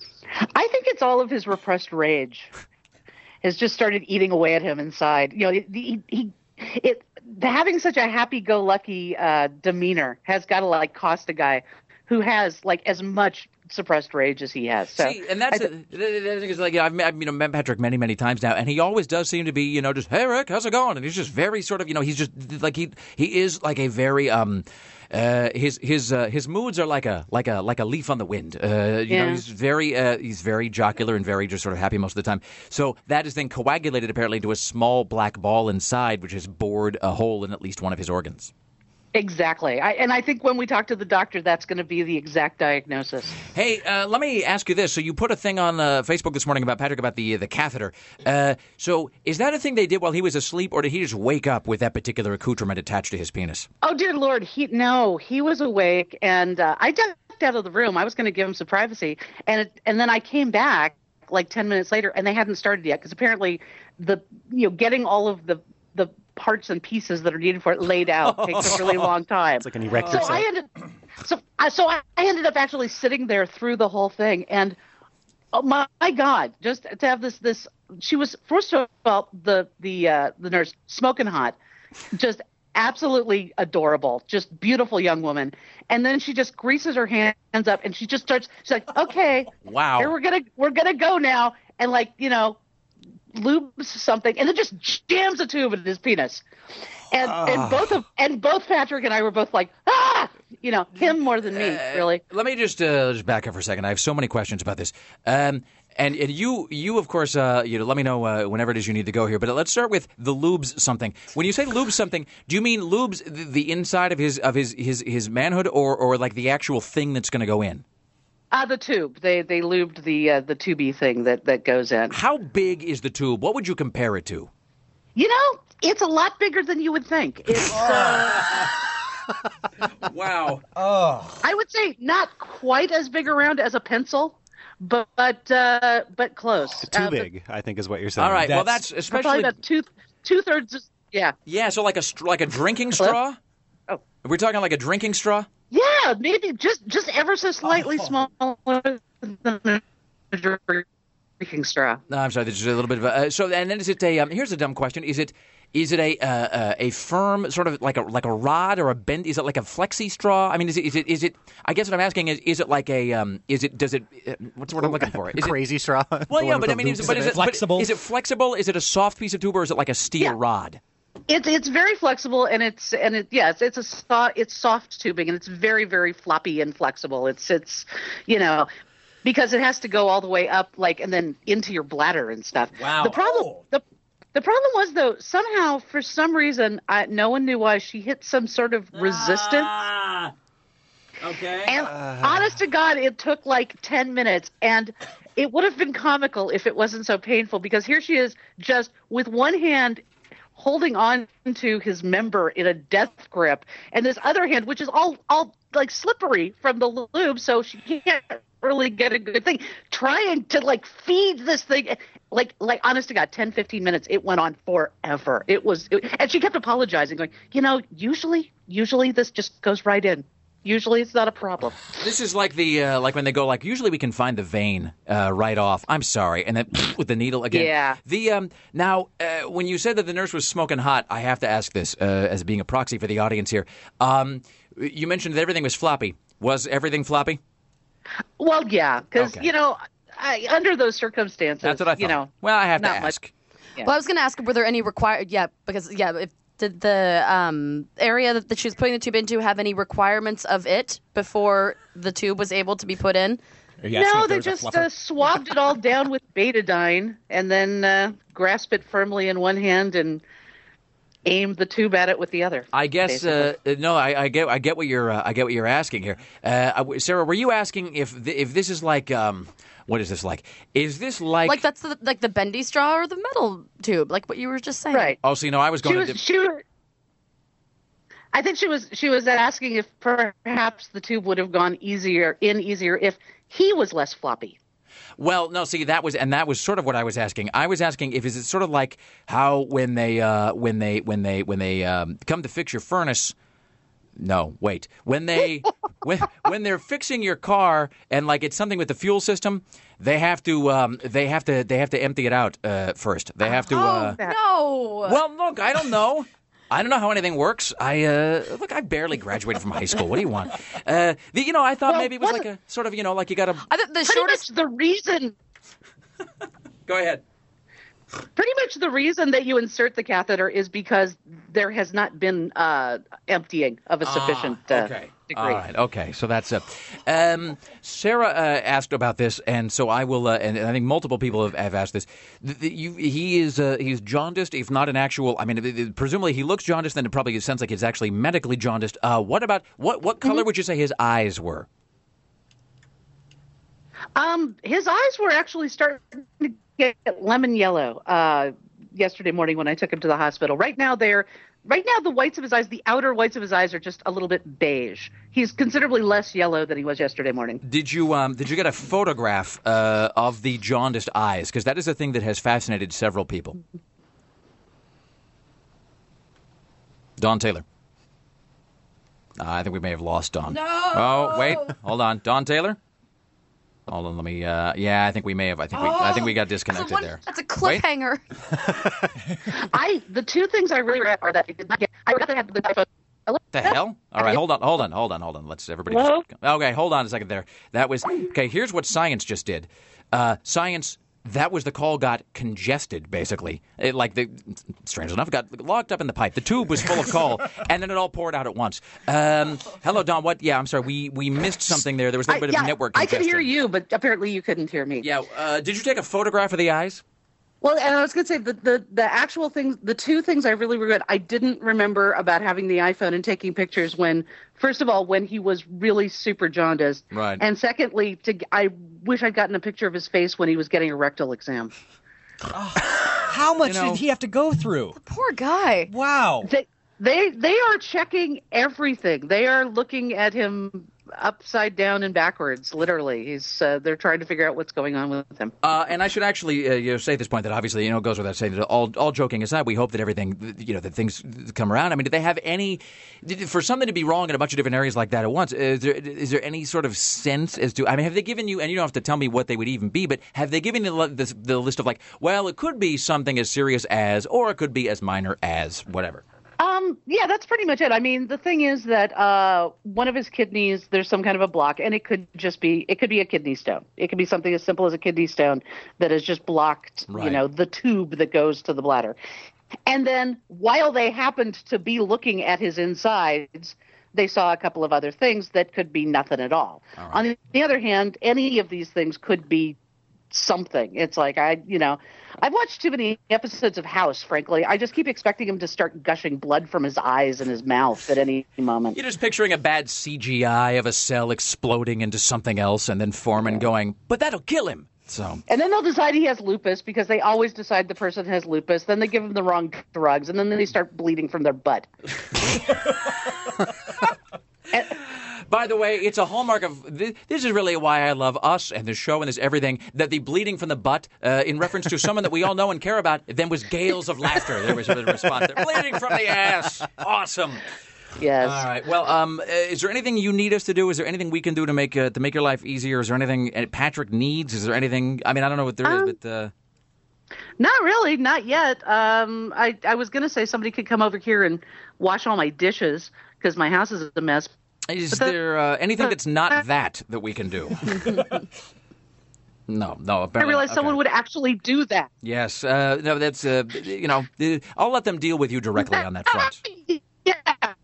I think it's all of his repressed rage has just started eating away at him inside. You know, he, he it having such a happy-go-lucky uh, demeanor has got to like cost a guy who has like as much suppressed rage as he has. So, See, and that's th- the, the, the thing is, like, I've, I've you know, met Patrick many, many times now, and he always does seem to be, you know, just, hey, Rick, how's it going? And he's just very sort of, you know, he's just like he he is like a very um. Uh, his his uh, his moods are like a like a like a leaf on the wind. Uh, you Yeah. know, he's very uh, he's very jocular and very just sort of happy most of the time. So that is then coagulated apparently to a small black ball inside, which has bored a hole in at least one of his organs. Exactly. I, and I think when we talk to the doctor, that's going to be the exact diagnosis. Hey, uh, let me ask you this. So you put a thing on uh, Facebook this morning about Patrick, about the the catheter. Uh, so is that a thing they did while he was asleep, or did he just wake up with that particular accoutrement attached to his penis? Oh, dear Lord. He No, he was awake, and uh, I ducked out of the room. I was going to give him some privacy, and it, and then I came back like ten minutes later, and they hadn't started yet, because apparently the you know getting all of the the parts and pieces that are needed for it laid out takes a really long time. It's like an erector So set. I ended, so I so I ended up actually sitting there through the whole thing, and oh my, my God, just to have this this she was first of all the the uh, the nurse smoking hot, just absolutely adorable, just beautiful young woman, and then she just greases her hands up and she just starts. She's like, okay, wow, here we're gonna we're gonna go now, and like you know. lubes something and then just jams a tube in his penis, and Ah. and both of and both Patrick and I were both like ah you know him more than me really. Let me just uh, just back up for a second. I have so many questions about this. Um, and, and you, you of course, uh, you know, let me know uh, whenever it is you need to go here. But let's start with the lubes something. When you say lubes something, do you mean lubes the, the inside of his of his his, his manhood, or or like the actual thing that's going to go in? Ah, uh, the tube. They they lubed the uh, the tubey thing that, that goes in. How big is the tube? What would you compare it to? You know, it's a lot bigger than you would think. It's uh, wow. Oh. I would say not quite as big around as a pencil, but but uh, but close. Too uh, big, I think, is what you're saying. All right. Well, that's especially probably about two two thirds. Yeah. Yeah. So like a str- like a drinking straw. Oh. Are we talking like a drinking straw? Yeah, maybe just just ever so slightly smaller than a drinking straw. No, I'm sorry. There's a little bit of a, uh, so. And then is it a? Um, here's a dumb question. Is it? Is it a uh, uh, a firm sort of like a like a rod or a bend? Is it like a flexi straw? I mean, is it is it is it? I guess what I'm asking is, is it like a? Um, is it? Does it? Uh, what's the word I'm looking for? Is Crazy it, straw. Well, The yeah, one but with I the mean, is, loops but in is it? it but Flexible? Is it flexible? Is it a soft piece of tube, or is it like a steel Yeah. rod? It's it's very flexible, and it's and it yeah it's, it's a soft it's soft tubing, and it's very very floppy and flexible. It's it's you know because it has to go all the way up like and then into your bladder and stuff. Wow. The problem the the problem was though somehow for some reason I, no one knew why she hit some sort of resistance. Ah. Okay. And honest to God, it took like ten minutes. And it would have been comical if it wasn't so painful, because here she is just with one hand holding on to his member in a death grip, and this other hand, which is all all like slippery from the lube, so she can't really get a good thing, trying to like feed this thing. Like, like, honest to God, ten, fifteen minutes, it went on forever. It was, it, and she kept apologizing, going, you know, usually, usually this just goes right in. Usually it's not a problem. This is like the uh, like when they go like, usually we can find the vein uh, right off. I'm sorry, and then with the needle again. Yeah. The um now uh, when you said that the nurse was smoking hot, I have to ask this uh, as being a proxy for the audience here. Um, you mentioned that everything was floppy. Was everything floppy? Well, yeah, because Okay. you know, I, under those circumstances, That's what I thought. you know, well, I have to not ask. much. Yeah. Well, I was going to ask, were there any required? Yeah, because yeah, if did the um, area that, that she was putting the tube into have any requirements of it before the tube was able to be put in? No, they just uh, swabbed it all down with betadine and then uh, grasped it firmly in one hand and aimed the tube at it with the other. I guess uh, no. I, I get. I get what you're. Uh, I get what you're asking here, uh, Sarah. Were you asking if the, if this is like um, what is this like? Is this like Like that's the, like the bendy straw or the metal tube, like what you were just saying. Right. Oh, so you know, I was going She was, to. she was, I think she was she was asking if perhaps the tube would have gone easier in easier if he was less floppy. Well, no, see, that was, and that was sort of what I was asking. I was asking if is it sort of like how when they, uh, when they, when they, when they um, come to fix your furnace. No, wait. When they, when when they're fixing your car and like it's something with the fuel system, they have to, um, they have to, they have to empty it out uh, first. They have to. Uh, No. well, look, I don't know. I don't know how anything works. I uh, look. I barely graduated from high school. What do you want? Uh, the, you know, I thought Well, maybe it was like wasn't- a sort of, you know, like you got to. I think the Pretty shortest. much the reason. Go ahead. Pretty much the reason that you insert the catheter is because there has not been uh, emptying of a sufficient Ah, uh, okay. degree. All right. Okay. So that's it. Um, Sarah uh, asked about this, and so I will. Uh, and I think multiple people have, have asked this. The, the, you, he is uh, he's jaundiced, if not an actual. I mean, it, it, presumably he looks jaundiced. Then it probably sounds like he's actually medically jaundiced. Uh, what about what? What color Mm-hmm. would you say his eyes were? Um, his eyes were actually starting to get lemon yellow uh, yesterday morning when I took him to the hospital. Right now, they're right now the whites of his eyes, the outer whites of his eyes, are just a little bit beige. He's considerably less yellow than he was yesterday morning. Did you um, did you get a photograph uh, of the jaundiced eyes? Because that is a thing that has fascinated several people. Don Taylor. Uh, I think we may have lost Don. No. Oh, wait. Hold on. Don Taylor? Hold on. Let me. Uh, yeah, I think we may have. I think we. I think we got disconnected One- there. That's a Wait. cliffhanger. I the two things I really regret are that I did not get. I regret that I had the iPhone. Hello? The hell? All right, hold on, hold on, hold on, hold on. Let's everybody. Hello? Just, okay, hold on a second there. That was okay. Here's what science just did. Uh, science. That was the call got congested, basically. It, like the strange enough, got locked up in the pipe. The tube was full of call, and then it all poured out at once. Um, hello, Don. What? Yeah, I'm sorry. We we missed something there. There was a little I, bit yeah, of network I congestion. could hear you, but apparently you couldn't hear me. Yeah. Uh, did you take a photograph of the eyes? Well, and I was going to say the, the the actual things, the two things I really regret, I didn't remember about having the iPhone and taking pictures when, first of all, when he was really super jaundiced. Right. And secondly, to I wish I'd gotten a picture of his face when he was getting a rectal exam. How much You know- did he have to go through? Poor guy. Wow. They, they, they are checking everything. They are looking at him upside down and backwards, literally. He's uh, they're trying to figure out what's going on with him. Uh, and I should actually uh, you know, say at this point that obviously, you know, it goes without saying that all, all joking aside, we hope that everything, you know, that things come around. I mean, do they have any, did, for something to be wrong in a bunch of different areas like that at once, is there, is there any sort of sense as to, I mean, have they given you, and you don't have to tell me what they would even be, but have they given you the, the, the list of like, well, it could be something as serious as, or it could be as minor as, whatever? Um, yeah, that's pretty much it. I mean, the thing is that uh, one of his kidneys, there's some kind of a block, and it could just be, it could be a kidney stone. It could be something as simple as a kidney stone that has just blocked, Right. you know, the tube that goes to the bladder. And then while they happened to be looking at his insides, they saw a couple of other things that could be nothing at all. All right. On the other hand, any of these things could be something. It's like I, you know, I've watched too many episodes of House. Frankly, I just keep expecting him to start gushing blood from his eyes and his mouth at any moment. You're just picturing a bad C G I of a cell exploding into something else, and then Foreman going, "But that'll kill him." So. And then they'll decide he has lupus because they always decide the person has lupus. Then they give him the wrong drugs, and then they start bleeding from their butt. and, By the way, it's a hallmark of this, this is really why I love us and the show and this everything, that the bleeding from the butt, uh, in reference to someone that we all know and care about, then was gales of laughter. There was a response there. Bleeding from the ass. Awesome. Yes. All right. Well, um, uh, is there anything you need us to do? Is there anything we can do to make uh, to make your life easier? Is there anything uh, Patrick needs? Is there anything? I mean, I don't know what there um, is, but uh... not really, not yet. Um, I I was going to say somebody could come over here and wash all my dishes because my house is a mess. Is there uh, anything that's not that that we can do? No, no. I realized okay. someone would actually do that. Yes. Uh, no, that's uh, you know, uh, I'll let them deal with you directly on that front. Yeah.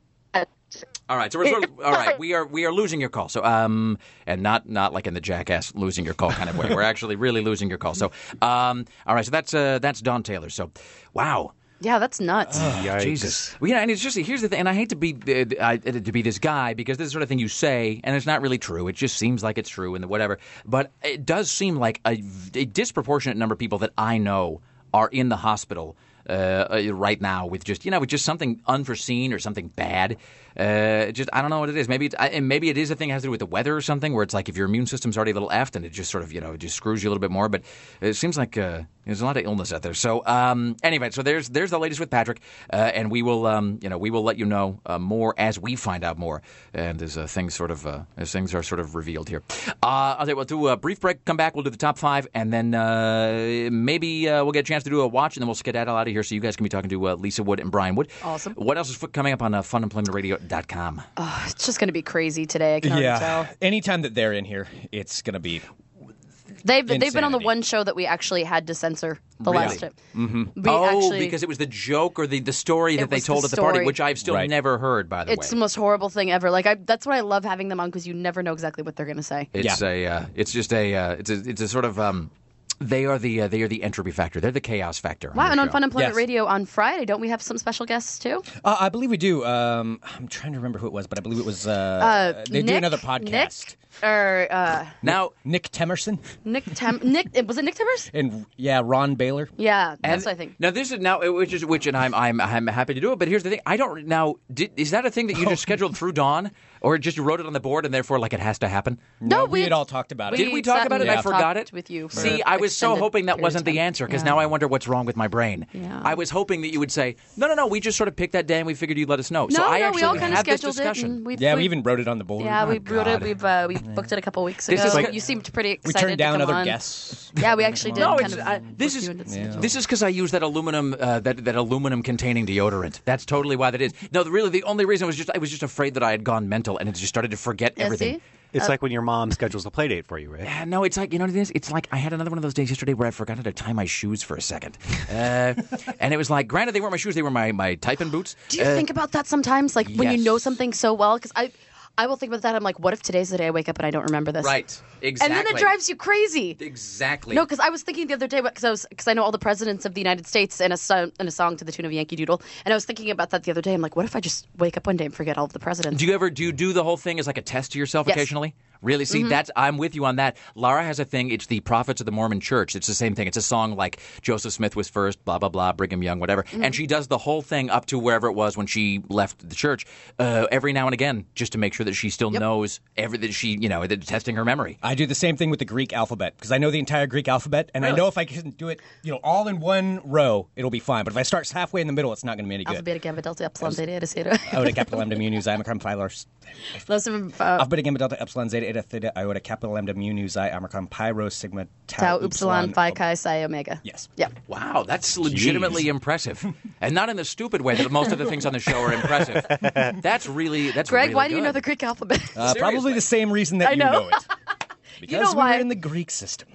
All right, so we're sort of, all right. We are we are losing your call. So um, and not not like in the Jackass losing your call kind of way. We're actually really losing your call. So um, all right. So that's uh, that's Dawn Taylor. So wow. Yeah, that's nuts. Yikes. Jesus. Well, yeah, and it's just here's the thing, and I hate to be uh, uh, to be this guy because this is the sort of thing you say, and it's not really true. It just seems like it's true and whatever. But it does seem like a, a disproportionate number of people that I know are in the hospital uh, right now with just you know with just something unforeseen or something bad. Uh, just I don't know what it is. Maybe it's, I, and maybe it is a thing that has to do with the weather or something, where it's like if your immune system's already a little effed, and it just sort of you know it just screws you a little bit more. But it seems like uh, there's a lot of illness out there. So um, anyway, so there's there's the latest with Patrick, uh, and we will um, you know we will let you know uh, more as we find out more, and as uh, things sort of uh, as things are sort of revealed here. Uh, I'll tell you, we'll do a brief break, come back, we'll do the top five, and then uh, maybe uh, we'll get a chance to do a watch, and then we'll skedaddle out of here so you guys can be talking to uh, Lisa Wood and Brian Wood. Awesome. What else is coming up on uh, fun employment radio dot com? Oh, it's just going to be crazy today. I can already Yeah. tell. Anytime that they're in here, it's going to be. They've they've been on the Insanity. one show that we actually had to censor the Really? last time. Mm-hmm. We oh, actually, because it was the joke or the, the story It that they was told the at the party, story. which I've still Right. never heard, by the it's way. the most horrible thing ever. Like I, that's why I love having them on because you never know exactly what they're going to say. It's a, uh, it's just a, uh, it's a, it's a sort of, um, they are the, uh, they are the entropy factor. They're the chaos factor. Wow, on and the on show. Fun Employment Yes. Radio on Friday, don't we have some special guests too? Uh, I believe we do. Um, I'm trying to remember who it was, but I believe it was. Uh, Uh, they do Nick- another podcast. Nick, or uh, Now, Nick Temerson Nick Tem- Nick was it Nick Timbers? and yeah, Ron Baylor. Yeah, and that's what I think. now this is now, which is which, and I'm, I'm, I'm happy to do it. But here's the thing: I don't now. Did, is that a thing that you just scheduled through Dawn, or just you wrote it on the board and therefore like it has to happen? No, we we had all talked about it. Did we talk sat about it? and I forgot talked it. with you. For See, I was so extended hoping that period of wasn't the time. answer because Yeah. now I wonder what's wrong with my brain. Yeah. I was hoping that you would say, no, no, no. We just sort of picked that day and we figured you'd let us know. No, so I no, actually we all kind of had this scheduled it. discussion. And we've, Yeah, we we've- even wrote it on the board. Yeah, we Oh, wrote God. it. We've uh, we booked it a couple weeks This ago. is like- you seemed pretty We excited turned down to come other on. guests. Yeah, we actually did. No, kind it's, of uh, this book is you into the Yeah. schedule. this is because I use that aluminum uh, that that aluminum containing deodorant. That's totally why that is. No, the, really, the only reason was just I was just afraid that I had gone mental and it just started to forget Yeah, everything. see? It's Uh, like when your mom schedules a play date for you, right? Yeah, no, it's like, you know what it is? It's like I had another one of those days yesterday where I forgot how to tie my shoes for a second. Uh, and it was like, granted, they weren't my shoes, they were my, my typing boots. Do you Uh, think about that sometimes? Like when you yes. know something so well? Because I, I will think about that. I'm like, what if today's the day I wake up and I don't remember this? Right, exactly. And then it drives you crazy. Exactly. No, because I was thinking the other day, because I was because I know all the presidents of the United States in a so- in a song to the tune of Yankee Doodle, and I was thinking about that the other day. I'm like, what if I just wake up one day and forget all of the presidents? Do you ever do you do the whole thing as like a test to yourself Yes. occasionally? Really? See, Mhm. that's I'm with you on that. Lara has a thing. It's the Prophets of the Mormon Church. It's the same thing. It's a song like Joseph Smith was first, blah blah blah, Brigham Young, whatever. Mhm. And she does the whole thing up to wherever it was when she left the church, uh, every now and again, just to make sure that she still knows every that she, you know, that testing her memory. I do the same thing with the Greek alphabet because I know the entire Greek alphabet, and I Really? know if I can do it, you know, all in one row, it'll be fine. But if I start halfway in the middle, it's not going to be any Alpha, good. beta, gamma, delta, epsilon, zeta, eta, theta. Iota, capital Lambda, mu, nu, xi, omicron, phi, lars. Those are, uh, Alpha, beta, gamma, delta, epsilon, zeta, eta, theta, iota, capital Lambda, mu, nu, xi, omicron, pi, rho, sigma, tau, tau, upsilon, phi, chi, psi, omega. Yes. Yeah. Wow, that's legitimately impressive, and not in the stupid way that most of the things on the show are impressive. That's really that's Greg, really why do you good. know the Greek alphabet? Uh, probably the same reason that I you know. know, it. Because You know we why? were in the Greek system.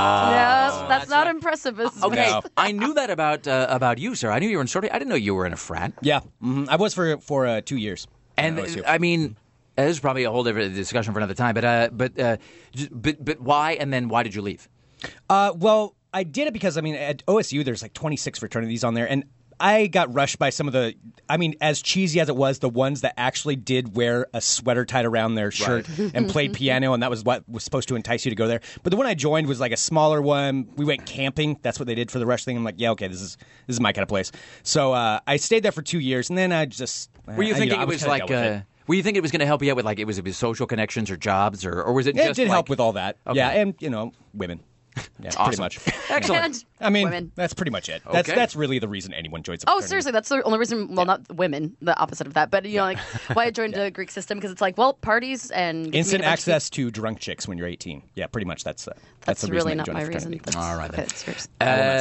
yeah, that's, not impressive. Is Okay, No. I knew that about uh, about you, sir. I knew you were in sorority. I didn't know you were in a frat. Yeah, hmm I was for for uh, two years. And at O S U. I mean, this is probably a whole different discussion for another time. But uh, but uh, j- but but why? And then why did you leave? Uh, well, I did it because, I mean, at O S U, there's like twenty-six fraternities on there, and I got rushed by some of the, I mean, as cheesy as it was, the ones that actually did wear a sweater tied around their shirt Right. and played piano, and that was what was supposed to entice you to go there. But the one I joined was like a smaller one. We went camping. That's what they did for the rush thing. I'm like, yeah, okay, this is this is my kind of place. So uh, I stayed there for two years, and then I just... Were you I, thinking know, I it was kinda like... done with Uh, it. were you thinking it was going to help you out with, like, it was, it was social connections or jobs, or, or was it It just did like... help with all that. Okay. Yeah, and, you know, women. Yeah, Awesome. pretty much. Excellent. And I mean, women. that's pretty much it. That's Okay. that's really the reason anyone joins a Oh, fraternity. seriously, that's the only reason. Well, not women, the opposite of that, but you know, like why I joined the Greek system because it's like, well, parties and get to Instant meet a bunch of access to drunk chicks when you're eighteen. Yeah, pretty much. That's uh, that's, That's the really reason not that you my join a reason. fraternity. That's- All right, then. okay, it's yours.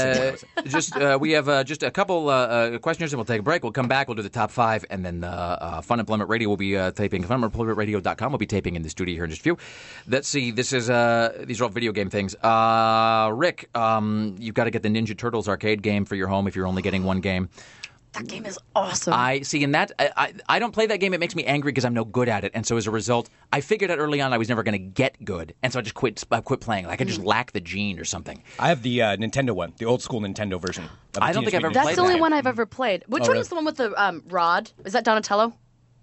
Uh, just uh, we have uh, just a couple uh, uh, questions, and we'll take a break. We'll come back. We'll do the top five, and then uh, uh, Fun Employment Radio will be uh, taping. fun employment radio dot com will be taping in the studio here in just a few. Let's see. This is uh, these are all video game things. Uh, Rick, um, you've got to get the Ninja Turtles arcade game for your home if you're only getting one game. That game is awesome. I see. In that, I, I, I don't play that game. It makes me angry because I'm no good at it, and so as a result, I figured out early on I was never going to get good, and so I just quit. I quit playing. Like I just lack the gene or something. I have the uh, Nintendo one, the old school Nintendo version. of the I don't Teenage think I've Mutant ever Ninja That's the played only that. one I've ever played. Which Oh, one really? is the one with the um, rod? Is that Donatello?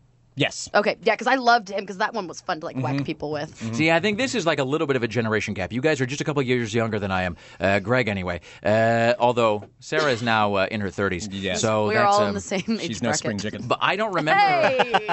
Yes. Okay, yeah, because I loved him because that one was fun to like Mm-hmm. whack people with. See, I think this is like a little bit of a generation gap. You guys are just a couple of years younger than I am. Uh, Greg, anyway. Uh, although Sarah is now uh, in her thirties. Yeah. So We're that's, all um, in the same age She's no bracket. spring chicken. But I don't remember. Hey!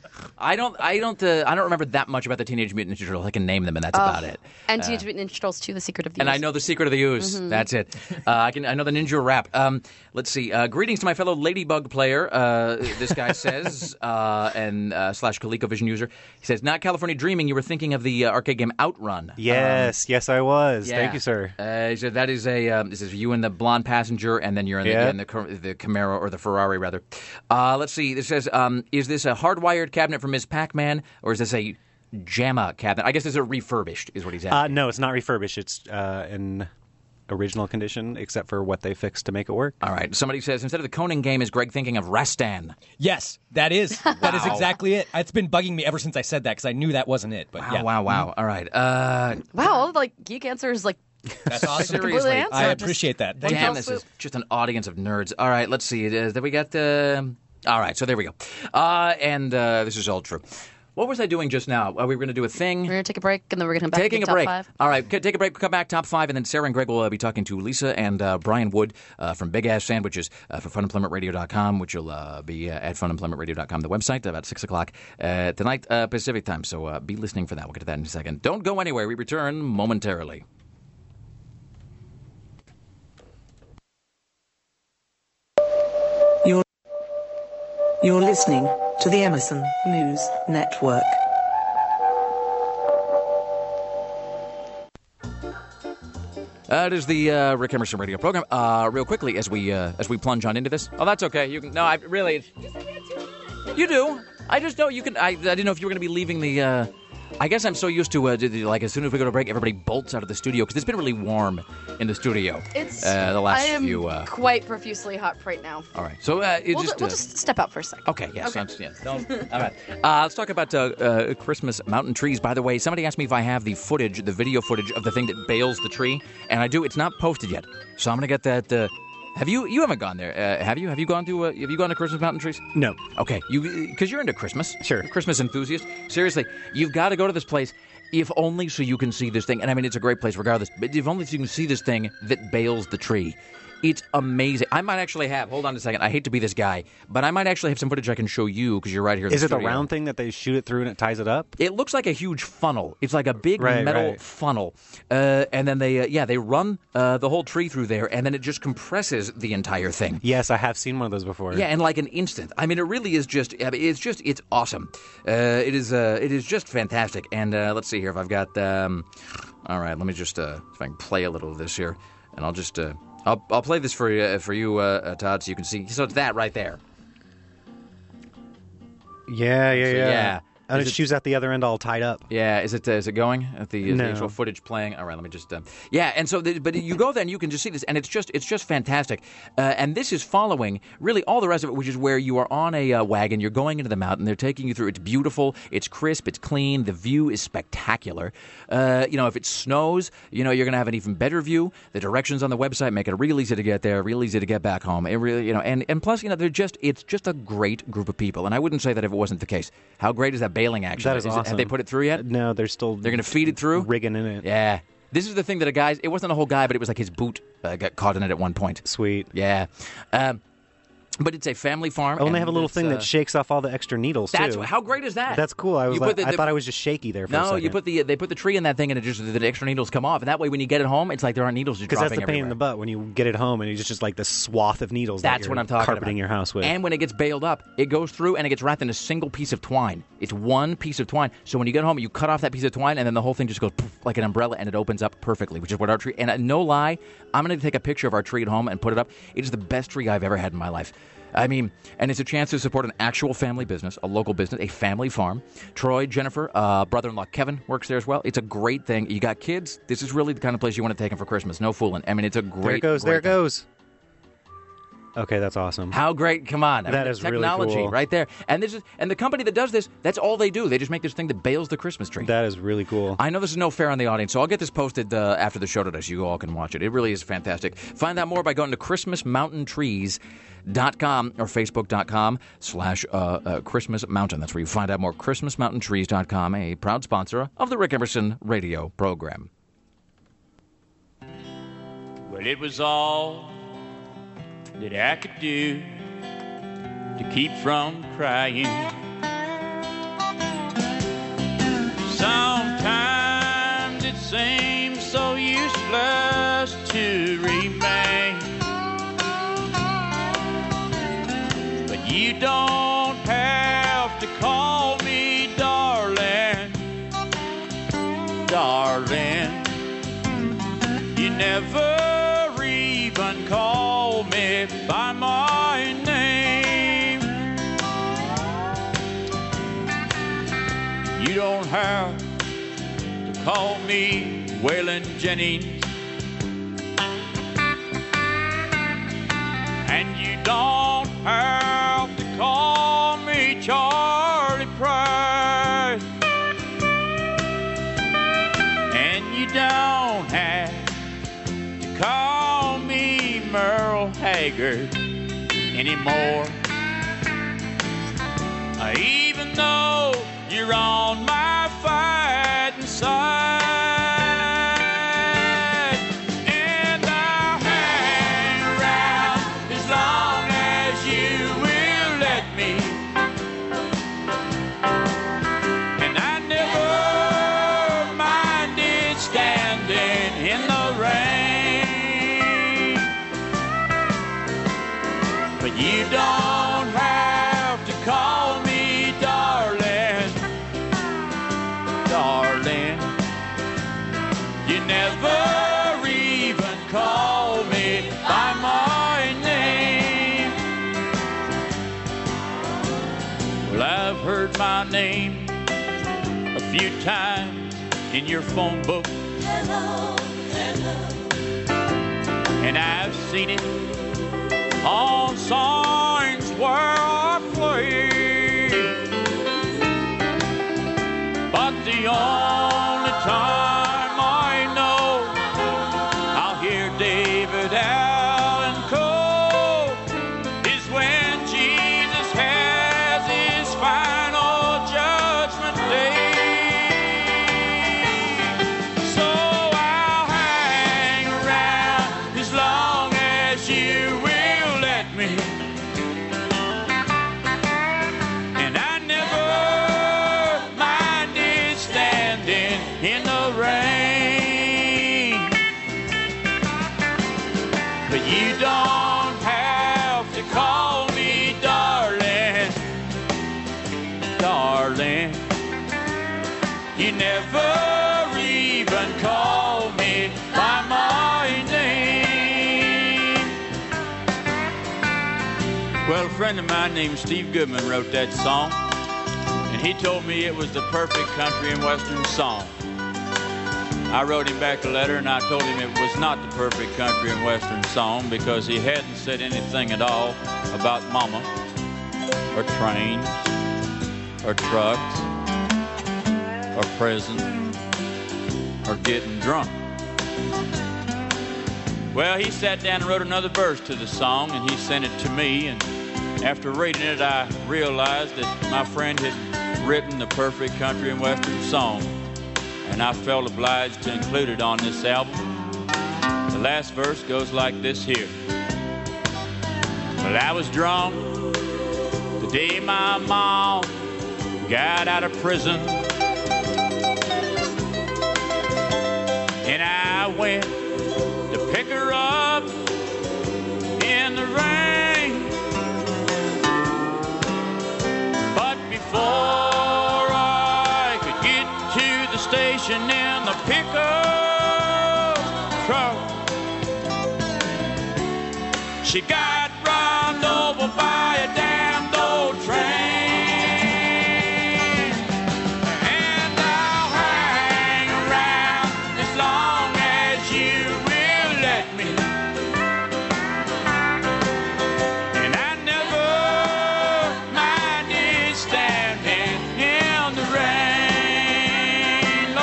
I don't. I don't. Uh, I don't remember that much about the Teenage Mutant Ninja Turtles. I can name them, and that's about it. And Teenage Mutant Ninja Turtles two: The Secret of the And Use. I know the secret of the ooze. That's it. Uh, I can. I know the ninja rap. Um, let's see. Uh, greetings to my fellow Ladybug player. Uh, this guy says, uh, and uh, slash ColecoVision user. He says, "Not California Dreaming. You were thinking of the uh, arcade game Outrun." Yes, yes, I was. Yeah. Thank you, sir. Uh, he said that is a. Um, this is you and the blonde passenger, and then you're in the, Yeah. in the Cam- the Camaro or the Ferrari rather. Uh, let's see. This says, um, is this a hardwired cabinet from Miz Pac-Man, or is this a JAMA cabinet? I guess this is a refurbished, is what he's Uh, asking. no, it's not refurbished. It's uh, in original condition, except for what they fixed to make it work. All right. Somebody says instead of the Conan game, is Greg thinking of Rastan? Yes, that is that is Wow. exactly it. It's been bugging me ever since I said that because I knew that wasn't it. But Wow, yeah, wow, wow. All right. Uh, Wow, all the, like geek answers like that's awesome. Seriously. completely answered. I Just appreciate that. Thank damn, fell this swoop. is just an audience of nerds. All right. Let's see. Uh, then we got the. All right. So there we go. Uh, and uh, this is all true. What was I doing just now? Uh, we were going to do a thing. We're gonna take a break and then we're gonna come back Taking to a top break. five. All right, c- take a break. We'll come back, top five, and then Sarah and Greg will uh, be talking to Lisa and uh, Brian Wood uh, from Big Ass Sandwiches uh, for fun employment radio dot com, which will uh, be uh, at fun employment radio dot com, the website, about six o'clock uh, tonight uh, Pacific time. So uh, be listening for that. We'll get to that in a second. Don't go anywhere. We return momentarily. You're, you're listening to the Emerson News Network. Uh, it is the uh, Rick Emerson radio program. Uh, real quickly, as we uh, as we plunge on into this. Oh, that's okay. You can. No, I really. It's, you do. I just know you can. I, I didn't know if you were going to be leaving the. Uh, I guess I'm so used to uh, to the- like as soon as we go to break, everybody bolts out of the studio because it's been really warm in the studio. It's uh, the last I am few. Uh, quite profusely hot right now. all right, so uh, it We'll, just. ju- we'll uh, just step out for a second. Okay, yes, I'm- yeah, don't- all right. Uh, let's talk about uh, uh, Christmas mountain trees. By the way, somebody asked me if I have the footage, the video footage of the thing that bales the tree, and I do. It's not posted yet, so I'm gonna get that. Uh, have you? You haven't gone there, uh, have you? Have you gone to? Uh, have you gone to Christmas mountain trees? No. Okay, you because you're into Christmas. Sure. You're a Christmas enthusiast. Seriously, you've got to go to this place. If only so you can see this thing. And I mean, it's a great place regardless. But if only so you can see this thing that bales the tree. It's amazing. I might actually have, hold on a second. I hate to be this guy, but I might actually have some footage I can show you because you're right here in Is the it the studio. round thing that they shoot it through and it ties it up? It looks like a huge funnel. It's like a big Right, metal right. funnel. Uh, and then they, uh, yeah, they run uh, the whole tree through there, and then it just compresses the entire thing. Yes, I have seen one of those before. Yeah, in like an instant. I mean, it really is just. I mean, it's just. It's awesome. Uh, it is. Uh, it is just fantastic. And uh, let's see here if I've got. Um, all right, let me just. Uh, if I can play a little of this here, and I'll just. Uh, I'll I'll play this for you uh, for you, uh, uh, Todd, so you can see. So it's that right there. Yeah, yeah, So, yeah. yeah. Oh, Is she was at the other end all tied up. Yeah, is it uh, is it going? At the, is No. the actual footage playing? All right, let me just. Uh, yeah, and so, the, but you go there and you can just see this, and it's just it's just fantastic. Uh, and this is following really all the rest of it, which is where you are on a uh, wagon, you're going into the mountain, they're taking you through. It's beautiful, it's crisp, it's clean, the view is spectacular. Uh, you know, if it snows, you know you're going to have an even better view. The directions on the website make it real easy to get there, real easy to get back home. It really, you know, and, and plus, you know, they're just it's just a great group of people. And I wouldn't say that if it wasn't the case. How great is that bailing action? That is, is awesome. It, have they put it through yet? No, they're still. They're going to feed it through? Rigging in it. Yeah. This is the thing that a guy's. It wasn't a whole guy, but it was like his boot uh, got caught in it at one point. Sweet. Yeah. Um, but it's a family farm. Oh, and they have a little it's, thing uh, that shakes off all the extra needles That's too. how great is that? That's cool. I was You like, put the- I the- thought I was just shaky there for a No, second. you put the they put the tree in that thing, and it just the extra needles come off, and that way when you get it home, it's like there aren't needles just Because dropping that's the pain in everywhere. the butt when you get it home and it's just like this swath of needles. That's that what you're I'm talking carpeting about. your house with. And when it gets baled up, it goes through and it gets wrapped in a single piece of twine. It's one piece of twine. So when you get home, you cut off that piece of twine, and then the whole thing just goes poof, like an umbrella, and it opens up perfectly, which is what our tree. And uh, no lie, I'm going to take a picture of our tree at home and put it up. It is the best tree I've ever had in my life. I mean, and it's a chance to support an actual family business, a local business, a family farm. Troy, Jennifer, uh, brother-in-law Kevin works there as well. It's a great thing. You got kids, this is really the kind of place you want to take them for Christmas. No fooling. I mean, it's a great There it goes. great There it thing. goes. Okay, that's awesome. How great! Come on, I That mean, the is really technology cool. right there. And this is and the company that does this, that's all they do. They just make this thing that bails the Christmas tree. That is really cool. I know this is no fair on the audience, so I'll get this posted uh, after the show today, so you all can watch it. It really is fantastic. Find out more by going to christmas mountain trees dot com or facebook dot com slash uh, uh, Christmas Mountain. That's where you find out more. christmas mountain trees dot com, a proud sponsor of the Rick Emerson radio program. Well, it was all that I could do to keep from crying. Sometimes it seems so useless to remain, but you don't have to call me darling, darling. You never even call me by my name. You don't have to call me Waylon Jennings, and you don't have to call me Charlie Price, and you don't have call me Merle Haggard anymore. Uh, even though you're on my fighting side, and I'll hang around as long as you will let me. And I never minded standing in the rain. But you don't have to call me darling, darling. You never even call me by my name. Well, I've heard my name a few times in your phone book. Hello, hello. And I've seen it on signs where I play, but the only time I know I'll hear David Allen Coe is when Jesus has his final judgment day. So I'll hang around as long as you will let me. And I never minded standing in the rain. But you don't have to call me darling, darling. You never even call me by my name. Well, a friend of mine named Steve Goodman wrote that song, and and he told me it was the perfect country and western song. I wrote him back a letter, and I told him it was not the perfect country and western song because he hadn't said anything at all about mama, or trains, or trucks, or prison, or getting drunk. Well, he sat down and wrote another verse to the song, and he sent it to me, and after reading it, I realized that my friend had written the perfect country and western song, and I felt obliged to include it on this album. The last verse goes like this here. Well, I was drunk the day my mom got out of prison, and I went to pick her up in the rain. But before I could get to the station in the pickup truck, she got run over by a damned old train. And I'll hang around as long as you will let me. And I never minded standing in the rain,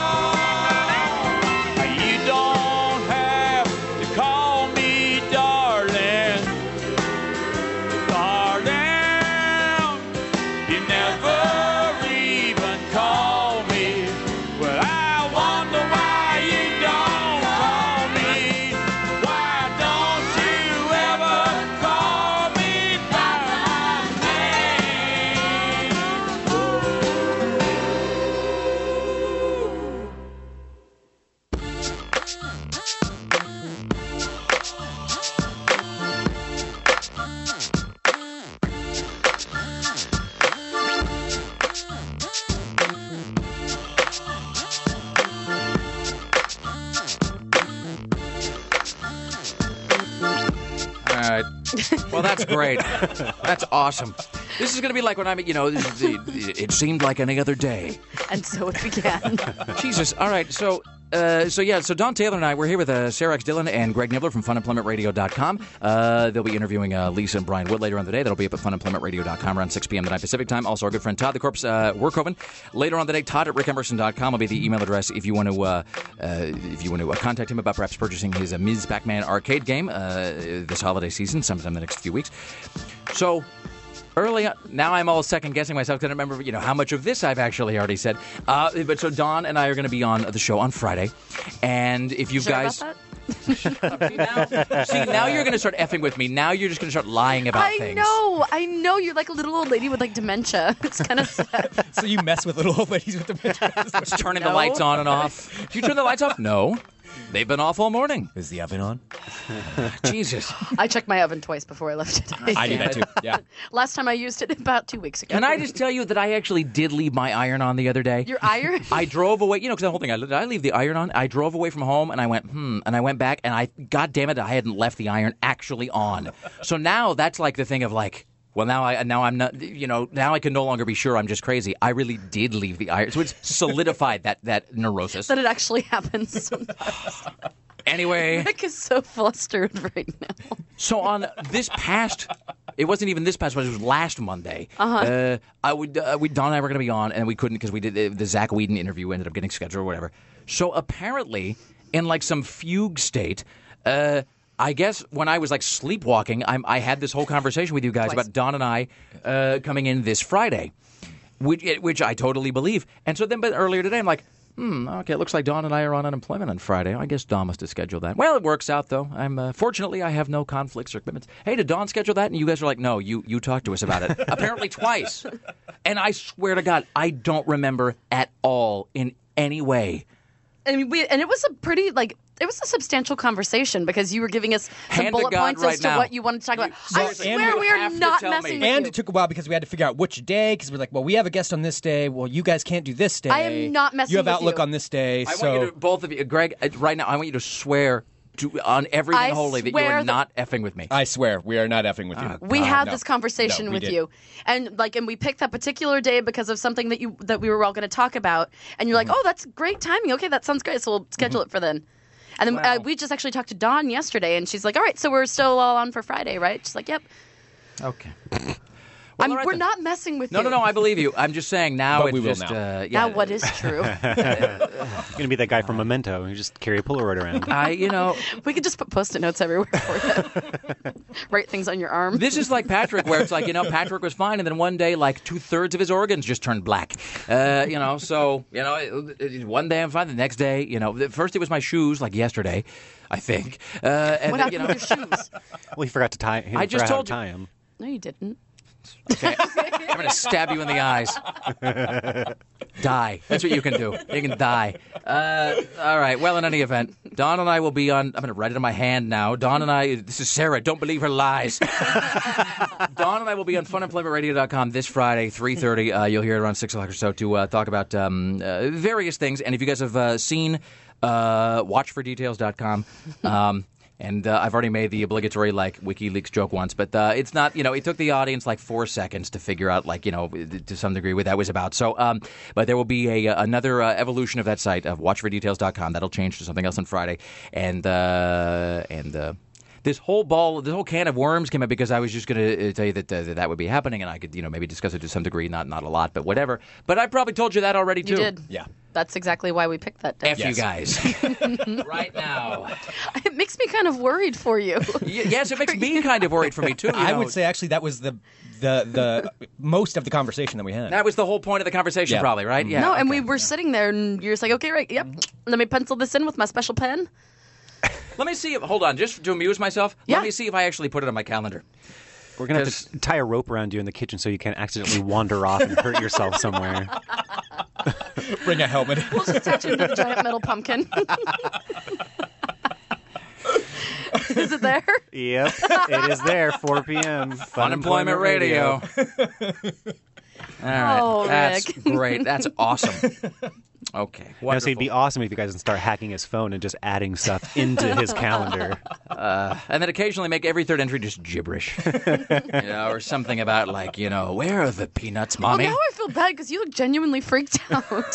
Lord. You don't have to call me darling, darling. You never even call me. Well, I wonder why you don't call me. Why don't you ever call me by All right. Well, that's great. That's awesome. This is going to be like when I'm, you know, this is the, it seemed like any other day. And so it began. Jesus. All right. So, uh, so yeah. So Don Taylor and I, we're here with uh, Sarah X. Dillon and Greg Nibbler from fun employment radio dot com. Uh, they'll be interviewing uh, Lisa and Brian Wood later on the day. That'll be up at fun employment radio dot com around six p.m. tonight Pacific time. Also, our good friend Todd the Corpse uh, Workhoven. Later on the day, Todd at rick emerson dot com will be the email address if you want to uh, uh, if you want to uh, contact him about perhaps purchasing his uh, Miz Pac-Man arcade game uh, this holiday season, sometime in the next few weeks. So. Early on, now I'm all second guessing myself because I don't remember, you know, how much of this I've actually already said. Uh, but so Don and I are going to be on the show on Friday, and if you Sure guys, about now, see, now you're going to start effing with me. Now you're just going to start lying about I things. know, I know. You're like a little old lady with like dementia. It's kind of sad. So you mess with little old ladies with dementia? Just turning the No. lights on and off. Do you turn the lights off? No. They've been off all morning. Is the oven on? Jesus. I checked my oven twice before I left today. I do that too. Yeah. Last time I used it about two weeks ago. Can I just tell you that I actually did leave my iron on the other day? Your iron? I drove away, you know, because the whole thing, I, I leave the iron on. I drove away from home and I went, hmm, and I went back and I, God damn it, I hadn't left the iron actually on. So now that's like the thing of like, well, now I now I'm not, you know, now I can no longer be sure I'm just crazy. I really did leave the iron. So it's solidified that, that neurosis. That it actually happens sometimes. Anyway. Nick is so flustered right now. So on this past, it wasn't even this past, but it was last Monday. Uh-huh. Uh, I would, uh, we Don and I were going to be on, and we couldn't because we did the, the Zach Whedon interview ended up getting scheduled or whatever. So apparently, in like some fugue state, uh, I guess when I was like sleepwalking, I'm, I had this whole conversation with you guys Twice. about Don and I uh, coming in this Friday, which, which I totally believe. And so then, but earlier today, I'm like. Hmm, okay, it looks like Dawn and I are on unemployment on Friday. I guess Dawn must have scheduled that. Well, it works out, though. I'm uh, fortunately, I have no conflicts or commitments. Hey, did Dawn schedule that? And you guys are like, no, you, you talked to us about it. Apparently twice. And I swear to God, I don't remember at all in any way. I mean, we, and it was a pretty, like, it was a substantial conversation because you were giving us some Hand to bullet God points right as to now. what you wanted to talk about. So- I and swear you we have are to not tell messing me. with And you. it took a while because we had to figure out which day, because we're like, well, we have a guest on this day. Well, you guys can't do this day. I am not messing You have with Outlook you. on this day. I so want you to, both of you, Greg, uh, right now, I want you to swear to, on everything I holy that you swear are that- not effing with me. I swear, we are not effing with you. We Uh, had no. this conversation No, we with didn't. you, and like, and we picked that particular day because of something that you that we were all going to talk about. And you're like, Mm-hmm. "Oh, that's great timing. Okay, that sounds great. So we'll schedule it for then." And then uh, we just actually talked to Dawn yesterday, and she's like, "All right, so we're still all on for Friday, right?" She's like, "Yep." Okay. I'm, all right we're then. not messing with No, you. no, no. I believe you. I'm just saying now. But it's we will just, now. Uh, yeah. Now, what is true? You're gonna be that guy from Memento. You just carry a Polaroid around. I, you know, We could just put post-it notes everywhere for you. Write things on your arm. this is like Patrick, where it's like, you know, Patrick was fine, and then one day, like two thirds of his organs just turned black. Uh, you know, so you know, it, it, one day I'm fine, the next day, you know, the- first it was my shoes, like yesterday, I think. Uh, and What then, you happened know, with your shoes? Well, he forgot to tie. He I just forgot how told to you. tie him. No, you didn't. Okay. I'm going to stab you in the eyes. Die. That's what you can do. You can die. Uh, all right. Well, in any event, Dawn and I will be on. I'm going to write it in my hand now. Dawn and I. This is Sarah. Don't believe her lies. Dawn and I will be on fun employment radio dot com this Friday, three thirty. Uh, you'll hear it around six o'clock or so to uh, talk about um, uh, various things. And if you guys have uh, seen uh, watch for details dot com. Um, And uh, I've already made the obligatory, like, WikiLeaks joke once. But uh, it's not, you know, it took the audience like four seconds to figure out, like, you know, to some degree what that was about. So, um, but there will be a another uh, evolution of that site, of watch for details dot com. That'll change to something else on Friday. And, uh, and, uh, this whole ball, this whole can of worms came up because I was just going to tell you that, uh, that that would be happening, and I could, you know, maybe discuss it to some degree, not not a lot, but whatever. But I probably told you that already too. You did. Yeah. That's exactly why we picked that day. F you guys. Right now. It makes me kind of worried for you. Y- yes, it makes me kind of worried for me too. you I know. would say actually that was the the the most of the conversation that we had. That was the whole point of the conversation, Yeah. probably, right? Yeah. no, and okay. we were sitting there, and you're just like, okay, right, yep. Let me pencil this in with my special pen. Let me see if, hold on, just to amuse myself, Yeah. let me see if I actually put it on my calendar. We're gonna have to tie a rope around you in the kitchen so you can't accidentally wander off and hurt yourself somewhere. Bring a helmet. We'll just attach him to the giant metal pumpkin. Is it there? Yep, it is there. four p.m. Fun Employment Radio. All right. Oh, That's Rick. great. That's awesome. Okay. Now, so Wonderful. it'd be awesome if you guys can start hacking his phone and just adding stuff into his calendar. Uh, and then occasionally make every third entry just gibberish. You know, or something about, like, you know, where are the peanuts, Well, Mommy? now I feel bad because you look genuinely freaked out.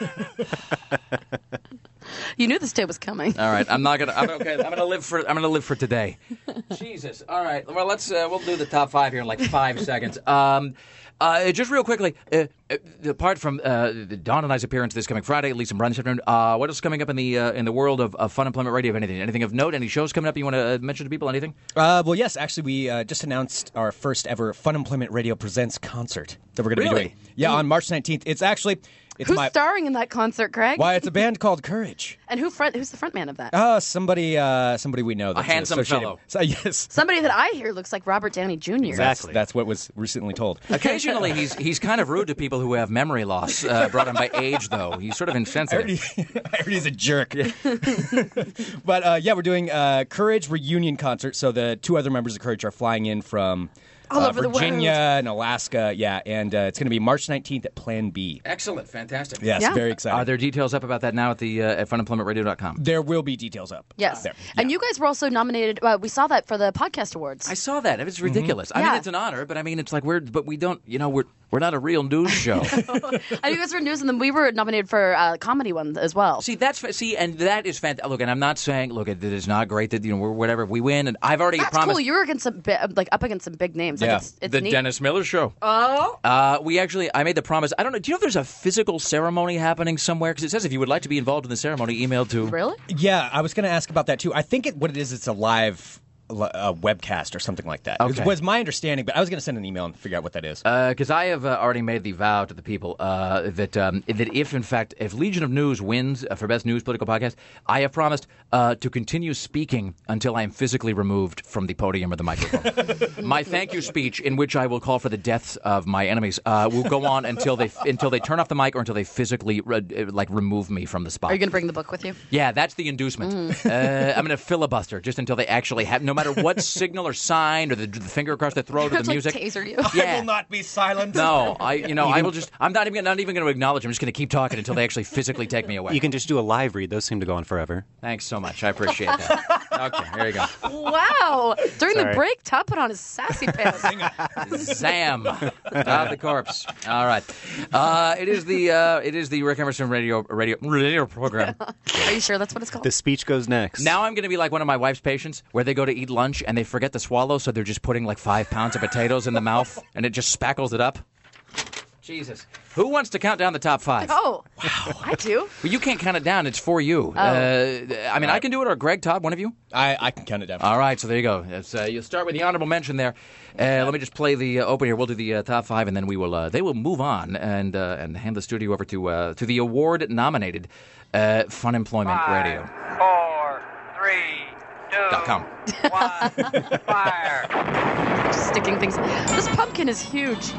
You knew this day was coming. All right, I'm not gonna. I'm okay. I'm gonna live for. I'm gonna live for today. Jesus. All right. Well, let's. Uh, we'll do the top five here in like five seconds. Um, uh, just real quickly. Uh, uh, apart from uh, Dawn and I's appearance this coming Friday, Lisa Brun this afternoon. Uh, what else is coming up in the uh, in the world of, of Fun Employment Radio? Of anything? Anything of note? Any shows coming up you want to uh, mention to people? Anything? Uh, well, yes, actually, we uh, just announced our first ever Fun Employment Radio Presents concert that we're going to Really? be doing. Yeah, on March nineteenth. It's actually it's Who's my starring in that concert, Craig? why it's a band called Courage. And who front? Who's the front man of that? Oh, somebody, uh, somebody we know. That's handsome associated- fellow. So, yes, Somebody that I hear looks like Robert Downey Junior that's, that's what was recently told. Occasionally, he's he's kind of rude to people who have memory loss uh, brought on by age. Though he's sort of I heard, insensitive. he, I heard he's a jerk. But uh, yeah, we're doing uh, Courage reunion concert. So the two other members of Courage are flying in from All uh, over the Virginia world. and Alaska. Yeah, and uh, it's going to be March nineteenth at Plan B. Excellent, fantastic. Yes, Yeah. very exciting. Are there details up about that now at the uh, at fun employment radio dot com? There will be details up. Yes. There. And you guys were also nominated. Uh, we saw that for the podcast awards. I saw that. It was ridiculous. I mean, Yeah. it's an honor, but I mean, it's like we're, but we don't, you know, we're we're not a real news show. And you guys were news, and then we were nominated for uh, comedy one as well. See, that's fa- see, and that is fantastic. Look, and I'm not saying, look, it is not great that you know we're whatever we win, and I've already That's promised cool. You were against some bi- like up against some big names. Like Yeah. it's, it's the neat. Dennis Miller Show. Oh. Uh, we actually, I made the promise. I don't know. Do you know if there's a physical ceremony happening somewhere? Because it says if you would like to be involved in the ceremony, email to. Really? Yeah, I was going to ask about that too. I think it, what it is, it's a live uh, webcast or something like that. Okay. It was my understanding, but I was going to send an email and figure out what that is. Because I have uh, already made the vow to the people uh, that um, that if, in fact, if Legion of News wins uh, for Best News Political Podcast, I have promised uh, to continue speaking until I am physically removed from the podium or the microphone. My thank you speech, in which I will call for the deaths of my enemies, uh, will go on until they until they turn off the mic or until they physically uh, like remove me from the spot. Are you going to bring the book with you? Yeah, that's the inducement. Uh, I'm going to filibuster just until they actually have. No matter what signal or sign or the, the finger across the throat or It's the like music. taser you. Yeah. I will not be silent. No, I you know I will just I'm not even not even going to acknowledge. I'm just going to keep talking until they actually physically take me away. You can just do a live read. Those seem to go on forever. Thanks so much. I appreciate that. Okay, here you go. Wow. During Sorry. the break, Todd put on his sassy pants. Zam. Todd the corpse. All right. Uh, it is the uh, it is the Rick Emerson radio radio radio program. Are you sure that's what it's called? The speech goes next. Now I'm going to be like one of my wife's patients where they go to eat lunch and they forget to swallow, so they're just putting like five pounds of potatoes in the mouth and it just spackles it up. Jesus. Who wants to count down the top five? Oh, wow. I do. Well, you can't count it down. It's for you. Oh. Uh, I mean, I can do it, or Greg, Todd, one of you? I, I can count it down. All right, so there you go. It's, uh, you'll start with the honorable mention there. Uh, let me just play the uh, open here. We'll do the uh, top five, and then we will. Uh, they will move on and uh, and hand the studio over to uh, to the award-nominated uh, Fun Employment Five, Radio. Four, three, two, Dot com. one, fire. Just sticking things. This pumpkin is huge.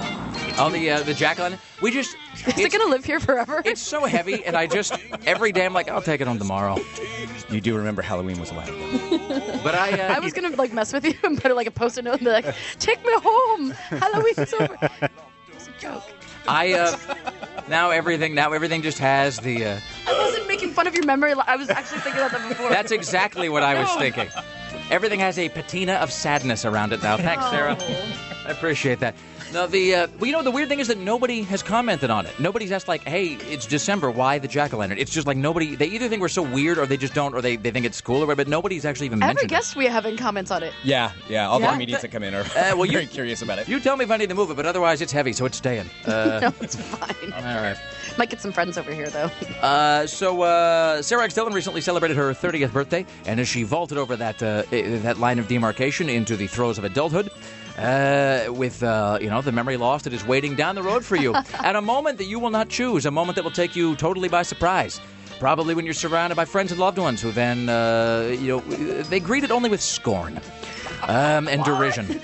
Oh, the uh, the jack-o'-lantern. We just. Is it going to live here forever? It's so heavy, and I just every day I'm like, I'll take it home tomorrow. You do remember Halloween was a while ago. But I. Uh, I was going to like mess with you and put like a post-it note and be like, "Take me home. Halloween's over." It's a joke. I uh, now everything now everything just has the. Uh, I wasn't making fun of your memory. I was actually thinking about that before. that's exactly what I was thinking. Everything has a patina of sadness around it now. Thanks, Sarah. I appreciate that. Now, the uh, well, you know, the weird thing is that nobody has commented on it. Nobody's asked, like, hey, it's December, why the jack-o'-lantern? It's just like nobody, they either think we're so weird or they just don't, or they, they think it's cool or whatever, but nobody's actually even Every mentioned guest we have in comments on it. Yeah, yeah. All Yeah? the comedians that come in are Uh, well, you- very curious about it. it. You tell me if I need to move it, but otherwise it's heavy, so it's staying. Uh, No, it's fine. all right. Might get some friends over here, though. Uh, so, uh, Sarah X. Dillon recently celebrated her thirtieth birthday, and as she vaulted over that uh, i- that line of demarcation into the throes of adulthood, uh, with, uh, you know, the memory loss that is waiting down the road for you, at a moment that you will not choose, a moment that will take you totally by surprise. Probably when you're surrounded by friends and loved ones who then, uh, you know, they greet it only with scorn um, and derision.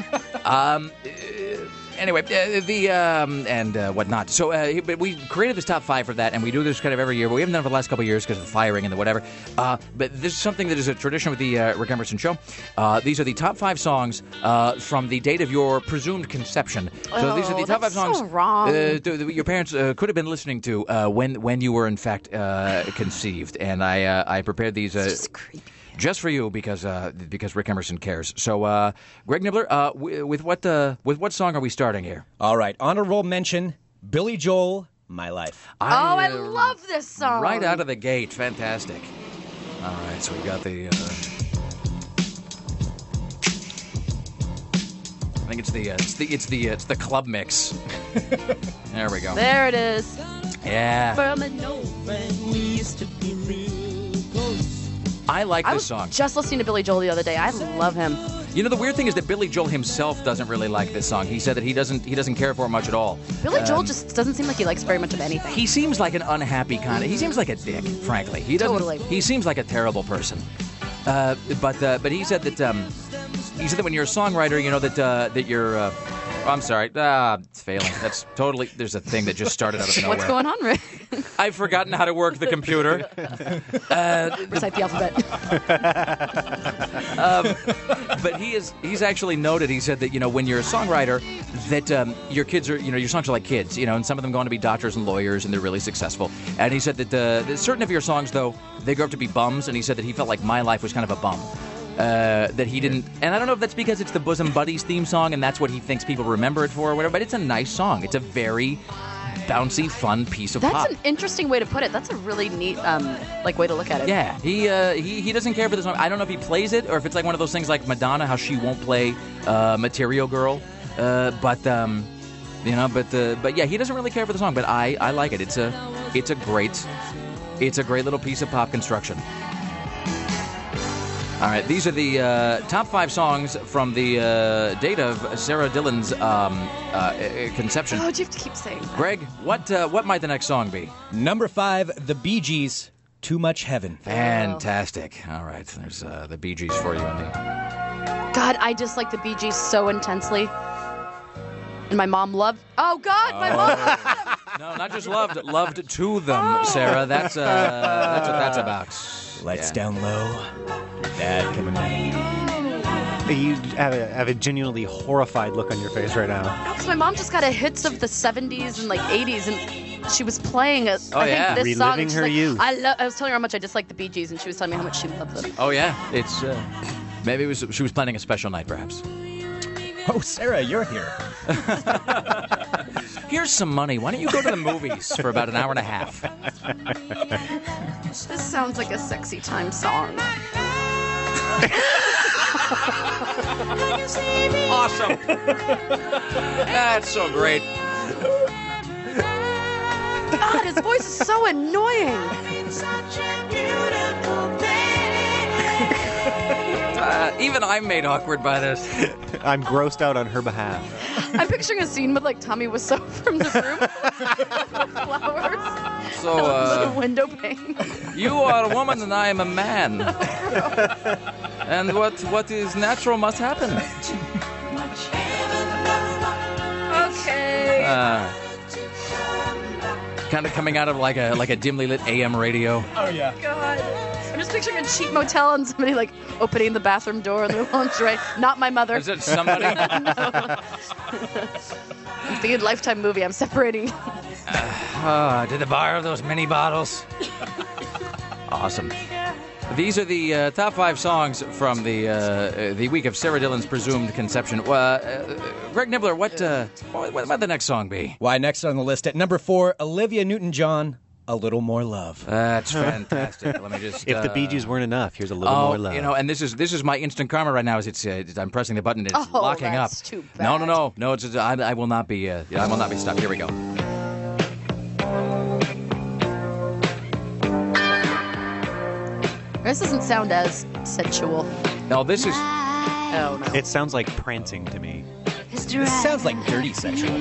um... Anyway, uh, the um, and uh, whatnot. So uh, but we created this top five for that, and we do this kind of every year. But we haven't done it for the last couple of years because of the firing and the whatever. Uh, but this is something that is a tradition with the uh, Rick Emerson Show. Uh, these are the top five songs uh, from the date of your presumed conception. So Oh, these are the top that's five songs so wrong. Uh, th- th- your parents uh, could have been listening to uh, when when you were in fact uh, conceived. And I uh, I prepared these. Uh, Just creepy. Just for you, because uh, because Rick Emerson cares. So, uh, Greg Nibbler, uh, w- with what uh, with what song are we starting here? All right, honorable mention, Billy Joel, My Life. Oh, I uh, love this song. Right out of the gate, fantastic. All right, so we got the. Uh, I think it's the uh, it's the it's the uh, it's the club mix. There we go. There it is. Yeah, From an old friend, we used to be real close. I like I this was song. just listening to Billy Joel the other day. I love him. You know, the weird thing is that Billy Joel himself doesn't really like this song. He said that he doesn't he doesn't care for it much at all. Billy Joel Um, just doesn't seem like he likes very much of anything. He seems like an unhappy kind of. He seems like a dick, frankly. He doesn't. Totally. He seems like a terrible person. Uh, but uh, but he said that um, he said that when you're a songwriter, you know that uh, that you're. Uh, oh, I'm sorry. Ah, it's failing. That's totally. There's a thing that just started out of nowhere. What's going on, Rick? I've forgotten how to work the computer. Uh, Recite the alphabet. um, but he is he's actually noted. He said that you know when you're a songwriter, that um, your kids are you know your songs are like kids. You know, and some of them go on to be doctors and lawyers, and they're really successful. And he said that, uh, that certain of your songs, though, they grow up to be bums. And he said that he felt like My Life was kind of a bum. Uh, that he didn't, and I don't know if that's because it's the Bosom Buddies theme song, and that's what he thinks people remember it for, or whatever. But it's a nice song. It's a very bouncy, fun piece of That's pop. an interesting way to put it. That's a really neat, um, like way to look at it. Yeah, he uh, he he doesn't care for the song. I don't know if he plays it or if it's like one of those things like Madonna, how she won't play uh, Material Girl. Uh, but um, you know, but uh, but yeah, he doesn't really care for the song. But I, I like it. It's a it's a great it's a great little piece of pop construction. All right, these are the uh, top five songs from the uh, date of Sarah Dillon's um, uh, conception. Oh, do you have to keep saying that? Greg, what uh, what might the next song be? Number five, The Bee Gees, Too Much Heaven. Fantastic. All right, there's uh, the Bee Gees for you. In the... God, I just like the Bee Gees so intensely. And my mom loved... Oh, God, my mom loved them. No, not just loved, loved to them, Sarah. That's uh, that's what that's about. Lights Yeah. down low, Dad coming down. You have a, have a genuinely horrified look on your face right now. No, because my mom just got a hits of the seventies and like eighties, and she was playing a, Oh, I yeah. think this song. Reliving and she's her like, youth. I, lo- I was telling her how much I disliked the Bee Gees, and she was telling me how much she loved them. Oh, yeah. It's uh, maybe it was she was planning a special night, perhaps. Oh, Sarah, you're here. Here's some money. Why don't you go to the movies for about an hour and a half? This sounds like a sexy time song. Awesome. That's so great. God, his voice is so annoying. Uh, even I'm made awkward by this. I'm grossed out on her behalf. I'm picturing a scene with like Tommy Wiseau from The Room. Flowers. So, Little uh, window pane. you are a woman and I am a man. And what what is natural must happen. Okay. Uh, kind of coming out of like a like a dimly lit A M radio. Oh, yeah. God. I'm just picturing a cheap motel and somebody like opening the bathroom door in their lingerie. Not my mother. Is it somebody? No. I'm thinking Lifetime movie. I'm separating. Oh, did I borrow those mini bottles? Awesome. These are the uh, top five songs from the uh, the week of Sarah Dillon's presumed conception. Uh, uh, Greg Nibbler, what uh, what what might the next song be? Why, next on the list at number four, Olivia Newton-John, A Little More Love. That's fantastic. Let me just. If the uh, Bee Gees weren't enough, here's a little oh, more love. you know, and this is this is my instant karma right now. Is it's, uh, it's I'm pressing the button, it's Oh, locking that's up. too No, no, bad. no, no. It's I, I will not be. Uh, I will not be stopped. Here we go. This doesn't sound as sensual. No, this is. Oh, no. It sounds like prancing to me. This sounds like dirty sexual.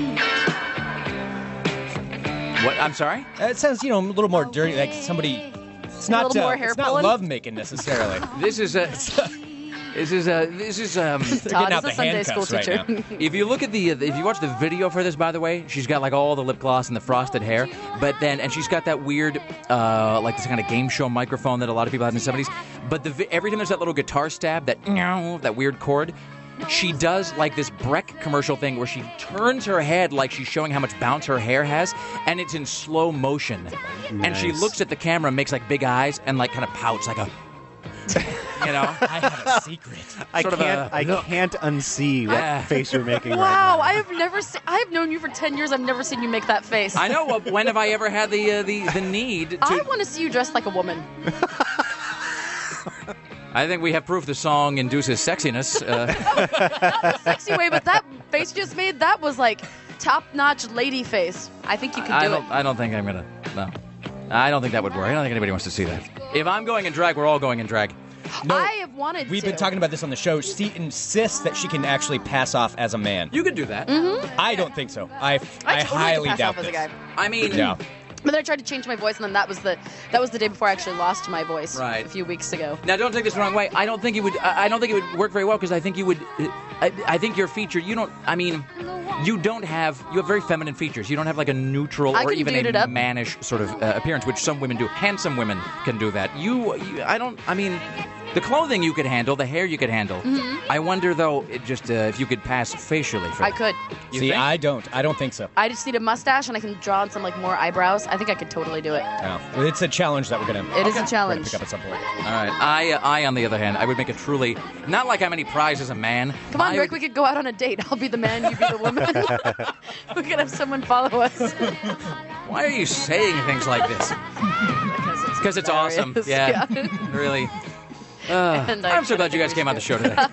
What? I'm sorry. Uh, It sounds, you know, a little more dirty, like somebody. It's A not. little uh, more hair it's not pulling? love making necessarily. This is a. This is a. This is um. Todd out is a the Sunday school handcuffs right teacher. If you look at the, if you watch the video for this, by the way, she's got like all the lip gloss and the frosted hair, but then, and she's got that weird, uh, like this kind of game show microphone that a lot of people had in the seventies. But the vi- every time there's that little guitar stab, that that weird chord, she does like this Breck commercial thing where she turns her head like she's showing how much bounce her hair has, and it's in slow motion. And she Nice. looks at the camera, makes like big eyes, and like kind of pouts like a, you know. I have a secret. I Sort of can't. a- I can't unsee what Yeah. face you're making right Wow, now. I have never seen. I have known you for ten years. I've never seen you make that face. I know. Well, when have I ever had the uh, the the need to? I want to see you dressed like a woman. I think we have proof the song induces sexiness. Uh, Not in a sexy way, but that face you just made, that was like top-notch lady face. I think you can I do don't. it. I don't think I'm gonna. No, I don't think that would work. I don't think anybody wants to see that. If I'm going in drag, we're all going in drag. No, I have wanted we've to. been talking about this on the show. She insists that she can actually pass off as a man. You could do that. Mm-hmm. I don't think so. I, I, I totally highly could pass doubt off as a this. guy. I mean, Yeah. But then I tried to change my voice, and then that was the that was the day before I actually lost my voice. Right. A few weeks ago. now don't take this the wrong way. I don't think it would. I I don't think it would work very well because I think you would. uh, I, I think your feature. You don't. I mean, you don't have. You have very feminine features. You don't have like a neutral I or can even dude a it up. mannish sort of uh, appearance, which some women do. Handsome women can do that. You. you I don't. I mean. The clothing you could handle, the hair you could handle. Mhm. I wonder though, it just uh, if you could pass facially for I that. could. You See, think? I don't. I don't think so. I just need a mustache, and I can draw on some like more eyebrows. I think I could totally do it. No. It's a challenge that we're gonna. It is a we're gonna challenge. pick up at some point. All right. I, uh, I, on the other hand, I would make it truly not like I'm any prize as a man. Come on, I Rick, would- we could go out on a date. I'll be the man, you be the woman. We could have someone follow us. Why are you saying things like this? Because it's awesome. hilarious. Yeah, Yeah. really. Uh, And I I'm so glad you guys came on the show today.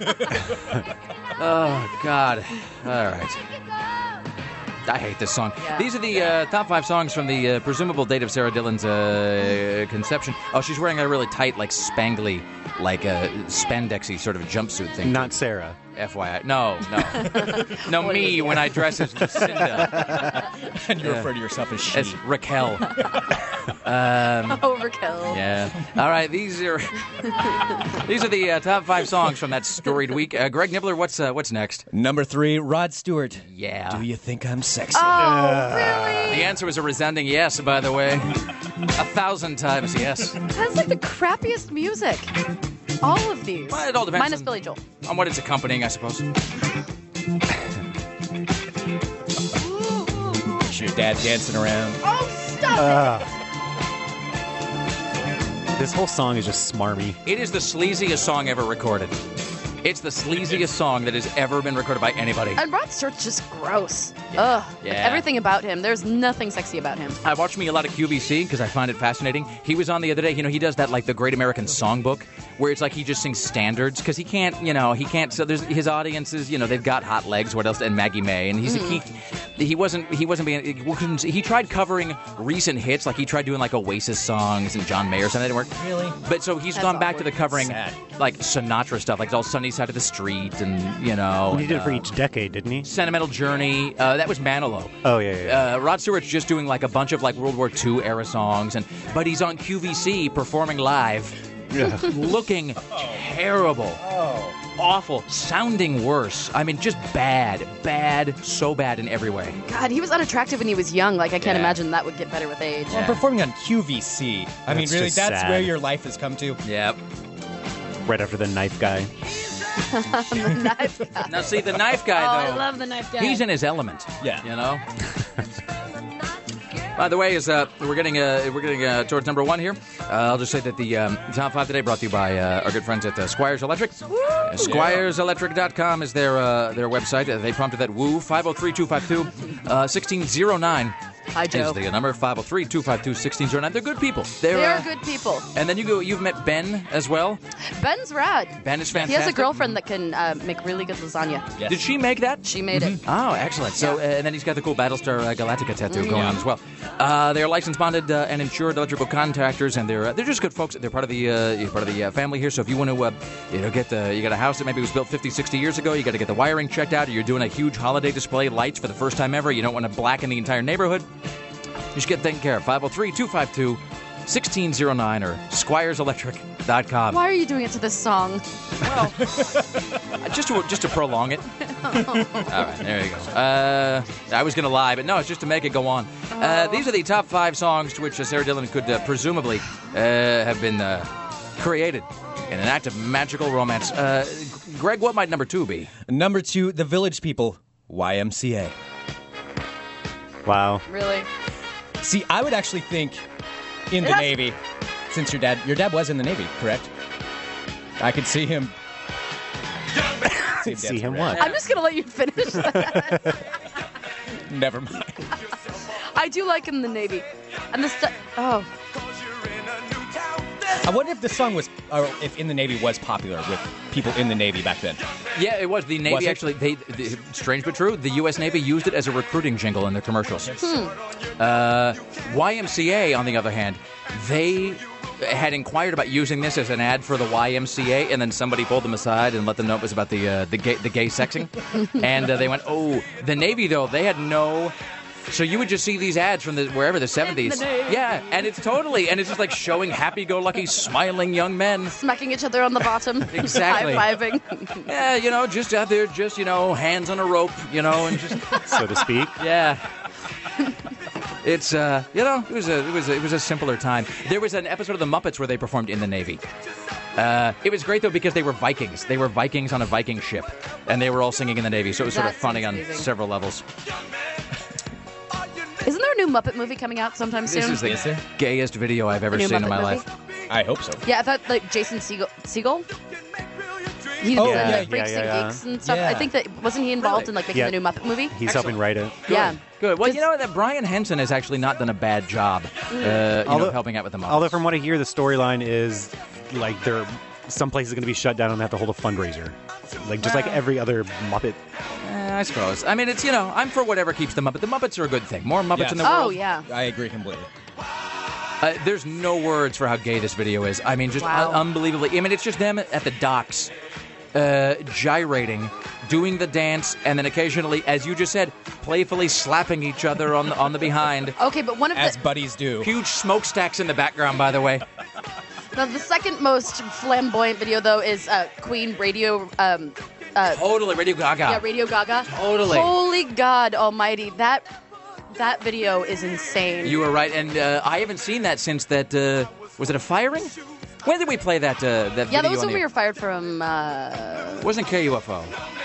Oh God. All right. I hate this song. Yeah. These are the uh, top five songs from the uh, presumable date of Sarah Dillon's uh, conception. Oh, she's wearing a really tight, like spangly, like a uh, spandexy sort of jumpsuit thing. Not Sarah. F Y I. No, no. No, What me is- when I dress as Lucinda. And you Yeah. refer to yourself as she. As Raquel. um, Overkill. yeah. All right. These are these are the uh, top five songs from that storied week. Uh, Greg Nibbler, what's uh, what's next? Number three, Rod Stewart. Yeah. Do you think I'm sexy? Oh, really? The answer was a resounding yes, by the way. A thousand times yes. That's like the crappiest music. All of these. Well, it all depends Minus on- Billy Joel. On what it's accompanying, I suppose. It's your dad dancing around. Oh, stop Uh, this whole song is just smarmy. It is the sleaziest song ever recorded. It's the sleaziest song that has ever been recorded by anybody. And Rod Stewart's just gross. Ugh. Yeah. Like, everything about him. There's nothing sexy about him. I watch me a lot of Q V C because I find it fascinating. He was on the other day. You know, he does that like the Great American Songbook, where it's like he just sings standards because he can't. You know, he can't. So there's his audiences. You know, they've got Hot Legs. What else? And Maggie May. And he's Mhm. he he wasn't he wasn't being he, couldn't- he tried covering recent hits. Like he tried doing like Oasis songs and John Mayer. Something that didn't work. Really? But so he's That's gone back to awkward. the covering Sad. like Sinatra stuff, like it's all Sunny Side of the Street, and you know. He did it for uh, each decade, didn't he? Sentimental Journey. Uh, that was Manilow. Oh, yeah, yeah. yeah. Uh, Rod Stewart's just doing like a bunch of like World War Two era songs, and but he's on Q V C performing live, looking terrible, awful, sounding worse. I mean, just bad, bad, so bad in every way. God, he was unattractive when he was young. Like, I can't Yeah. imagine that would get better with age. Well, performing on Q V C. I mean, That's really, just that's sad. where your life has come to. Yep. Right after the knife guy. The knife guy. Now see the knife Oh, guy I though. love the knife guy. He's in his element. Yeah. You know. By the way, is uh, we're getting uh, we're getting uh, towards number one here. Uh, I'll just say that the um, top five today brought to you by uh, our good friends at uh, Squires Electric. Uh, Squires Electric dot com is their uh, their website. Uh, they prompted that woo five oh three, two five two, one six zero nine. Hi, Joe. Is the number five oh three, two five two, one six zero nine. They're good people. They're, They are uh, good people. And then you go. You've met Ben as well. Ben's rad. Ben is fantastic. He has a girlfriend that can uh, make really good lasagna. Yes. Did she make that? She made it. Oh, excellent. So, uh, and then he's got the cool Battlestar uh, Galactica tattoo going on as well. Uh, they're licensed, bonded, uh, and insured electrical contractors, and they're uh, they're just good folks. They're part of the uh, you're part of the uh, family here. So if you want to, uh, you know, get the you got a house that maybe was built fifty, sixty years ago, you got to get the wiring checked out, or you're doing a huge holiday display lights for the first time ever. You don't want to blacken the entire neighborhood. You should get taken care of. five oh three, two five two, one six zero nine or Squires Electric dot com. Why are you doing it to this song? Well, just to just to prolong it. All right, there you go. Uh, I was going to lie, but no, it's just to make it go on. Uh, these are the top five songs to which uh, Sarah Dillon could uh, presumably uh, have been uh, created in an act of magical romance. Uh, Greg, what might number two be? Number two, The Village People, Y M C A. Wow. Really? See, I would actually think in the It has- Navy, since your dad, your dad was in the Navy, correct? I could see him. see him, See dancing him around. what? I'm just going to let you finish that. Never mind. I do like him in the Navy. And the stuff. Oh. I wonder if the song was, or if In the Navy was popular with people in the Navy back then. Yeah, it was. The Navy Was it? actually, they, the, strange but true, the U S Navy used it as a recruiting jingle in their commercials. Uh, Y M C A, on the other hand, they had inquired about using this as an ad for the Y M C A, and then somebody pulled them aside and let them know it was about the uh, the gay the gay sexing, and uh, they went, "Oh, the Navy though they had no." So you would just see these ads from the wherever the seventies, Navy. yeah, and it's totally, and it's just like showing happy-go-lucky, smiling young men. Smacking each other on the bottom. Exactly. High-fiving. Yeah, you know, just out there, just, you know, hands on a rope, you know, and just, So to speak. yeah. It's, uh, you know, it was a, it was a, it was a simpler time. There was an episode of The Muppets where they performed in the Navy. Uh, it was great, though, because they were Vikings. They were Vikings on a Viking ship, and they were all singing in the Navy, so it was sort That of funny sounds on amazing. several levels. Isn't there a new Muppet movie coming out sometime soon? This is the Is there? gayest video I've ever A new seen in Muppet my movie? life. I hope so. Yeah, I thought like Jason Segel. Segel? He Oh, did yeah, like Freaks yeah, and yeah. Geeks and stuff. Yeah. I think that wasn't he involved Really? in like making Yeah. the new Muppet movie? He's helping write it. Yeah. Good. Well, Just- you know that Brian Henson has actually not done a bad job, uh, you know, Although- helping out with the Muppets. Although from what I hear, the storyline is like there, some places are going to be shut down and they have to hold a fundraiser, like just like every other Muppet. Eh, I suppose. I mean, it's, you know, I'm for whatever keeps the Muppet. The Muppets are a good thing. More Muppets Yes. in the world. Oh yeah. I agree completely. Uh, there's no words for how gay this video is. I mean, just Wow. un- unbelievably. I mean, it's just them at the docks, uh, gyrating, doing the dance, and then occasionally, as you just said, playfully slapping each other on the, on the behind. Okay, but one of As the buddies do. Huge smokestacks in the background, by the way. now, the second most flamboyant video though is uh, Queen Radio. Um, uh, Totally, Radio Gaga. yeah, Radio Gaga. Totally. Holy God Almighty! That that video is insane. You were right, and uh, I haven't seen that since that. Uh, was it a firing? When did we play that? Uh, that Yeah, video that was on when the- we were fired from. Uh, Wasn't K U F O?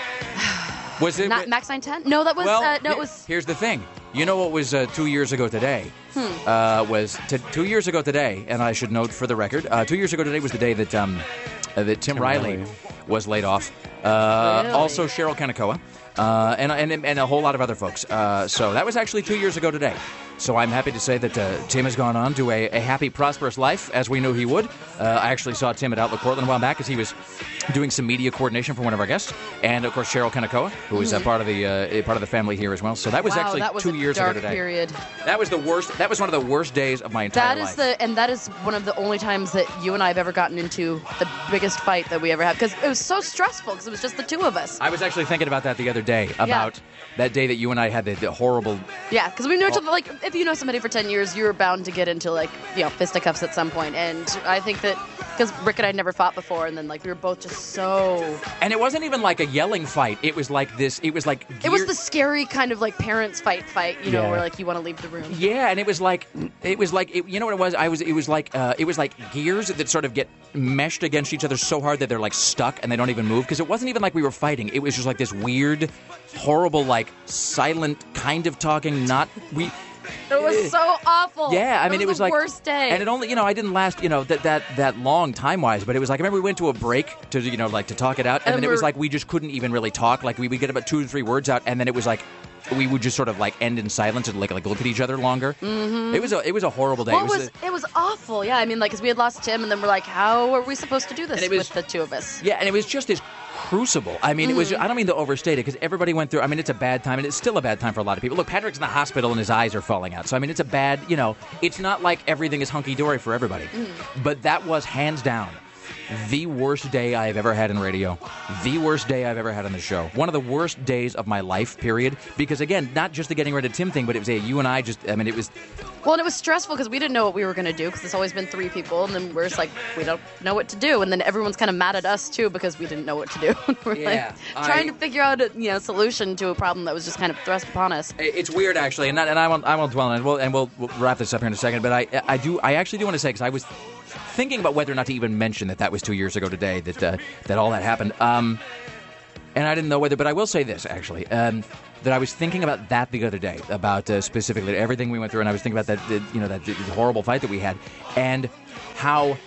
Was it? not Max nine ten? No, that was. well, uh, no, he- it was. Here's the thing. You know what was uh, two years ago today? Hmm. Uh, was t- two years ago today, and I should note for the record, uh, two years ago today was the day that um, uh, that Tim, Tim Riley, Riley. was laid off. Uh, Really? Also, Cheryl Kanakoa, uh, and, and and a whole lot of other folks. Uh, so that was actually two years ago today. So I'm happy to say that uh, Tim has gone on to a, a happy, prosperous life, as we knew he would. Uh, I actually saw Tim at Outlook Portland a while back as he was doing some media coordination for one of our guests, and of course Cheryl Kanakoa, who is uh, part of the uh, part of the family here as well. So that was wow, actually that was two a years dark ago today. period. That was the worst. That was one of the worst days of my entire That is life. the, and that is one of the only times that you and I have ever gotten into the biggest fight that we ever had because it was so stressful because it was just the two of us. I was actually thinking about that the other day, about that day that you and I had the, the horrible. Yeah, because we knew each Oh. other. Like, if you know somebody for ten years, you're bound to get into like, you know, fisticuffs at some point. And I think that because Rick and I had never fought before, and then like we were both just so. And it wasn't even like a yelling fight. It was like this. It was like. It was gear- the scary kind of like parents fight fight, you know, Yeah. where like you want to leave the room. Yeah, and it was like, it was like, it, you know what it was? I was, it was like, uh, it was like gears that sort of get meshed against each other so hard that they're like stuck and they don't even move. Because it wasn't even like we were fighting. It was just like this weird, horrible, like silent kind of talking. Not we. It was so awful. Yeah, I mean, it was, the like worst day. and it only, you know, I didn't last, you know, that that that long time wise, but it was like I remember we went to a break to, you know, like to talk it out, and, And then it was we're- like we just couldn't even really talk. Like we would get about two or three words out, and then it was like we would just sort of like end in silence and like like look at each other longer. Mhm. It was a it was a horrible day. Well, it it was a- it was awful. Yeah, I mean, like, because we had lost Tim, and then we're like, how are we supposed to do this And it was- with the two of us? Yeah, and it was just this crucible. I mean, it was. Mhm. I don't mean to overstate it because everybody went through. I mean, it's a bad time, and it's still a bad time for a lot of people. Look, Patrick's in the hospital, and his eyes are falling out. So I mean, it's a bad. You know, it's not like everything is hunky dory for everybody. But that was hands down the worst day I've ever had in radio. The worst day I've ever had on the show. One of the worst days of my life. Period. Because again, not just the getting rid of Tim thing, but it was a you and I just. I mean, it was. Well, and it was stressful because we didn't know what we were going to do because it's always been three people, and then we're just like, we don't know what to do, and then everyone's kind of mad at us too because we didn't know what to do. we're Yeah, like trying I- to figure out a you know solution to a problem that was just kind of thrust upon us. It's weird, actually, and, not, and I won't. I won't dwell on it. We'll, and we'll, we'll wrap this up here in a second. But I, I do. I actually do want to say because I was thinking about whether or not to even mention that that was two years ago today that uh, that all that happened. Um, and I didn't know whether. But I will say this actually. Um, that I was thinking about that the other day, about uh, specifically everything we went through, and I was thinking about that, the, you know, that the horrible fight that we had, and how.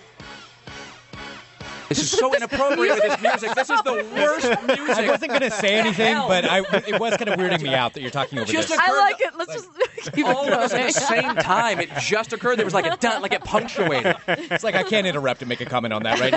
This is so inappropriate with this music. This is the worst music. I wasn't going to say anything, Hell. but I, it was kind of weirding me out that you're talking over Just this. occurred- I like it. Let's just keep all it of us at going. the same time. It just occurred. There was like a dun, like it punctuated. It's like I can't interrupt and make a comment on that right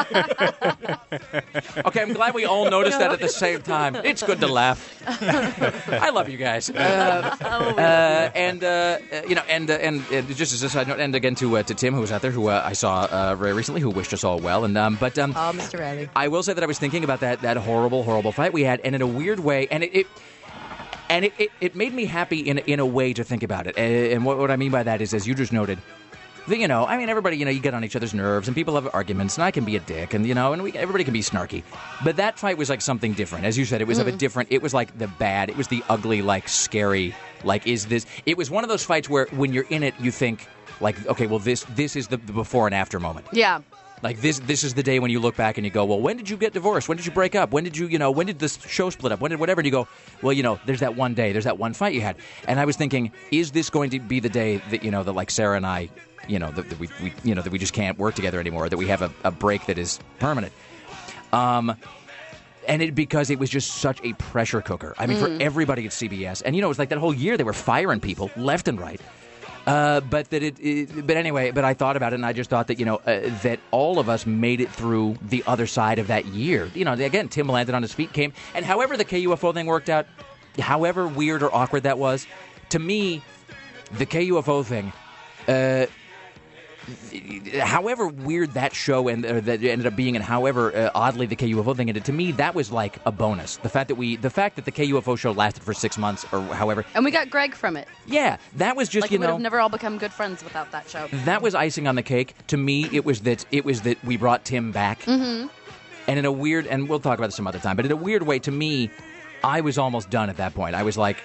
now. Okay, I'm glad we all noticed that at the same time. It's good to laugh. I love you guys. Uh, uh, and uh, uh, you know, and uh, and uh, just as a side note, and again to uh, to Tim, who was out there, who uh, I saw uh, very recently, who wished us all well. And um, but um, Oh, Mister Riley. I will say that I was thinking about that that horrible, horrible fight we had, and in a weird way, and it. it and it, it, it made me happy in in a way to think about it. And, and what, what I mean by that is, as you just noted, that, you know, I mean, everybody, you know, you get on each other's nerves, and people have arguments, and I can be a dick, and, you know, and we, everybody can be snarky. But that fight was like something different. As you said, it was of a Mhm. different, it was like the bad, it was the ugly, like scary, like, is this, it was one of those fights where when you're in it, you think, like, okay, well, this this is the, the before and after moment. Yeah. Like this, this is the day when you look back and you go, well, when did you get divorced? When did you break up? When did you, you know, when did this show split up? When did whatever? And you go, well, you know, there's that one day, there's that one fight you had. And I was thinking, is this going to be the day that, you know, that like Sarah and I, you know, that, that we, we, you know, that we just can't work together anymore, that we have a, a break that is permanent. Um, and it because it was just such a pressure cooker. I mean, Mm. for everybody at C B S, and you know, it was like that whole year they were firing people left and right. Uh, but that it, it, but anyway, but I thought about it, and I just thought that you know uh, that all of us made it through the other side of that year. You know, again, Tim landed on his feet, came, and however the K U F O thing worked out, however weird or awkward that was, to me, the K U F O thing. Uh, However weird that show and uh, that ended up being, and however uh, oddly the K U F O thing ended, to me that was like a bonus. The fact that we, the fact that the K U F O show lasted for six months or however, And we got Greg from it. yeah, that was just like you we would know have never all become good friends without that show. that was icing on the cake. To me, it was that it was that we brought Tim back, Mm-hmm. and in a weird, and we'll talk about this some other time, but in a weird way, to me, I was almost done at that point. I was like,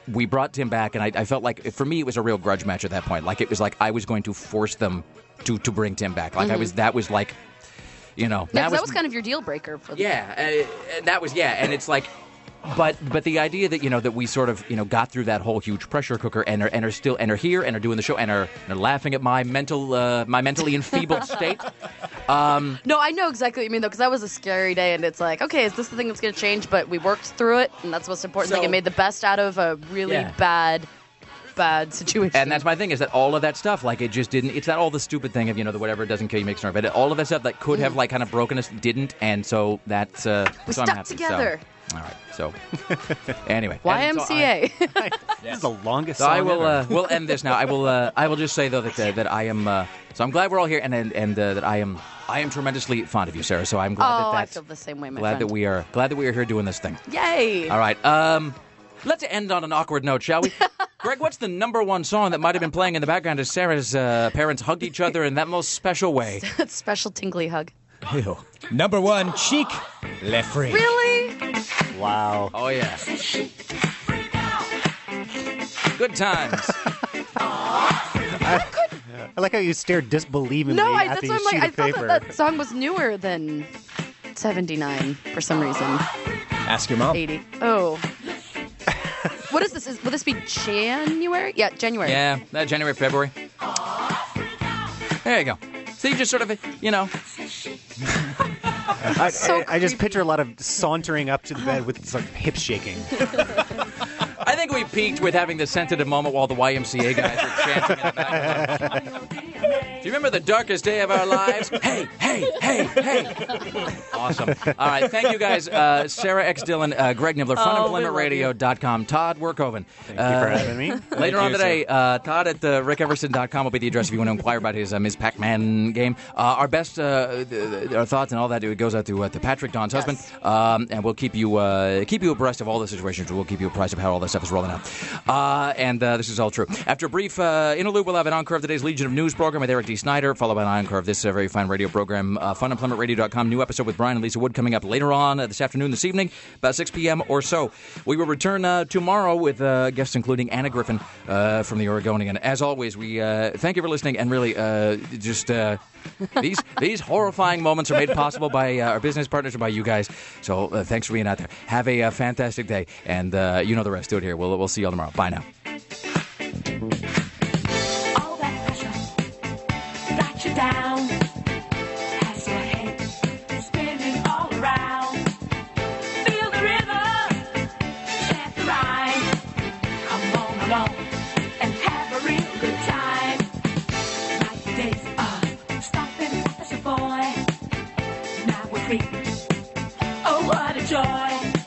we brought Tim back, and I, I felt like, for me, it was a real grudge match at that point. Like, it was like I was going to force them to, to bring Tim back. Like, I Mhm. was, that was like, you know. Yeah, 'cause that that was kind of your deal breaker for the Yeah, uh, and that was, yeah, and it's like, but but the idea that, you know, that we sort of, you know, got through that whole huge pressure cooker and are, and are still, and are here, and are doing the show, and are, and are laughing at my mental, uh, my mentally enfeebled state. Um, No, I know exactly what you mean, though, because that was a scary day, and it's like, okay, is this the thing that's going to change? But we worked through it, and that's the most important So- thing. It made the best out of a really Yeah. bad, bad situation. And that's my thing, is that all of that stuff, like, it just didn't, it's not all the stupid thing of, you know, the whatever doesn't kill you makes you nerve, but all of that stuff that could have, like, kind of broken us didn't, and so that's, uh, We so I'm stuck happy. together. So, all right, so, anyway. Y And M so C I- A. This is the longest So song I will, ever. uh, we'll end this now. I will, uh, I will just say, though, that, uh, that I am, uh, so I'm glad we're all here, and, and, and uh, that I am, I am tremendously fond of you, Sarah, so I'm glad Oh, that I that's, feel the same way, my glad friend. that we are, glad that we are here doing this thing. Yay! All right. Um, let's end on an awkward note, shall we? Greg, what's the number one song that might have been playing in the background as Sarah's uh, parents hugged each other in that most special way? That special tingly hug. Ew. Number one, Chic, Le Freak. Really? Wow. Oh, yeah. Good times. I, I like how you stare disbelievingly No, I, at that's the why I'm sheet like, I of thought paper. that, that song was newer than seventy-nine for some reason. Ask your mom. eighty. Oh. What is this? Is, will this be January? Yeah, January. Yeah, uh, January, February. There you go. So you just sort of, you know. I, So I, I just picture a lot of sauntering up to the bed with sort of hip shaking. I think we peaked with having the sensitive moment while the Y M C A guys were chanting in the background. Do you remember the darkest day of our lives? Hey, hey, hey, hey. Awesome. All right, thank you guys. Uh, Sarah X. Dillon, uh, Greg Nibbler, Oh, fun we employment radio dot com. Todd Workhoven. Thank you for having me. Later on today, uh, Todd at uh, rick everson dot com will be the address if you want to inquire about his uh, Miz Pac-Man game. Uh, our best uh, th- th- our thoughts and all that, it goes out to, uh, to Patrick, Don's husband, um, and we'll keep you uh, keep you abreast of all the situations. We'll keep you apprised of how all this stuff is rolling out. Uh, and uh, this is all true. After a brief uh, interlude, we'll have an encore of today's Legion of News program with Eric D. Snyder, followed by an encore of this uh, very fine radio program, uh, fun employment radio dot com. New episode with Brian and Lisa Wood coming up later on uh, this afternoon, this evening, about six p.m. or so. We will return uh, tomorrow with uh, guests including Anna Griffin uh, from the Oregonian. As always, we uh, thank you for listening, and really uh, just uh, these these horrifying moments are made possible by uh, our business partners and by you guys. So uh, thanks for being out there. Have a uh, fantastic day, and uh, you know the rest. Do it here. We'll we'll see you all tomorrow. Bye now. All that pressure got you down. Has your head spinning all around. Feel the rhythm, chant the rhyme. Come on along and have a real good time. Like the days of stopping as a boy. Now we're free. Oh, what a joy.